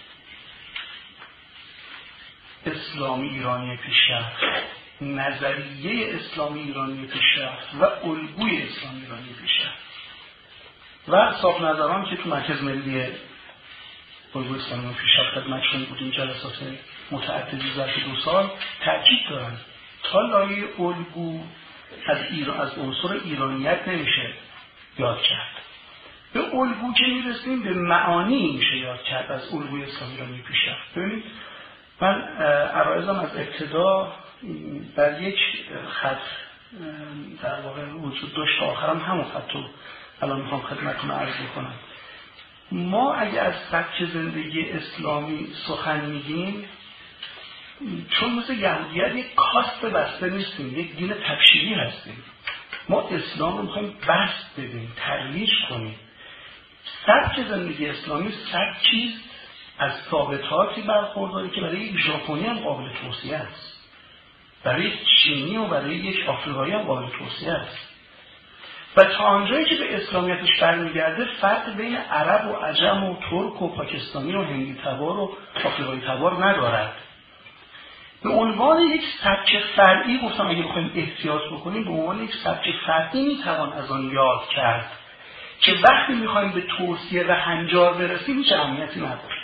اسلامی ایرانی پیشرفت، نظریه اسلامی ایرانی پیشرفت و الگوی اسلامی ایرانی پیشرفت. و صاحب نظران که تو مرکز ملی الگوی اسلامی پیشرفت خدمتشون بودیم جلسات متعددی ظرف دو سال، تاکید دارن تا لایه الگو از ایران از عنصر ایرانیت نمیشه یاد کرد. به الگو که میرسیم به معانی میشه یاد کرد از الگوی اسلامی ایرانی پیشرفت. ببینید، من عرایزم از ابتدا بر یک خط در واقع وجود داشت تا آخرم همون خط رو الان میخوام خدمتتون عرض کنم. ما اگه از سبک زندگی اسلامی سخن میگیم، چون مثل یهودیت یک کاست بسته نیستیم، یک دین تبشیری هستیم. ما اسلام رو میخوایم بست بدیم، ترویج کنیم. سبک زندگی اسلامی سبکی از ثابتاتی برخورداری که برای یک ژاپنی هم قابل توصیه است، برای یک چینی و برای یک آفریقایی هم قابل توصیه است. و تا آنجایی که به اسلامیتش برمیگرده، فرق بین عرب و عجم و ترک و پاکستانی و هندی تبار و آفریقایی تبار ندارد. به عنوان یک سبک فرعی گفتم اگه بخوایم احتیاط بکنیم، به عنوان یک سبک فرعی میتوان از آن یاد کرد که وقتی میخوایم به توصیه و هنجار برسیم هیچ اهمیتی نداره.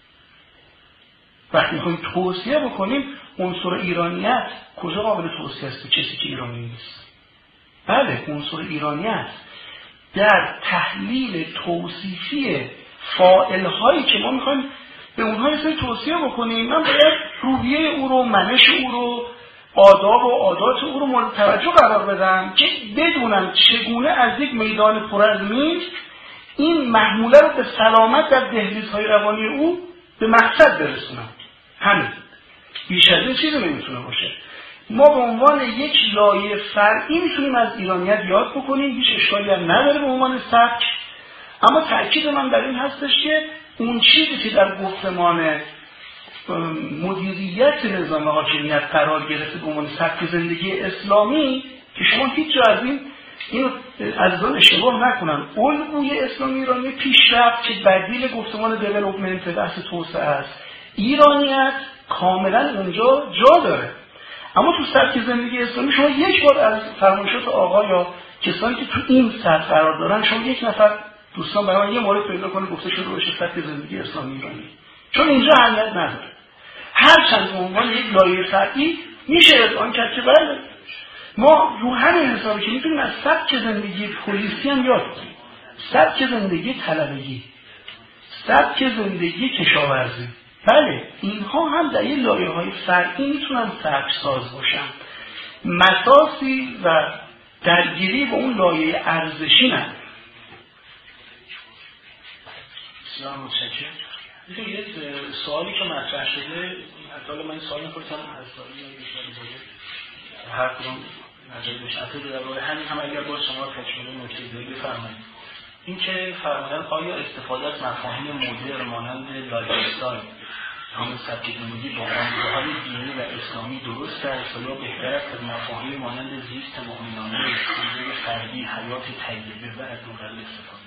وقتی میخوایم توصیه بکنیم، عنصر ایرانیت کجا قابل توصیه است به کسی که ایرانی نیست؟ بله، عنصر ایرانیت در تحلیل توصیفی فاعل‌هایی که ما میخوایم به اونها یه سری توصیه بکنیم، من باید روحیه او رو، منش او رو، آداب و عادات او رو مورد توجه قرار بدم که بدونم چگونه از یک میدان پر از میز این محموله رو به سلامت در دهلیزهای روانی او به مقصد برسونم. همین، بیش از این چیزی نمیتونه باشه. ما به عنوان یک لایه فرعی میتونیم از ایرانیت یاد بکنیم، هیچ اشکالی هم نداره به عنوان سبک. اما تأکید من در این هستش که اون چیزی که در گفتمان مدیریت نظام حاکمیت قرار گرفته به عنوان سبک زندگی اسلامی، که شما هیچ جا از این اینو از آن اشتباه نکنن، الگوی اسلامی ایرانی پیشرفت که بدیل گفتمان دیولپمنت بحث توسعه است، ایرانیت کاملا اونجا جا داره. اما تو سبک زندگی اسلامی شما یک بار از فرمایشات آقا یا کسانی که تو این سطح قرار دارن، شما یک نفر دوستان برای من یه مورد پیدا کنه گفته شده باشه سبک زندگی اسلامی ایرانی، چون اینجا اهمیت نداره. هر چند به عنوان یک لایه فرعی میشه از آن کرد که بله ما رو همین حسابی که میتونیم از سبک زندگی پلیسی هم یاد کنیم، سبک زندگی طلبگی، سبک زندگی کشاورزی، بله اینها هم در یه لایه های فرعی میتونن سبک ساز باشن. مساسی و درگیری با اون لایه ارزشی نداره. بسیار متشکرم. این یه سوالی که مطرح شده، حتی من این سوال می‌پرسم از سوالی بیشتری باشه هر کدوم نظر بشه در واقع همین هم اگر باز شما تکمیل نکته دیگه بفرمایید. این که فرمودن آیا استفاده از مفاهیم مدرن مانند لایف استایل همون سبک زندگی با آموزه‌های دینی و اسلامی درست است یا بهتر است از مفاهیم مانند زیست مؤمنانه، زندگی فردی، حیات طیبه و از اون قبیل استفاده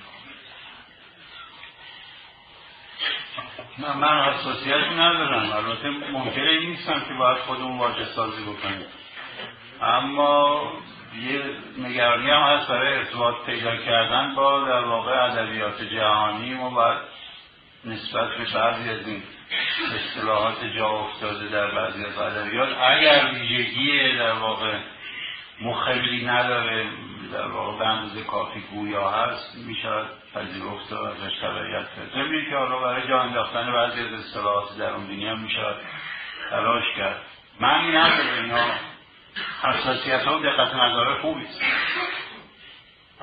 نه من حساسیتی ندارم، البته ممکنه این نیستم که باید خودمون واژه سازی بکنیم، اما یه نگرانی هم هست برای ارتباط پیدا کردن با در واقع ادبیات جهانی. ما باید نسبت به بعضی از این اصطلاحات جا افتاده در بعضی از ادبیات اگر ویژگی در واقع مخلی نداره، در واقع به اندازه کافی گویا هست، میشه پذیرفت و ازش تبعیت کرد. ضمن که حالا برای جا انداختن بعضی از اصطلاحات در اون دنیا میشه تلاش کرد. من نداره اینا حساسیت ها و دقت نظر خوبی است،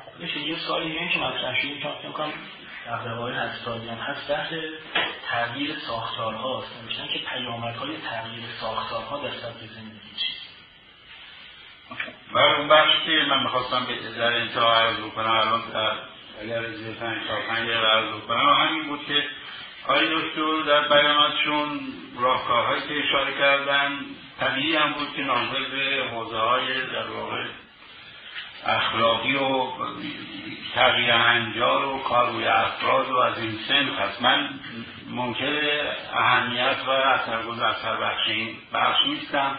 میشه یه سوالی دیگه که مطرح شده که فکر کنم دغدغه‌های هسته‌ای هم هست، بحث تغییر ساختارهاست. میگن که پیامدهای تغییر ساختارها در سطح زندگی چیست؟ برای اون بخشی که من می‌خواستم در انتها عرض بکنم، الان اگر از پنج تا پنج دقیقه عرض بکنم، همین بود که آقای دکتر در بیاناتشون راهکارهایی که اشاره کردن طبیعی هم بود که ناظر به حوزه‌های در واقع اخلاقی و تغییر هنجار و کار روی افراد و از این صنف هست. من منکر اهمیت و اثرگذار اثر بخش این بخش نیستم.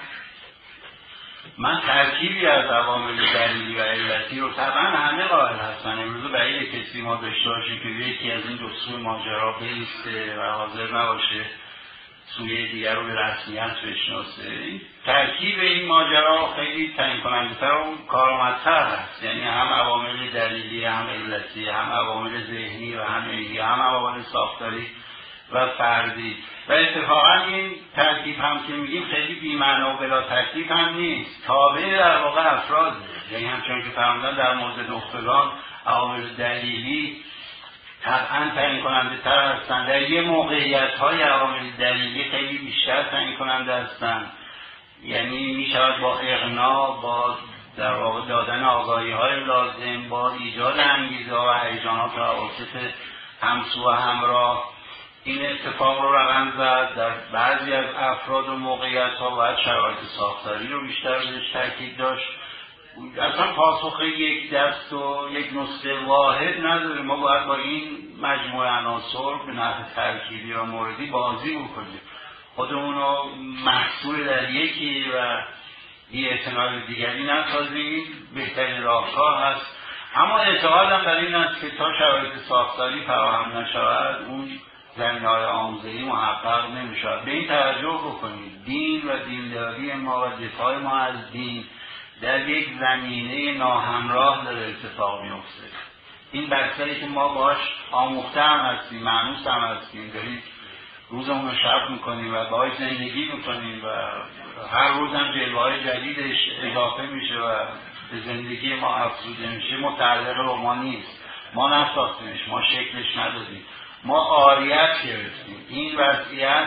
من ترکیبی از عوامل دلیلی و علتی رو طبعا همه قائل هستن. امروز بعید کسی ما داشته باشه که یکی از این دو سوی ماجرا بیسته و حاضر نباشه سوی دیگر رو به رسمیت بشناسه. این ترکیب این ماجرا خیلی تعیین کننده‌تر و کارآمدتر هست. یعنی هم عوامل دلیلی، هم علتی، هم عوامل ذهنی و هم علمی، هم عوامل ساختاری و فردی. و اتفاقا این ترکیب هم که میگیم خیلی بی‌معنا و بلا تکلیف هم نیست، تابع در واقع افراده. یعنی همچنان که فرمودن در مورد نخبگان عوامل دلیلی طبعا تعیین کننده تر هستند. در یه موقعیت های عوامل دلیلی خیلی بیشتر تعیین کننده هستند. یعنی می شود با اقناع، با در واقع دادن آگاهی های لازم، با ایجاد انگیزه و هیجانات و عواطف همسو و همراه این اتفاق رو رقم زد. در بعضی از افراد و موقعیت ها باید شرایط ساختاری رو بیشتر بهش تاکید داشت. اصلا پاسخ یک دست و یک نسخه واحد نداره. ما باید با این مجموعه عناصر به نحو ترکیبی و موردی بازی بکنیم، خودمون رو محصول در یکی و بی اعتنا دیگری نسازیم. بهترین راهکار هست. اما اعتقادم در این است که تا شرایط ساختاری فراهم نشود اون زمینه‌های آموزشی محقق نمی‌شود. به این توجه بکنید دین و دینداری ما و دفاع ما از دین در یک زمینه ناهمراه داره اتفاق میفته. این بحثایی که ما باش آموخته هم هستیم، مانوس هم هستیم، داریم روزمون رو شب میکنیم و باهاش زندگی میکنیم و هر روز هم جلوه‌های جدیدش اضافه میشه و به زندگی ما افزوده میشه. متعلق به ما نیست، ما نساختیمش، ما شکلش ندادیم، ما عاریت گرفتیم. این وضعیت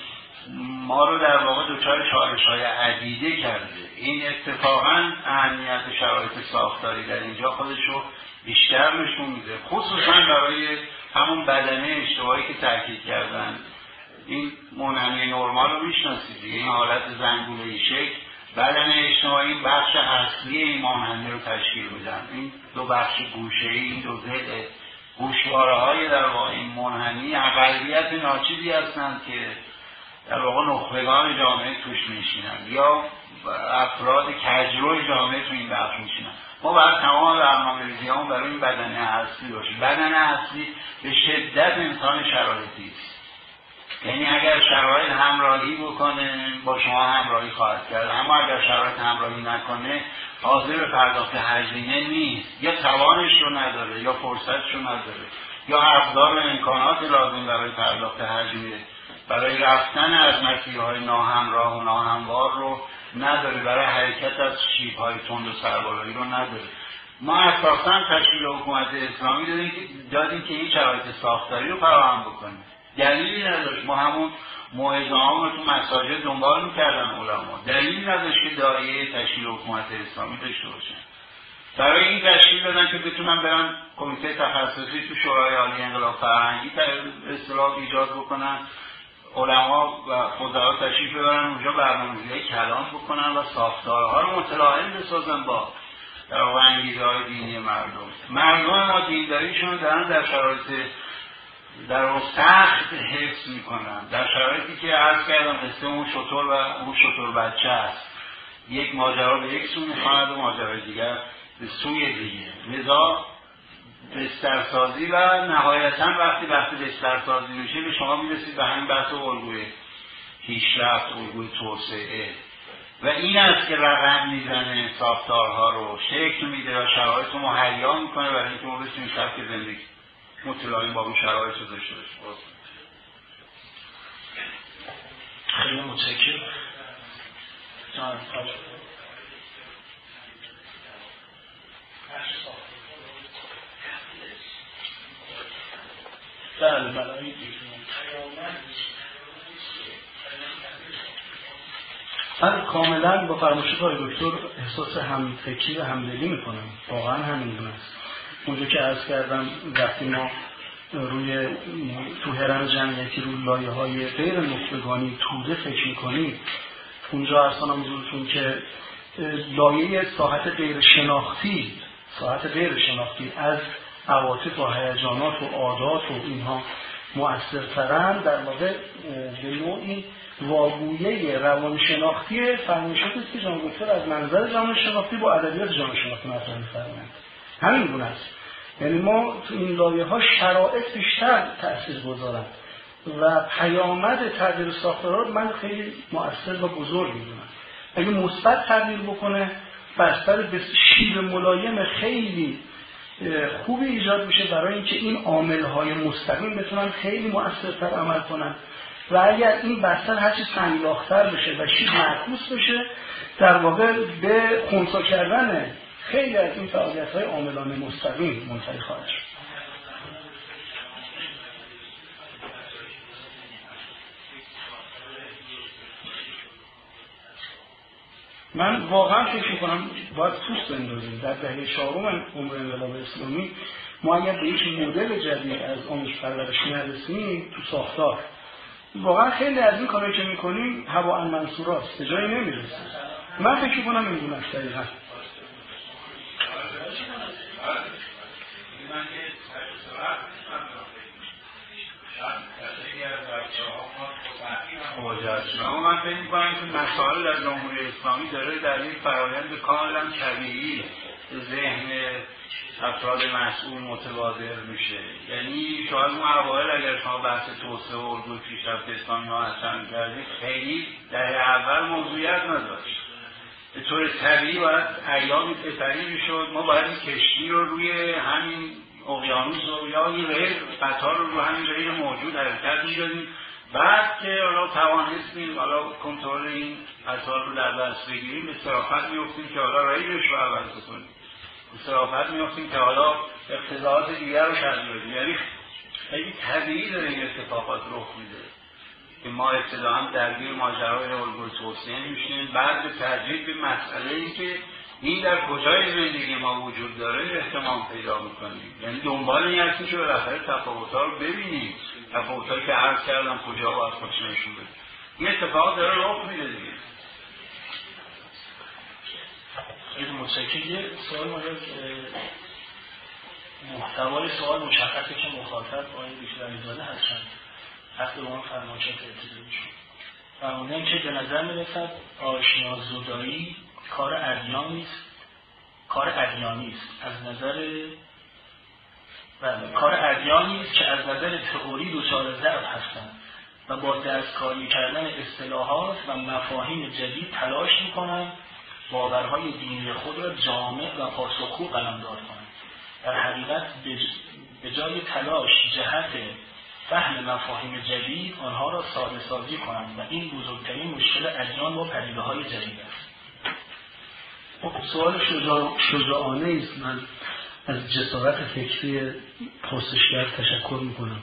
ما رو در واقع دچار چالش‌های عدیده کرده. این اتفاقاً اهمیت شرایط ساختاری در اینجا خودش رو بیشتر نشون میده، خصوصاً برای همون بدنه اشتباهی که تاکید کردن. این منحنی نرمال رو میشناسید، این حالت زنگوله‌ای شکل بدن اجتماعی این بخش اصلی این منحنی رو تشکیل میدن. این دو بخش گوشه‌ای، این دو ضلع گوشواره‌های در واقع این منحنی اقلیت ناچیزی هستند که در واقع نخبگان جامعه توش میشینن یا افراد کجرو جامعه تو این بخش میشینن. ما باید تمام برنامه‌ریزی‌هامون برای این بدنه اصلی باشه. بدنه اصلی به شدت انسان شرایطی است. یعنی اگر شرایط همراهی بکنه با شما همراهی خواهد کرد، اما اگر شرایط همراهی نکنه حاضر به پرداخت هزینه نیست، یا توانش رو نداره یا فرصتش رو نداره یا ابزار و امکانات لازم برای پرداخت هزینه برای رفتن از مسیرهای ناهمراه و ناهموار رو نداره، برای حرکت از شیب‌های تند و سربالایی رو نداره. ما اساساً تشکیل حکومت اسلامی دادیم که دادیم که این شرایط ساختاری رو فراهم بکنیم. دلیلی نداشت. ما همون موعظه‌هامون رو تو مساجد دنبال می‌کردن علما. دلیلی نداشت که داعیه تشکیل حکومت اسلامی داشته باشن. برای این تشکیل دادن که بتونن برن کمیته تخصصی تو شورای عالی انقلاب فرهنگی به اصطلاح ایجاد بکنن، علما و فضلا تشریف ببرن اونجا برنامه‌ریزی کلام بکنن و ساختارها رو متلاعب بسازن با در واقع انگیزه‌های دینی مردم. مردم ما دینداریشون دارن در شرایط در واقع سخت حفظ میکنن، در شرایطی که عرض کردم قصه اون شطور و اون شطور بچه است. یک ماجرا به یک سو میخواند و ماجرای دیگر به سوی دیگه. لذا بسترسازی و نهایتاً وقتی وقتی بسترسازی میشه به شما میرسید به همین بحث الگوی پیشرفت، الگوی توسعه، و این است که رقم میزنه ساختارها رو، شکل میده و شرایط رو مهیا میکنه برای اینکه ما بتونیم سبک زندگی متلائم با اون شرایط رو داشته باشیم. خیلی متشکرم. بله بله. من کاملا با فرمایش آقای دکتر احساس همفکری و همدلی میکنم، واقعا همین گونه است. اونجا که عرض کردم وقتی ما روی تو هرم جمعیتی روی لایه های غیر نخبگانی توده فکر میکنیم، اونجا ارسانم حضورتون که لایه ساحت غیر شناختی ساحت غیر شناختی از عواطف و هیجانات و عادات و اینها مؤثرترن، در واقع به نوعی واگویه روانشناختی فرمایشاتی است که جناب دکتر از منظر روانشناختی با ادبیات روانشناختی مطرح می‌فرمایند. همین گونه است. یعنی ما تو این لایه‌ها شرایط بیشتر تاثیرگذارند و پیامد تغییر ساختارها من خیلی مؤثر و بزرگ می‌دونم. اگه مثبت تغییر بکنه، بستر به شیب ملایم خیلی خوبی ایجاد میشه برای اینکه این عامل‌های مستقیم بتونن خیلی مؤثرتر عمل کنن و اگر این بستر هرچی سنگلاختر بشه و شیب معکوس بشه، در واقع به خنثی کردن خیلی از این فعالیت‌های عاملانه مستقیم منتهی خواهد شد. من واقعا فکر می‌کنم باید پوست بندازیم. در دهه چهارم عمر انقلاب اسلامی ما اگر به یک مدل جدید از آموزش پرورش نرسیم تو ساختار، واقعا خیلی از این کارهایی که می‌کنیم هواء منصوراست، به جایی نمی‌رسه. من فکر می‌کنم این گونه است. دقیقاً اما من فکر می‌کنم که مسائل در جمهوری اسلامی داره در این فرآیند کاملا طبیعی ذهن افراد مسئول متبادر میشه. یعنی شاید اون اوایل اگر شما بحث توسعه و الگوی پیشرفت اسلامی ها اصلا کردید، خیلی در اول موضوعیت نداشت. به طور طبیعی باید ایامی بهتری میشد، ما باید این کشتی رو روی همین اقیانوس و یا این ریل قطار رو رو همین ریل موجود حرکت میدادیم. بعد که حالا توانستیم حالا کنترل این قطار رو در دست بگیریم، به صرافت میفتیم که حالا ریلش رو عوض کنیم، به صرافت میفتیم که حالا اقتضاعات دیگر رو تغییر بدیم. یعنی خیلی طبیعی داره این اتفاقات رخ میده که ما ابتداء درگیر ماجرای الگوی توسعه میشیم، بعد به تدریج به مسئله این که این در کجای زندگی ما وجود داره اهتمام پیدا میکنیم. یعنی دنبال این هستیم که بالاخره تفاوت‌ها رو ببینیم، تفاوت‌هایی که عرض کردم کجا باید خودش نشون بده. این اتفاق داره رخ میده دیگه. خیلی متشکرم. یه سوال مورد محتوای سوال مشخصه که مخاطب آقای دکتر علیزاده هستن. حتی به اون فرمایشات ابتداییشون فرمودن که به نظر میرسد آشنازدایی کار ادیانی است، کار ادیانی است از نظر بله کار ادیانی است که از نظر تئوری دچار ضعف هستند و با دستکاری کردن اصطلاحات و مفاهیم جدید تلاش می‌کنند باورهای دینی خود را جامع و پاسخگو قلمداد کنند. در حقیقت به جای تلاش جهت فهم مفاهیم جدید آنها را ساده سازی کنند و این بزرگترین مشکل ادیان با پدیده‌های جدید است. سوال شجاع... شجاعانه است. من از جسارت فکری پرسشگر تشکر میکنم.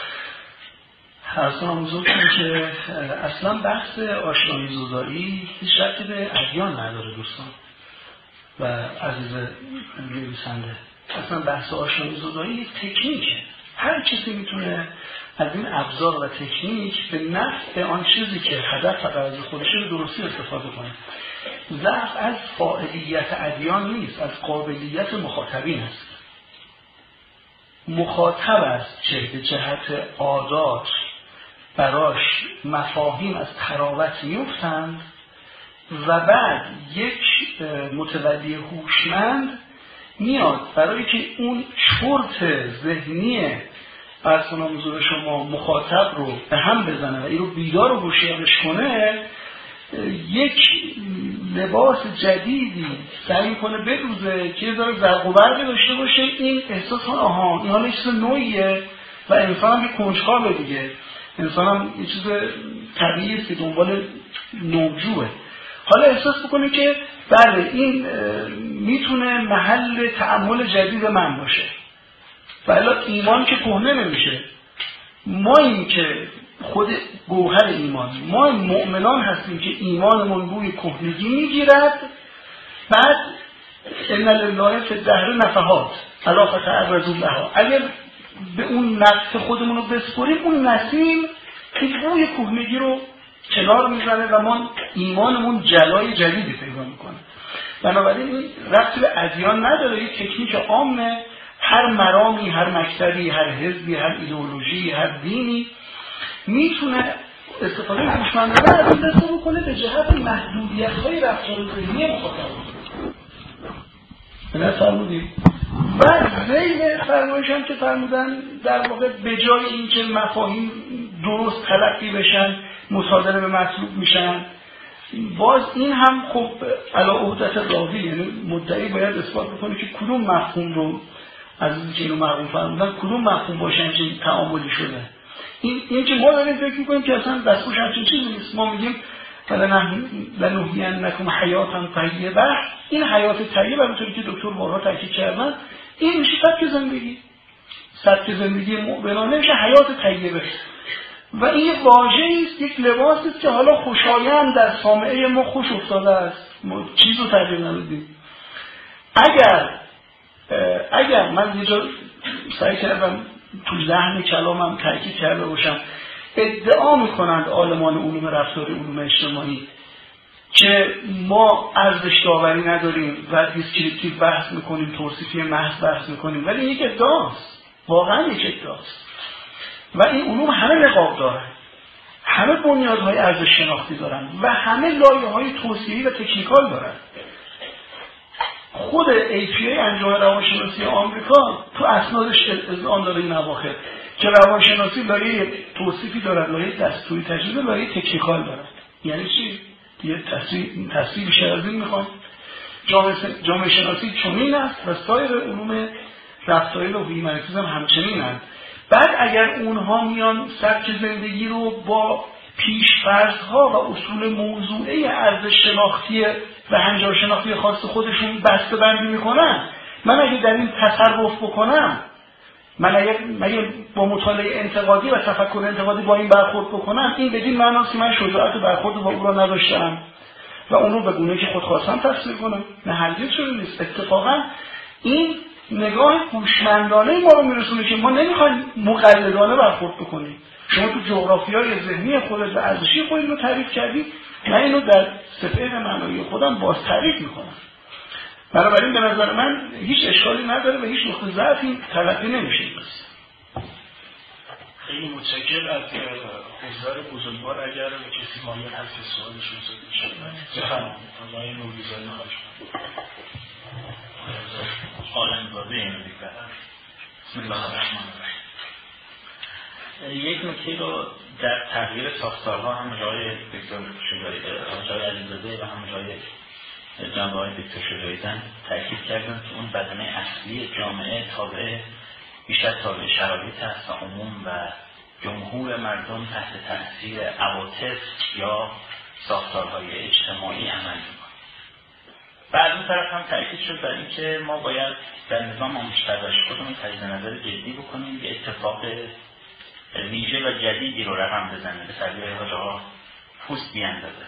حسن آموزون که اصلا بحث آشنایی زدایی هیچ ربطی به ادیان نداره دوستان و عزیز نویسنده. اصلا بحث آشنایی زدایی یک تکنیکه. هر کسی میتونه از این ابزار و تکنیک به نفع آن چیزی که هدف و غرض خودشه به درستی استفاده کنه. ضعف از فاعلیت ادیان نیست، از قابلیت مخاطبین است. مخاطب است که به جهت عادات براش مفاهیم از تراوت میفتند و بعد یک متولی هوشمند میاد برای که اون چرت ذهنی ارسال حضور شما مخاطب رو به هم بزنه و این رو بیدار و هوشیارش کنه، یک لباس جدیدی سعی کنه بدوزه که یه ذره زرق و برق داشته باشه. این احساس کنه آها این حالا چیز نوعیه و انسان هم یه کنجکاوه دیگه، انسان هم یه چیز طبیعیه که دنبال نوجوه. حالا احساس بکنه که بله این میتونه محل تأمل جدید من باشه. بله ایمان که کهنه نمیشه، ما این که خود گوهر ایمان، ما مؤمنان هستیم که ایمانمون بوی کهنگی میگیرد، بعد ان لله فی الدهر نفحات الا فتعرضوا لها، اگر به اون نفس خودمون رو بسپریم اون نسیم این بوی کهنگی رو کنار میزنه و ما ایمانمون جلای جدیدی پیدا میکنه. بنابراین این ربطی به ادیان نداره، یک تکنیک عامه، هر مرامی، هر مکتبی، هر حزبی، هر ایدئولوژی، هر دینی میتونه استفاده هوشمندانه از این دسته بکنه به جهت محدودیت‌های رفتار ذهنی مخاطب. نه فرمودید و ذیل فرمایش هم که فرمودن در واقع به جای اینکه مفاهیم درست تلقی بشن مصادره به مطلوب میشن، باز این هم خب علی عهدت راوی، یعنی مدعی باید اثبات بکنه که کدوم مفهوم رو از اینکه اینو مرحوم فرمودن کدوم مفهوم باشن که تعاملی شده. این این که ما داریم فکر می‌کنیم که اصلا دستوش همچین چیزی نیست. ما میگیم لنحیینکم حیاتا طیبه، این حیات طیبه همونطوری که دکتر بارها تاکید کردن این میشه سبک زندگی، سبک زندگی مؤمنانه میشه حیات طیبه و این واژه‌ای است، یک لباسی است که حالا خوشایند در سامعه ما خوش افتاده است، ما چیزو تغییر ندادیم. اگر اگر من یه جا سعی کردم تو لحن کلامم تاکید کرده باشم، ادعا میکنند عالمان علوم رفتاری، علوم اجتماعی که ما ارزش داوری نداریم و دیسکریپتیو بحث میکنیم، توصیفی محض بحث میکنیم، ولی یک ادعاست، واقعا یک ادعاست و این علوم همه نقاب دارن، همه بنیادهای ارزش شناختی دارن و همه لایه‌های توصیفی و تکنیکال دارن. خود ای پی ای انجمن روانشناسی آمریکا تو اسنادش اذعان داره این اواخر که روانشناسی لایه توصیفی دارد، لایه دستوری تجربه، لایه تکنیکال دارد. یعنی چی؟ یه تصویر تصویر بیشتر از این میخوان. جامعه جامعه شناسی چنین است و سایر علوم رفتاری و هیومانیسم هم همچنین است. بعد اگر اونها میان سبک زندگی رو با پیش‌فرض‌ها و اصول موضوعی ارزش شناختی و هنجار شناختی خاص خودشون بسته بندی میکنن، من اگه در این تصرف بکنم، من اگه, اگه با مطالعه انتقادی و تفکر انتقادی با این برخورد بکنم، این بدین معناست که من شجاعت برخورد با او را نداشتم و اون رو به گونه‌ای که خود خواستم تفسیر کنم. نه هرگز شده نیست. اتفاقا این نگاه هوشمندانه ما رو میرسونه که ما نمیخوایم مقلدانه برخورد بکنیم. شما تو جغرافیای ذهنی خودت و ارزشی خودت رو تعریف کردی، من اینو در سفید معنایی خودم باز تعریف میکنم. بنابراین به نظر من هیچ اشکالی نداره و هیچ نقطه ضعفی تلقی نمیشه. خیلی متشکرم از حضور بزرگوار. اگر کسی مایل هست سوالش رو بشه بفرمایید. آقای نوری‌زاده خواهش می‌کنم. عالم‌زاده این دیگر. بسم الله الرحمن الرحیم. یک نکته رو در تغییر ساختارها هم جای دکتر شجاعی، جای علیزاده و هم جای جنبه های دکتر شجاعی‌زن تاکید کردن که اون بدنه اصلی جامعه تابع بیشتر تابع شرایط است و عموم و جمهور مردم تحت تاثیر عواطف یا ساختارهای اجتماعی عمل می‌کنند. بعد اون طرف هم تاکید شد بر این که ما باید در نظام آموزش پرورش خودمون تجدید نظر جدی بکنیم، یه اتفاق ویژه و جدیدی رو رقم بزنه، به تعبیر حاج‌آقا پوست بیاندازه.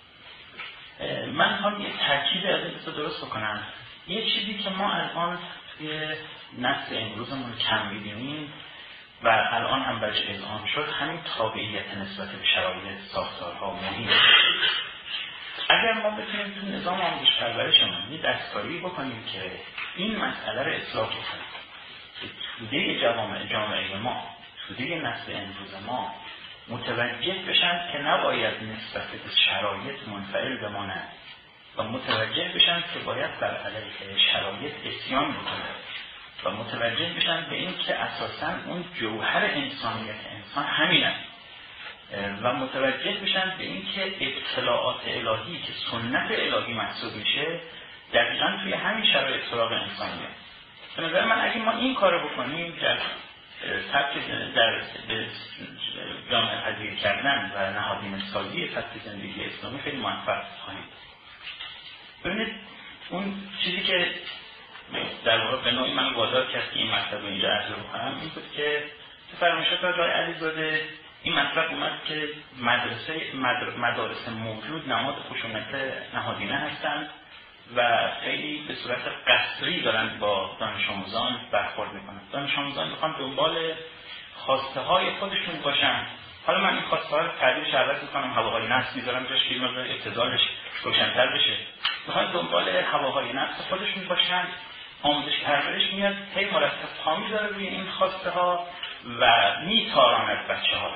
من هم یه ترکیب از این درست بکنم. یه چیزی که ما الان توی نسل امروزمون کم می‌بینیم و الان هم برش اذعان شد، همین تابعیت نسبت به شرایط، ساختارها، محیط. اگر ما بتونیم تو نظام آموزش پرورشمون یه دستکاری بکنیم که این مسئله رو اصلاح بکنیم، توده جوامع جامعه ما، توده نسل امروز ما متوجه بشن که نباید نسبت به شرایط منفعل بمانند و متوجه بشن که باید بر علیه شرایط اسیان بکنند و متوجه بشن به این که اساساً اون جوهر انسانیت انسان همین است و متوجه بشن به این که اطلاعات الهی که سنت الهی محسوب میشه دقیقاً توی همین شرایط سراغ انسانیه. به نظر من اگه ما این کارو بکنیم در سبک در جامعه پذیر کردن و نهادینه سازی سبک زندگی اسلامی خیلی موفق خواهیم. ببینید اون چیزی که در واقع به نوعی من وادار کرد که این مطلب رو اینجا عرض بکنم این بود که فرمایشات آقای علیزاده این مطلب اومد که مدرسه مدر... مدارس موجود نماد خشونت نهادینه هستند و خیلی به صورت قسری دارن با دانش آموزان برخورد میکنن. دانش آموزان میخوان دنبال خواسته های خودشون باشن. حالا من این خواسته ها رو تعبیرش عوض میکنم، هواهای نفس میذارم جاش که این ابتذالش روشن‌تر بشه. میخوان دنبال هواهای نفس خودشون باشن. آموزش پرورش میاد هی مرتب پا میذاره روی این خواسته ها و میتاراند بچه ها.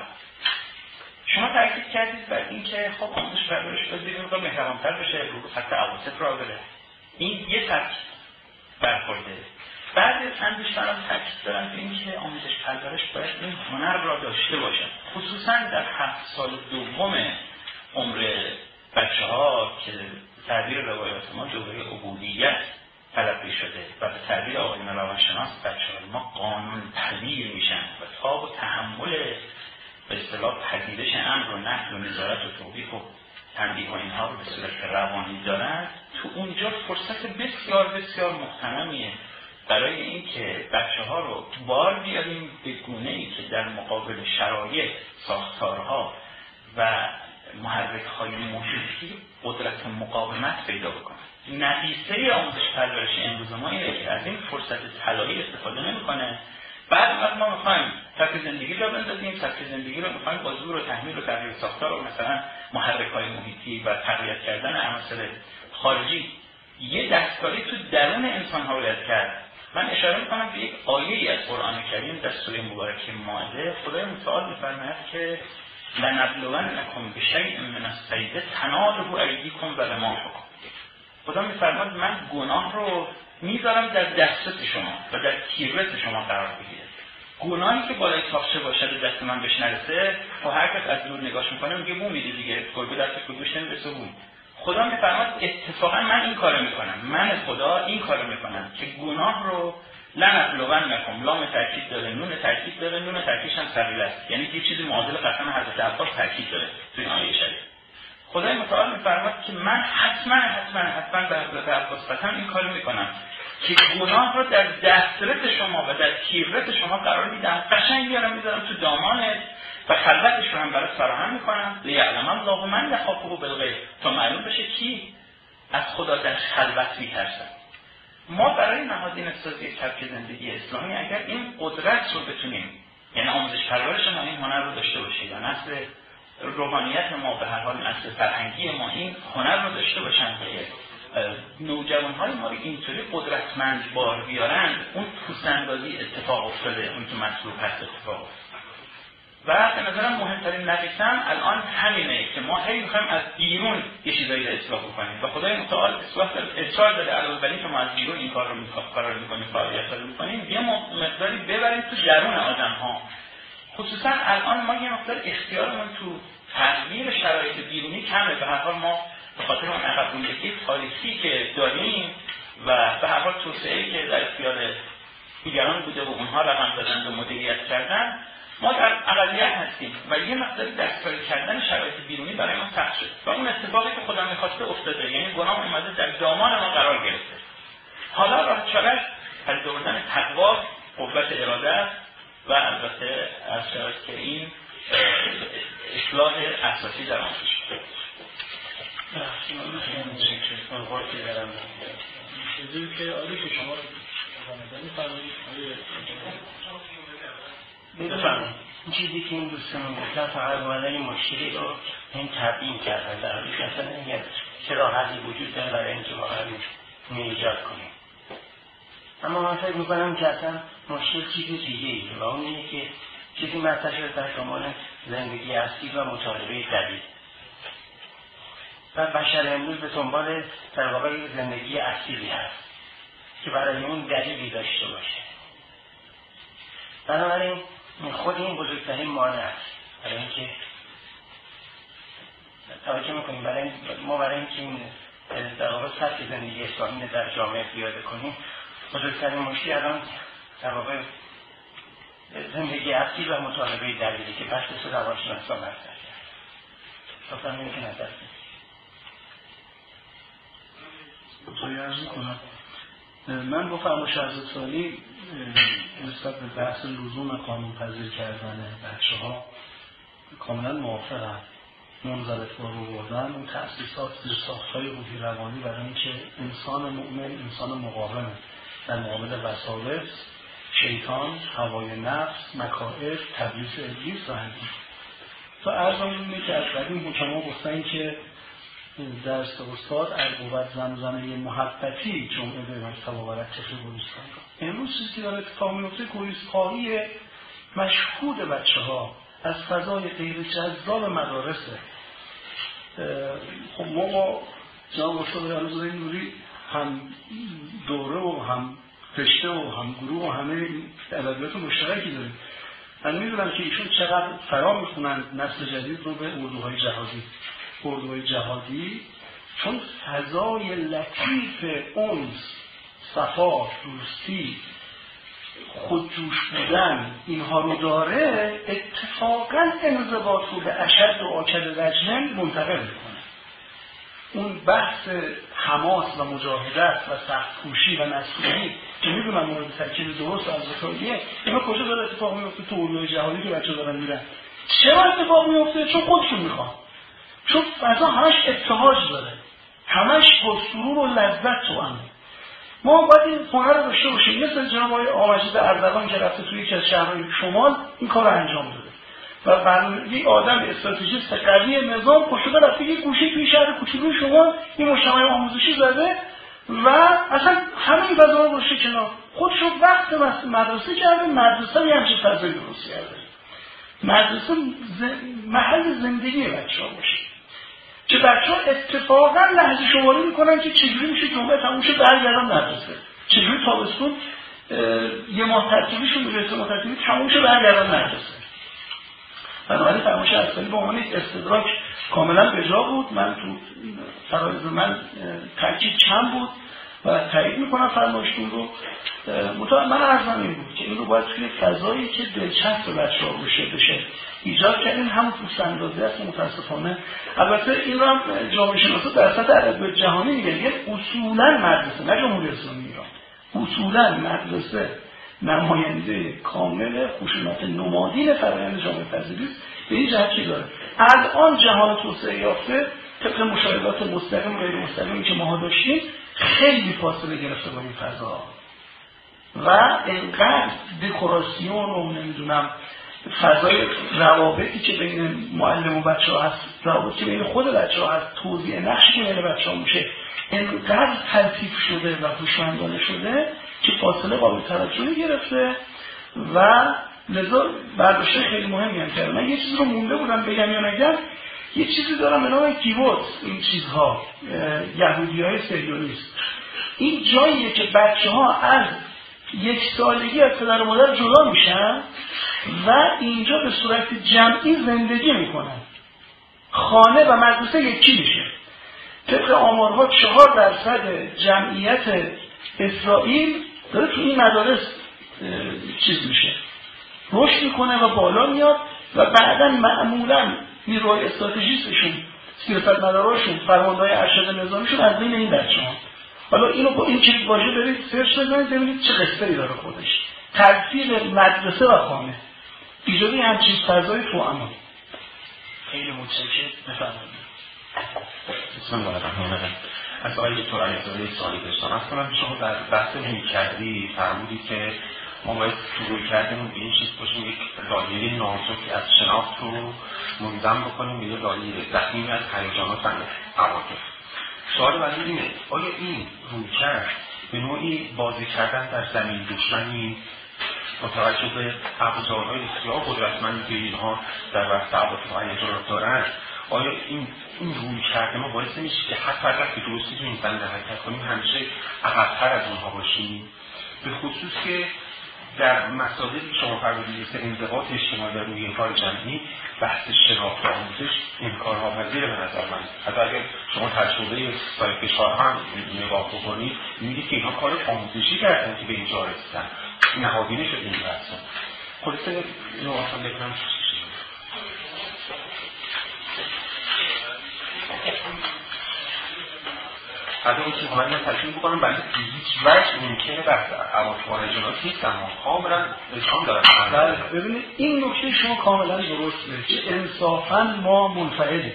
شما تاکید کردید بر این که خب آموزش پرورش باید بگیم که مهربان‌تر بشه، رو خط عواطف را بره. این یه سبک برخورده. بعضی از اندیشمندان تاکید دارن به این که آموزش پرورش باید این هنر را داشته باشه، خصوصا در هفت سال دوم عمر بچه ها که تعبیر روایات ما دوره عبودیت تلقی شده و به تعبیر آقایان روانشناس بچه‌های ما قانون پذیر میشن و تاب و تحمل به اصطلاح پذیرش امر و نهی و نظارت و توبیخ و تنبیه و اینها رو به صورت روانی دارن. تو اونجا فرصت بسیار بسیار محترمیه برای اینکه بچه‌ها رو بار بیاریم به گونه‌ای که در مقابل شرایط، ساختارها و محرک‌های محیطی قدرت مقاومت پیدا بکنن. نتیجه آموزش پرورش امروز ما اینه که از این فرصت طلایی استفاده نمی‌کنه. بعد وقت ما می‌خوایم سبک زندگی رو بندازیم، سبک زندگی رو می‌خوایم با زور و تحمیل و تغییر ساختار و مثلا محرک‌های محیطی و تقویت کردن عناصر خارجی یه دستکاری تو درون انسان‌ها باید کرد. من اشاره می‌کنم به یک آیه‌ای از قرآن کریم در سوره مبارکه مائده. خدای متعال می‌فرماید که لنبلونکم بشیء من الصید تناله ایدیکم و رماحکم. خدا می‌فرماید من گناه رو میذارم در دسترس شما و در تیررس شما قرار بگیره. گناهی که بالای تاقچه باشه به دست من بهش نرسه، خب هر کس از دور نگاهش میکنه میگه بو میده دیگه، گربه دستش گوش نمیرسه بو. خدا میفرماید اتفاقا من این کارو میکنم، من خدا این کارو میکنم که گناه رو لنبلونکم، لام تاکید داره، نون تاکید داره، نون تاکیدش هم ثقیل است، یعنی یه چیزی معادل قسم حضرت عباس تاکید داره تو این آیه شریف. خدای متعال میفرماید که من حتما حتما حتما به حضرت عباس قسم این کارو میکنم که گناه رو در دسترس شما و در تیررس شما قرار میدم، قشنگ میارم میذارم تو دامانت و خلوتش رو هم برات فراهم میکنم. لیعلم الله من یخافه بالغیب، تا معلوم بشه کی از خدا در خلوت میترسه. ما برای نهادینه سازی سبک زندگی اسلامی اگر این قدرت رو بتونیم، یعنی آموزش پرورش ما این هنر رو داشته باشه یا نسل روحانیت ما به هر حال نسل فرهنگی ما این هنر رو داشته باشن که نوجوان‌های ما رو اینطوری قدرتمند بار بیارند، اون پوست‌اندازی اتفاق افتاده، اون که مطلوب هست اتفاق افتاده. و به نظرم مهمترین نقیصم الان همینه که ما هی می‌خوایم از بیرون یه چیزایی رو اصلاح کنیم و خدای متعال اصرار داره علاوه بر اینکه ما از بیرون این کار رو می‌خوایم قرار می‌کنیم، فعالیت رو می‌کنیم، یه مقداری ببریم تو درون آدم‌ها. خصوصا الان ما یه مقدار اختیارمون تو تغییر شرایط بیرونی کمه. به هر حال ما به خاطر اون عقب موندگی تاریخی که داریم و به هر حال توسعه‌ای که در اختیار دیگران بوده و اونها رقم زدن و مدیریت کردن، ما در اقلیت هستیم و یه مقدار دستکاری کردن شرایط بیرونی برای ما سخت شد و اون اتفاقی که خدا می‌خواسته افتاده، یعنی گناه اومده در دامان ما قرار گرفته. حالا راه چاره‌اش پدید آوردن تقوا، قوت اراده و البته از شرایط که این اصلاح اساسی در آن شد. چیزی که آلی که شما می‌فرمایید بفرمایید این چیزی که این دوستان گفتن فقط اومدن این مشکلی رو این تبیین کردن، در حالی که اصلا نمیگن چرا حلی وجود داره برای اینکه واقعا اینو ایجاد کنیم. اما من فکر میکنم که اصلا مشکل چیز دیگه ای و اون اینه که چیزی مطرح شده در شمال زندگی اصلی و مطالبه جدید و بشر امروز به دنبال در واقع زندگی اصیلی هست که برای اون دلیلی داشته باشه. بنابراین خود این بزرگترین مانع است برای اینکه توجه میکنیم برای ما برای اینکه این در واقع سطح زندگی اسلامی در جامعه پیاده کنیم. بزرگترین مشکل الان در واقع زندگی اصیل و مطالبه دلیلی که بحث سو روانشناسا مطرح کرد. گفتم نمی‌تونه دست توی عرض میکنم من با فرمایش حضرت ثانی نسبت به بحث لزوم قانون پذیر کردن بچه ها کاملا موافقم. منضبط با رو بردن اون تأسیسات زیرساخت‌های روحی روانی برای اینکه انسان مؤمن انسان مقاومه در مقابل وساوس، شیطان، هوای نفس، مکائد، تبلیغ ابلیس و همین. تو عرضم اینه که از قدیم حکما گفتن که درس استاد اربوبت زمزمه محبتی جمعه به مکتب آورد طفل گلستان را. امروز چیزی که داره اتفاق میفته گریزخواهی مشهود بچه ها از فضای غیر جذاب مدارسه. خب ما با جناب استاد علیزاده نوری هم دوره و هم رشته و هم گروه و همه ادبیات مشترکی داریم. من میدونم که ایشون چقدر فرا میخونن نسل جدید رو به اردوهای جهادی اردوهای جهادی چون فضای لطیف اونس، صفا، دوستی، خودجوش بودن اینها رو داره، اتفاقا انضباط رو به اشد و آکد رجمن منتقل میکنه. اون بحث حماس و مجاهدت و سخت کوشی و نسلی که میدونم مورد تاکید درست از ذکریه، اینا کجا داره اتفاق میفته؟ تو اردوهای جهادی که بچه‌ها دارن میرن. چرا اتفاق میفته؟ چون خودشون میخوان. چون فضا همش ابتهاج داره، همش با سرور و لذت تو امه. ما باید این هنر رو داشته باشیم. مثل جناب آقای آمجید اردوان که رفته توی یکی از شهرهای شمال این کار رو انجام داده و برنامه یک آدم استراتژیست قوی نظام پشت رفته یک گوشه توی شهر کوچولوی شمال این مجتمع آموزشی زده و اصلا همه این فضا رو گذاشته کنار. خودش رو وقت مدرسه کرده، مدرسه یه همچین فضایی درست کرده. مدرسه محل زندگی بچه‌ها باشه که بچه‌ها اتفاقا لحظه شماری میکنن که چجوری میشه جمعه تموم شه برگردن مدرسه، چجوری تابستون یه ماه تعطیلیشون میره سه ماه تعطیلی تموم شه برگردن مدرسه. بنابراین فرمایش اصلی به عنوان یک استدراک کاملا به جا بود. من تو فرایض من تاکید چند بود و تایید میکنم فرمایشتون رو. مطمئن من عرضم این بود که این رو باید توی فضایی که دلچسب بچه‌ها بشه بشه ایجاد کردیم. همون پوست اندازی است متاسفانه. البته این رو هم جامعه شناسا در سطح ادبیات جهانی میگن یه اصولا مدرسه، نه جمهوری اسلامی ایران، اصولا مدرسه نماینده کامل خشونت نمادین فرآیند جامعه پذیری است. به این جهت چی داره؟ الان جهان توسعه یافته طبق مشاهدات مستقیم و غیر مستقیمی که ما داشتیم خیلی فاصله گرفته با این فضا و انقدر دکوراسیون و نمیدونم فضای روابطی که بین معلم و بچه ها هست، روابطی که بین خود بچه ها هست، توزیع نقشی که بین بچه ها میشه انقدر تلطیف شده و هوشمندانه شده که فاصله قابل توجهی گرفته و لذا برداشت خیلی مهمی هم کرده. من یه چیز رو مونده بودم بگم یا نگم. یه چیزی دارم به نام کیبوت، این چیزها یهودی های سریونیست. این جاییه که بچه ها از یک سالگی از پدر و مادر جدا میشن و اینجا به صورت جمعی زندگی میکنن. خانه و مدرسه یکی میشه. طبق آمارها چهار درصد جمعیت اسرائیل داره تو این مدارس چیز میشه، رشد میکنه و بالا میاد و بعدا معمولا نیروهای استراتژیستشون، سیاست مداراشون، فرماندهای ارشد نظامیشون از بین این بچه‌ها. حالا اینو با این کلید واژه برید سرچ بزنید ببینید چه قصه‌ای داره خودش. تلفیق مدرسه و خانه، ایجاد همچین فضای توأم. خیلی متشکرم. بفرمایید. بسم الله الرحمن الرحیم. از آقای دکتر علیزاده سوالی داشتم. اصلا شما در بحث رویکردی فرمودید که ما باید تو رویکردمون به این چیز باشیم، یک لایه نازک از شناخت رو منظم بکنیم به یه لایه ضخیم از هیجانات و عواطف. سوال بعدی اینه آیا این رویکرد به نوعی بازی کردن در زمین دشمنی با توجه به ابزارهای بسیار قدرتمندی که اینها در بحث عواطف و هیجانات دارن، آیا این این روی کرده ما باعث میشه که حتی اگر که درستی تو این زمینه حرکت کنیم همیشه عقب‌تر از اونها باشیم؟ به خصوص که در مسائلی که شما فرمودید مثل انضباط اجتماعی در روی کار جمعی، بحث شناخت و آموزش انکارها پذیر به نظر من. حتی اگر شما تجربه سایر کشورها هم نگاه بکنید می‌بینید که اینها کار آموزشی کردن که به اینجا رسیدن، نهادینه شده این بحث. خلاصه اینو اصلا بگم بعد اون که من تشکیل بکنم بلکه هیچ وجه ممکنه بحث اواخر رجالات نیست اما کاملا اشکام دارن. بله ببینید این نکته شما کاملا درسته که انصافا ما منفعلیم،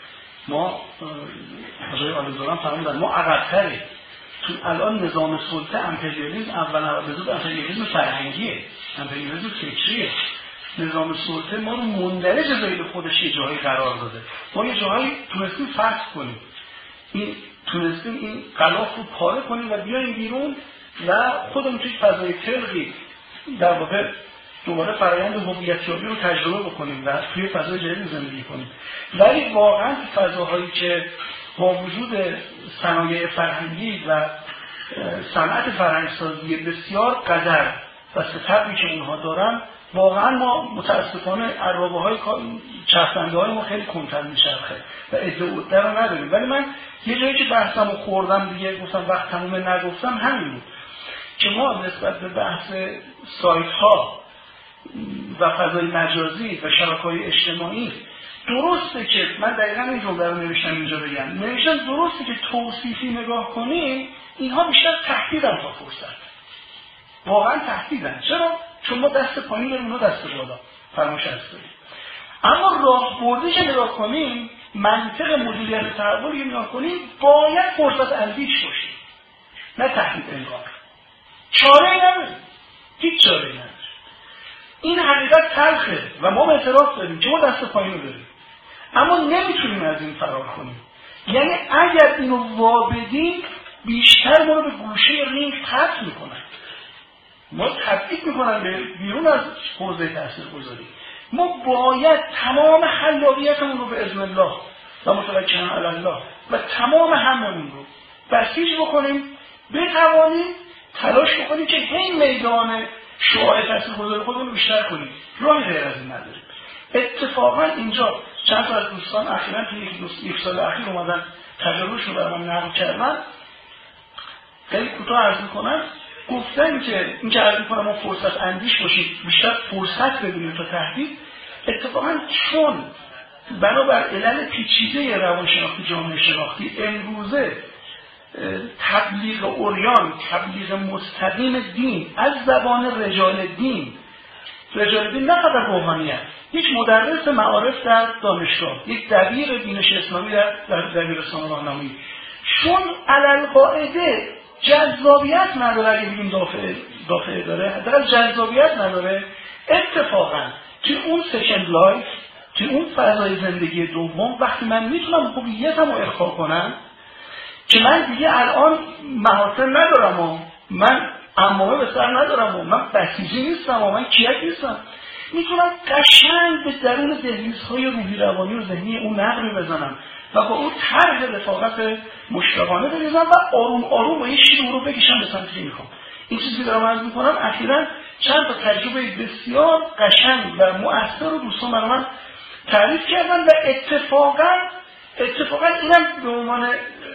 ما حضای آلوزاران فرمودن ما عقب‌تریم، چون الان نظام سلطه امپریالیسم اولا به زود امپریالیسم فرهنگیه، امپریالیسم فکریه. نظام سلطه ما رو مندرج ذیل خودش یه جایی قرار داده، ما یه جایی تونستیم فتح کنیم، این تونستیم این غلاف رو پاره کنیم و بیایم بیرون و خودمون توی فضای تلقی در واقع دوباره فرآیند هویتیابی رو تجربه بکنیم و توی فضای جدید زندگی کنیم. ولی واقعا فضاهایی که با وجود صنایع فرهنگی و صنعت فرهنگسازی بسیار قدر و ستبری که اونها دارن، واقعا ما متاسفانه عرابه های چرخنده های ما خیلی کمتر میچرخه و ادعا رو نداریم. ولی من یه جایی که بحثم رو خوردم دیگه گفتم وقت تمومه نگفتم همین بود که ما نسبت به بحث سایت ها و فضای مجازی و شبکه‌های اجتماعی درسته که من دقیقا این جمله رو نوشتم اینجا بگم، نوشتم درسته که توصیفی نگاه کنیم اینها بیشتر تهدیدن تا فرصت، واقعا تهدیدن. چرا؟ چون ما دست پایین داریم اونها دست بالا، فرمایش هست. اما راهبردی که نگاه کنیم، منطق مدیریت تحول که نگاه کنیم، باید فرصت اندیش باشیم نه تهدید انگار. چاره‌ای نداریم، هیچ چاره‌ای نداریم. این حقیقت تلخه و ما اعتراف داریم که ما دست پایین داریم، اما نمیتونیم از این فرار کنیم. یعنی اگر اینو وابدیم بیشتر ما رو به گوشه رینگ قطع میکنن، ما تبعید میکنن به بیرون از حوزه تاثیرگذاری. ما باید تمام خلاقیتمون رو به اذن الله و متوکلن علی الله و تمام هممون رو بسیج بکنیم، بتوانیم تلاش بکنیم که این میدان شعاع تاثیرگذاری خودمون رو بیشتر کنیم. راه غیر از این نداریم. اتفاقا اینجا چند تا از دوستان اخیراً توی یک سال اخیر اومدن تجربه‌اش رو برام نقل کردن. خیلی کوتاه عرض می‌کنم، گفتن که این که عرض می‌کنم ما فرصت اندیش باشیم، بیشتر فرصت ببینیم تا تهدید. اتفاقا چون بنابر علل پیچیده روانشناختی جامعه شناختی امروزه تبلیغ عریان، تبلیغ مستقیم دین از زبان رجال دین، رجال دین نه فقط روحانیت، یک مدرس معارف در دانشگاه، یک دبیر بینش اسلامی در دبیرستان راهنمایی، چون علل قاعده جذابیت نداره، اگه بگیم دافعه دافعه داره، حداقل جذابیت نداره، اتفاقا توی اون سکند لایف، توی اون فضای زندگی دوم، وقتی من میتونم هویتم رو اخفا کنم که من دیگه الان محاسن ندارم و من امامه به سر ندارم و من بسیجی نیستم و من کیک نیستم، میتونم قشنگ به درون دهلیزهای روحی روانی و ذهنی اون نقل بزنم و با اون طرح رفاقت مشتاقانه بریزم و آروم آروم با این شیر رو بکشم به سمتی میخوام. این چیزی که دارم عرض میکنم اخیراً چند تا تجربه بسیار قشنگ و مؤثر رو دوستان برای من تعریف کردن و اتفاقاً اتفاقاً اینم به عنوان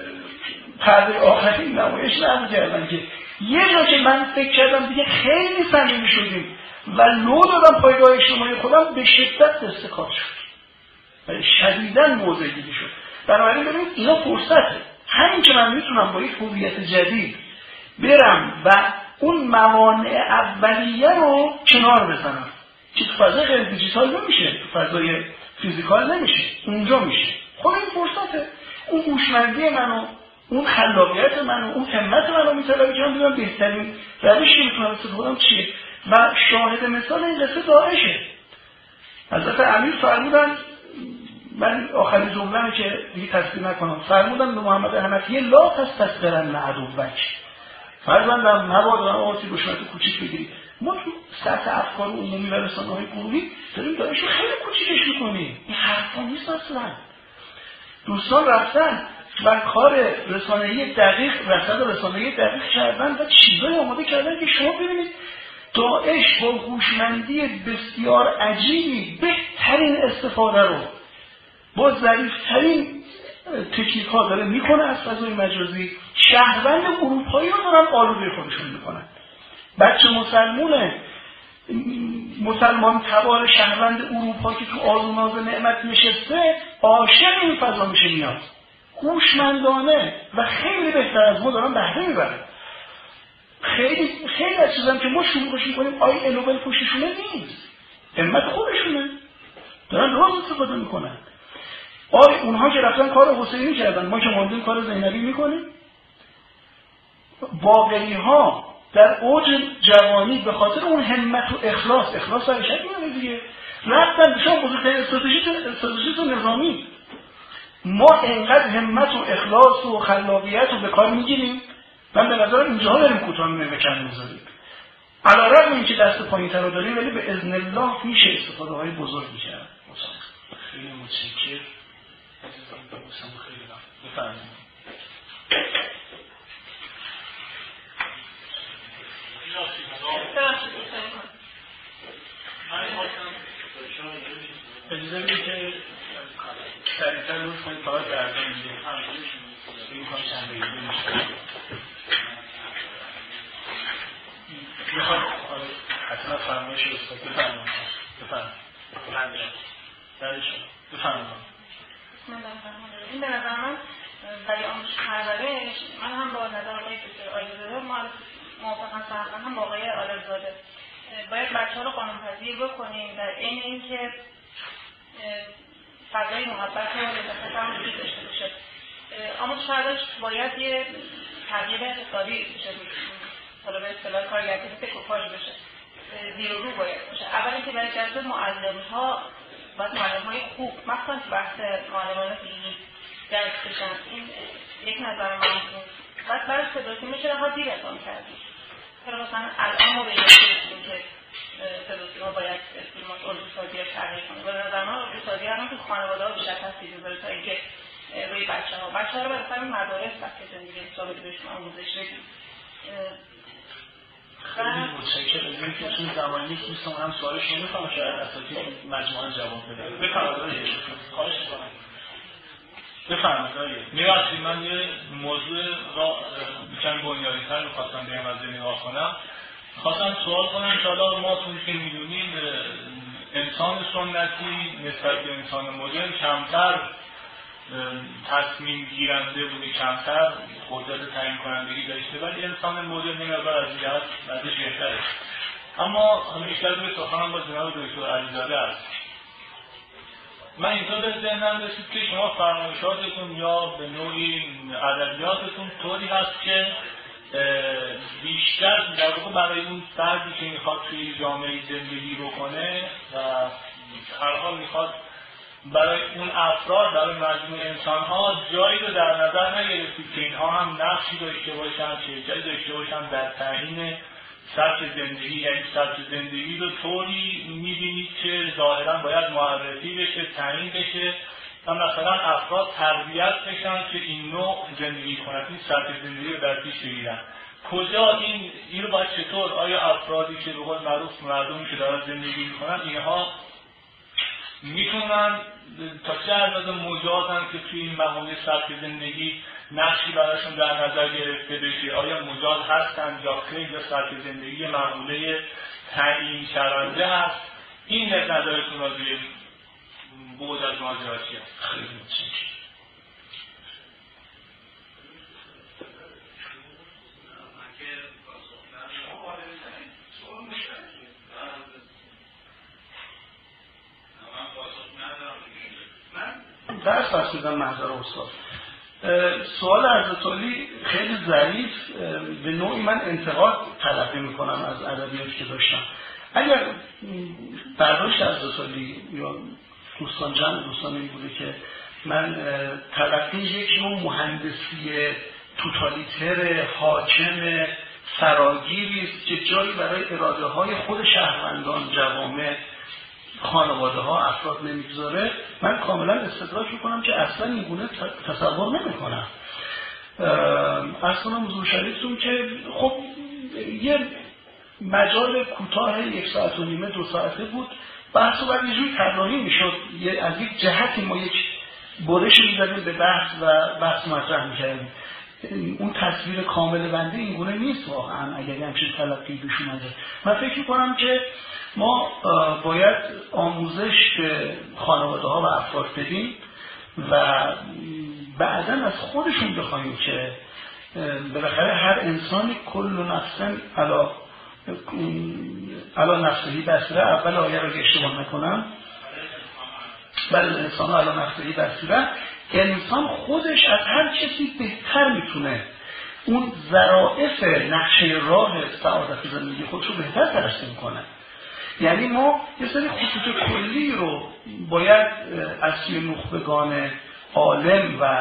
پرده آخری نمایش نمی کردن که یه جا که من فکر کردم دیگه خیلی صمیمی شدیم و لو دادم پایگاه اجتماعی خودم، به شدت دستکار شد و شدیداً موضع گیری شد. بنابراین ببینید اینا فرصته، همین که من میتونم با یک هویت جدید برم و اون موانع اولیه رو کنار بزنم که تو فضای غیر دیجیتال نمیشه، تو فضای فیزیکال نمیشه، اونجا میشه. خب این فرصته، اون هوشمندی منو، اون خلاقیت منو، اون همت منو میطلبه که من ببینم بهترین روشی که میتونم استفاده کنم چیه. و شاهد مثال این قصه داعشه. حضرت امیر فرمودن، من آخرین جمله که دیگه تصدیق نکنم، فرمودن به محمد حنفی لا تستسقرن عدوک، فرزندم نباید آتی بشارت کوچیک بگیری. ما تو سطح افکار عمومی و رسانه‌های گروهی داریم داعش رو خیلی کوچیکش میکنیم. این حرفا نیست اصلا. دوستان رفتن و کار رسانه‌ای دقیق، رصد رسانه‌ای دقیق کردن و چیزایی آماده کردن که شما ببینید داعش با هوشمندی بسیار عجیبی بهترین استفاده رو با ظریف‌ترین تکنیک‌ها داره میکنه از فضای مجازی. شهروند اروپایی رو دارن آلوده خودشون میکنن. بچه مسلمونه، مسلمان تبار شهروند اروپا که تو آز و ناز نعمت نشسته، عاشق این فضا میشه میاد. هوشمندانه و خیلی بهتر از ما دارن بهره میبرن. خیلی خیلی از چیزام که ما شروعش میکنیم آی الوبل پشتشونه نیست، همت خودشونه دارن راز استفاده میکنن. آی اونها که رفتن کار حسینی کردن، ما که ماندیم کار زینبی میکنیم. باقری ها در اوج جوانی به خاطر اون همت و اخلاص، اخلاص برای شک میانه دیگه، رفتن به شما بزرگترین استراتژیتون نظامی. ما اینقدر همت و اخلاص و خلاقیت رو به کار میگیریم، من به نظرم اینجاها داریم کوتاه میمکن میذاریم. علی رغم اینکه دست پایین تر رو داریم، ولی به اذن الله میشه استفاده های بزرگی کرد. خیلی متشکرم. خیلی بفرمایید. اجازه بدید که سریعتر روز کنید فقط گردن میدیم این کار چند دقیقه میشه میخواد حتما فرمایش استاد بفرمایید بفرمایید بفرمایید. این به نظر من برای آموزش پرورش من هم با نظر آقای دکتر آیزاده موافقم، صحبا هم با آقای آلرزاده باید بچه ها رو قانون‌پذیر بکنیم در این اینکه فضای محبت رو لطفت هم وجود داشته باشه. آموزش پرورش باید یه تغییر اقتصادی بشه، حالا به اصطلاح کارگردانی تکوپاژ بشه، زیر و رو باید باشه. اول اینکه برای جذب معلم‌ها باید معلم‌های خوب، مخصوصاً تو بحث معلمان دینی درس بشن. این یک نظر من بود. بعد برای صداسی میشه ها دیر اقدام کردیم. چرا مثلا الان ما به این رسیدیم که صداسی ها باید استیلمات علوم‌سازی ها تغییر کنه. به نظر من علوم‌سازی هم تو خانواده‌ها بیشتر تاثیر می‌ذاره تا اینکه روی بچه‌ها. بچه‌ها رو برای همین مدارس وقتی زندگی ثابت بهشون آموزش بدیم. خیلی متشکرم. این که چون زمانی نیست دوستان هم سوالش نمی‌خوام شاید اساسی مجموعه جواب بده. بفرمایید. خواهش می‌کنم. بفرمایید. می‌بخشید من یه موضوع را چند بنیادی‌تر می‌خواستم به این قضیه نگاه کنم. خواستم سوال کنم که حالا ما تون که می‌دونیم انسان سنتی نسبت به انسان مدرن کمتر تصمیم گیرنده بوده، کمتر قدرت تعیین کنندگی داشته، ولی انسان مدرن این مقدار از این جهت ازش بهتره. اما بیشتر به سخنم با جناب دکتر علیزاده است. من اینطور به ذهنم رسید که شما فرمایشاتتون یا به نوعی ادبیاتتون طوری هست که بیشتر در واقع برای اون فردی که میخواد توی جامعه زندگی بکنه و هر حال میخواد برای اون افراد، برای مجموع انسان‌ها جایی رو در نظر نگرفتید که اینها هم نقشی داشته باشن، شرکتی داشته باشن در تعیین سبک زندگی، یعنی سبک زندگی رو طوری می‌بینید که ظاهراً باید معرفی بشه، تعیین بشه و مثلا افراد تربیت بشن که این نوع زندگی کنند، این سبک زندگی رو در پیش بگیرن. کجا این این رو باید چطور، آیا افرادی که به قول معروف مردمی که دارن زندگی می‌کنن اینها میتونن تا چه اندازه مجازن که توی این مقوله سبک زندگی نقشی براشون در نظر گرفته بشه؟ آیا مجاز هستن یا خیلی یا سبک زندگی مقوله تعیین شونده هست؟ این نظرتون راجع به بعد از ماجرا چیه؟ خیلی متشکرم. درس فرسیدم محضر استاد. سوال حضرت علی خیلی ظریف، به نوعی من انتقاد تلقی میکنم از ادبیاتی که داشتم. اگر برداشت حضرت علی یا دوستان جمع دوستان این بوده که من تلقی یک نوع مهندسی توتالیتر حاکم فراگیری است که جایی برای اراده های خود شهروندان، جوامع، خانواده ها، افراد نمیگذاره، من کاملا استدراک میکنم که اصلا این گونه تصور نمیکنم. اصلا حضور شریفتون که خب یه مجال کوتاه یک ساعت و نیمه دو ساعته بود، بحث و بعد یه جوری طراحی میشد، از یک جهتی ما یک برش میزدیم به بحث و بحث مطرح میکردیم. اون تصویر کامل بنده این گونه نیست واقعا اگر همچین تلقی پیش اومده. من فکر میکنم که ما باید آموزش به خانواده ها و افراد بدیم و بعداً از خودشون بخوایم که بالاخره هر انسانی کل نفس علا علا نفسهی بصیره، اول آیه رو اشتباه نکنم، بله انسان علا نفسهی بصیره، انسان خودش از هر کسی بهتر میتونه اون ظرافت نقشه راه سعادت زندگی خودش رو بهتر ترسیم کنه. یعنی ما یه سری خطوط کلی رو باید از سوی نخبگان عالم و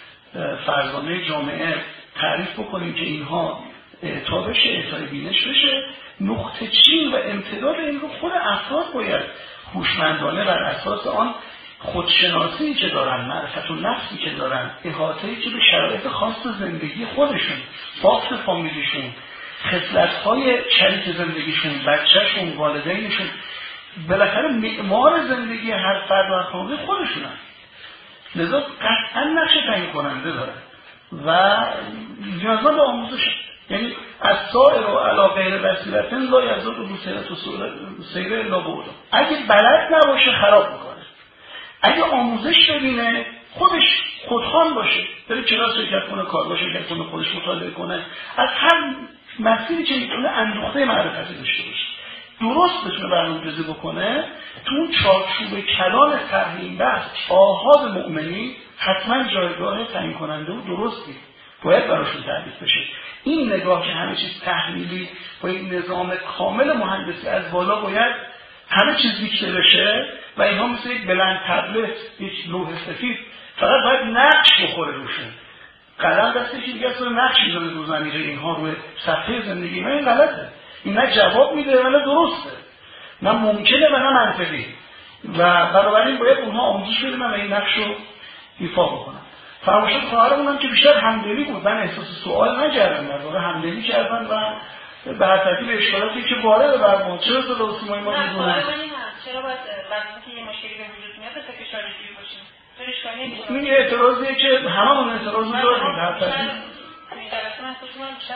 فرزانه جامعه تعریف بکنیم که اینها اعطا بشه، اعطای بینش بشه. نقطه چین و امتداد این رو خود افراد باید هوشمندانه بر اساس آن خودشناسی که دارن، معرفت و نفسی که دارن، احاطه‌ای که به شرایط خاص زندگی خودشون، بافت فامیلیشون، خصلت‌های شریک زندگیشون، بچه‌شون، والدینشون، بالاخره معمار زندگی هر فرد و خانواده خودشونن. لذا قطعا نقش تعیین کننده دارن و نیازمند به آموزش. یعنی از سائر و علا غیر بصیرت لا یزال به بصیرت و سیر الا بعدا. اگه بلد نباشه خراب میکنه. اگه آموزش ببینه خودش خودخوان باشه، بره کلاس شرکت کنه، کارگاه شرکت کنه، خودش مطالعه کنه، از هر مسیری که میتونه اندوخته معرفتی داشته باشه، درست بتونه برنامه‌ریزی بکنه، تو اون چارچوب کلان تحلیل بحث آحاد مؤمنی حتما جایگاه تعیین کننده و درستی باید براشون تعریف بشه. این نگاه که همه چیز تحلیلی با یک نظام کامل مهندسی از بالا باید همه چیز دیکته بشه و اینها مثل یک بلند تبلت، یک لوح سفید، فقط باید نقش بخوره روشون. قلم دستش دیگه اصلا نقش میذاره رو زمین اینها روی صفحه زندگی من. این غلطه. این نه جواب میده نه درسته، نه ممکنه و نه منطقی، و بنابراین باید اونها آموزش بدن و این نقش رو ایفا بکنن. فرمایشات خواهرمونم که بیشتر همدلی بود، من احساس سوال نکردم، در واقع همدلی کردن و به هر ترتیب اشکالاتی که وارد بر ما چرا صدا و سیمای ما میدونن چرا باید وقتی که یه مشکلی به وجود میاد به فکر شارژی باشیم؟ چرا اشکالی نیست؟ این یه اعتراضیه که هممون اعتراض داریم. هر ترتیب این جلسه من احساس می‌کنم بیشتر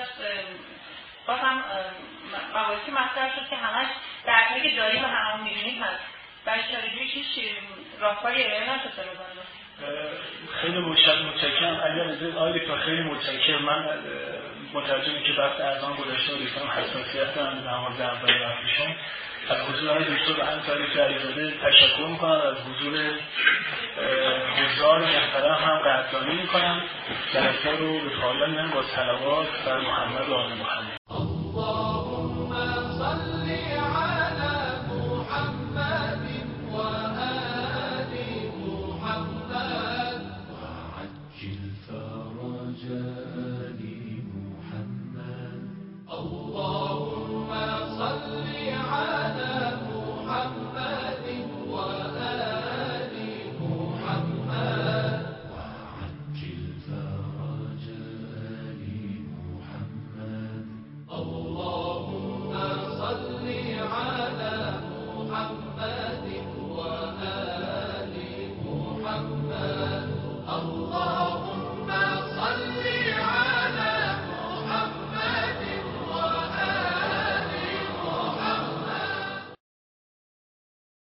باز هم مواردی مطرح شد که همش درکی که داریم و هممون می‌دونیم هست. برای شارژی هیچ راهکاری ارائه نشده بزنه. خیلی متشکرم. اگر از آقای دکتر خیلی متشکرم. من مترجمی که وقت اذان گذشته و دیدم حساسیت دارم در مورد اول وقتشون، از حضور آقای دکتر انصاری علیزاده تشکر میکنم، از حضور حضار محترم هم قدردانی میکنم. جلسه رو به پایان میبرم با صلوات بر محمد و آل محمد.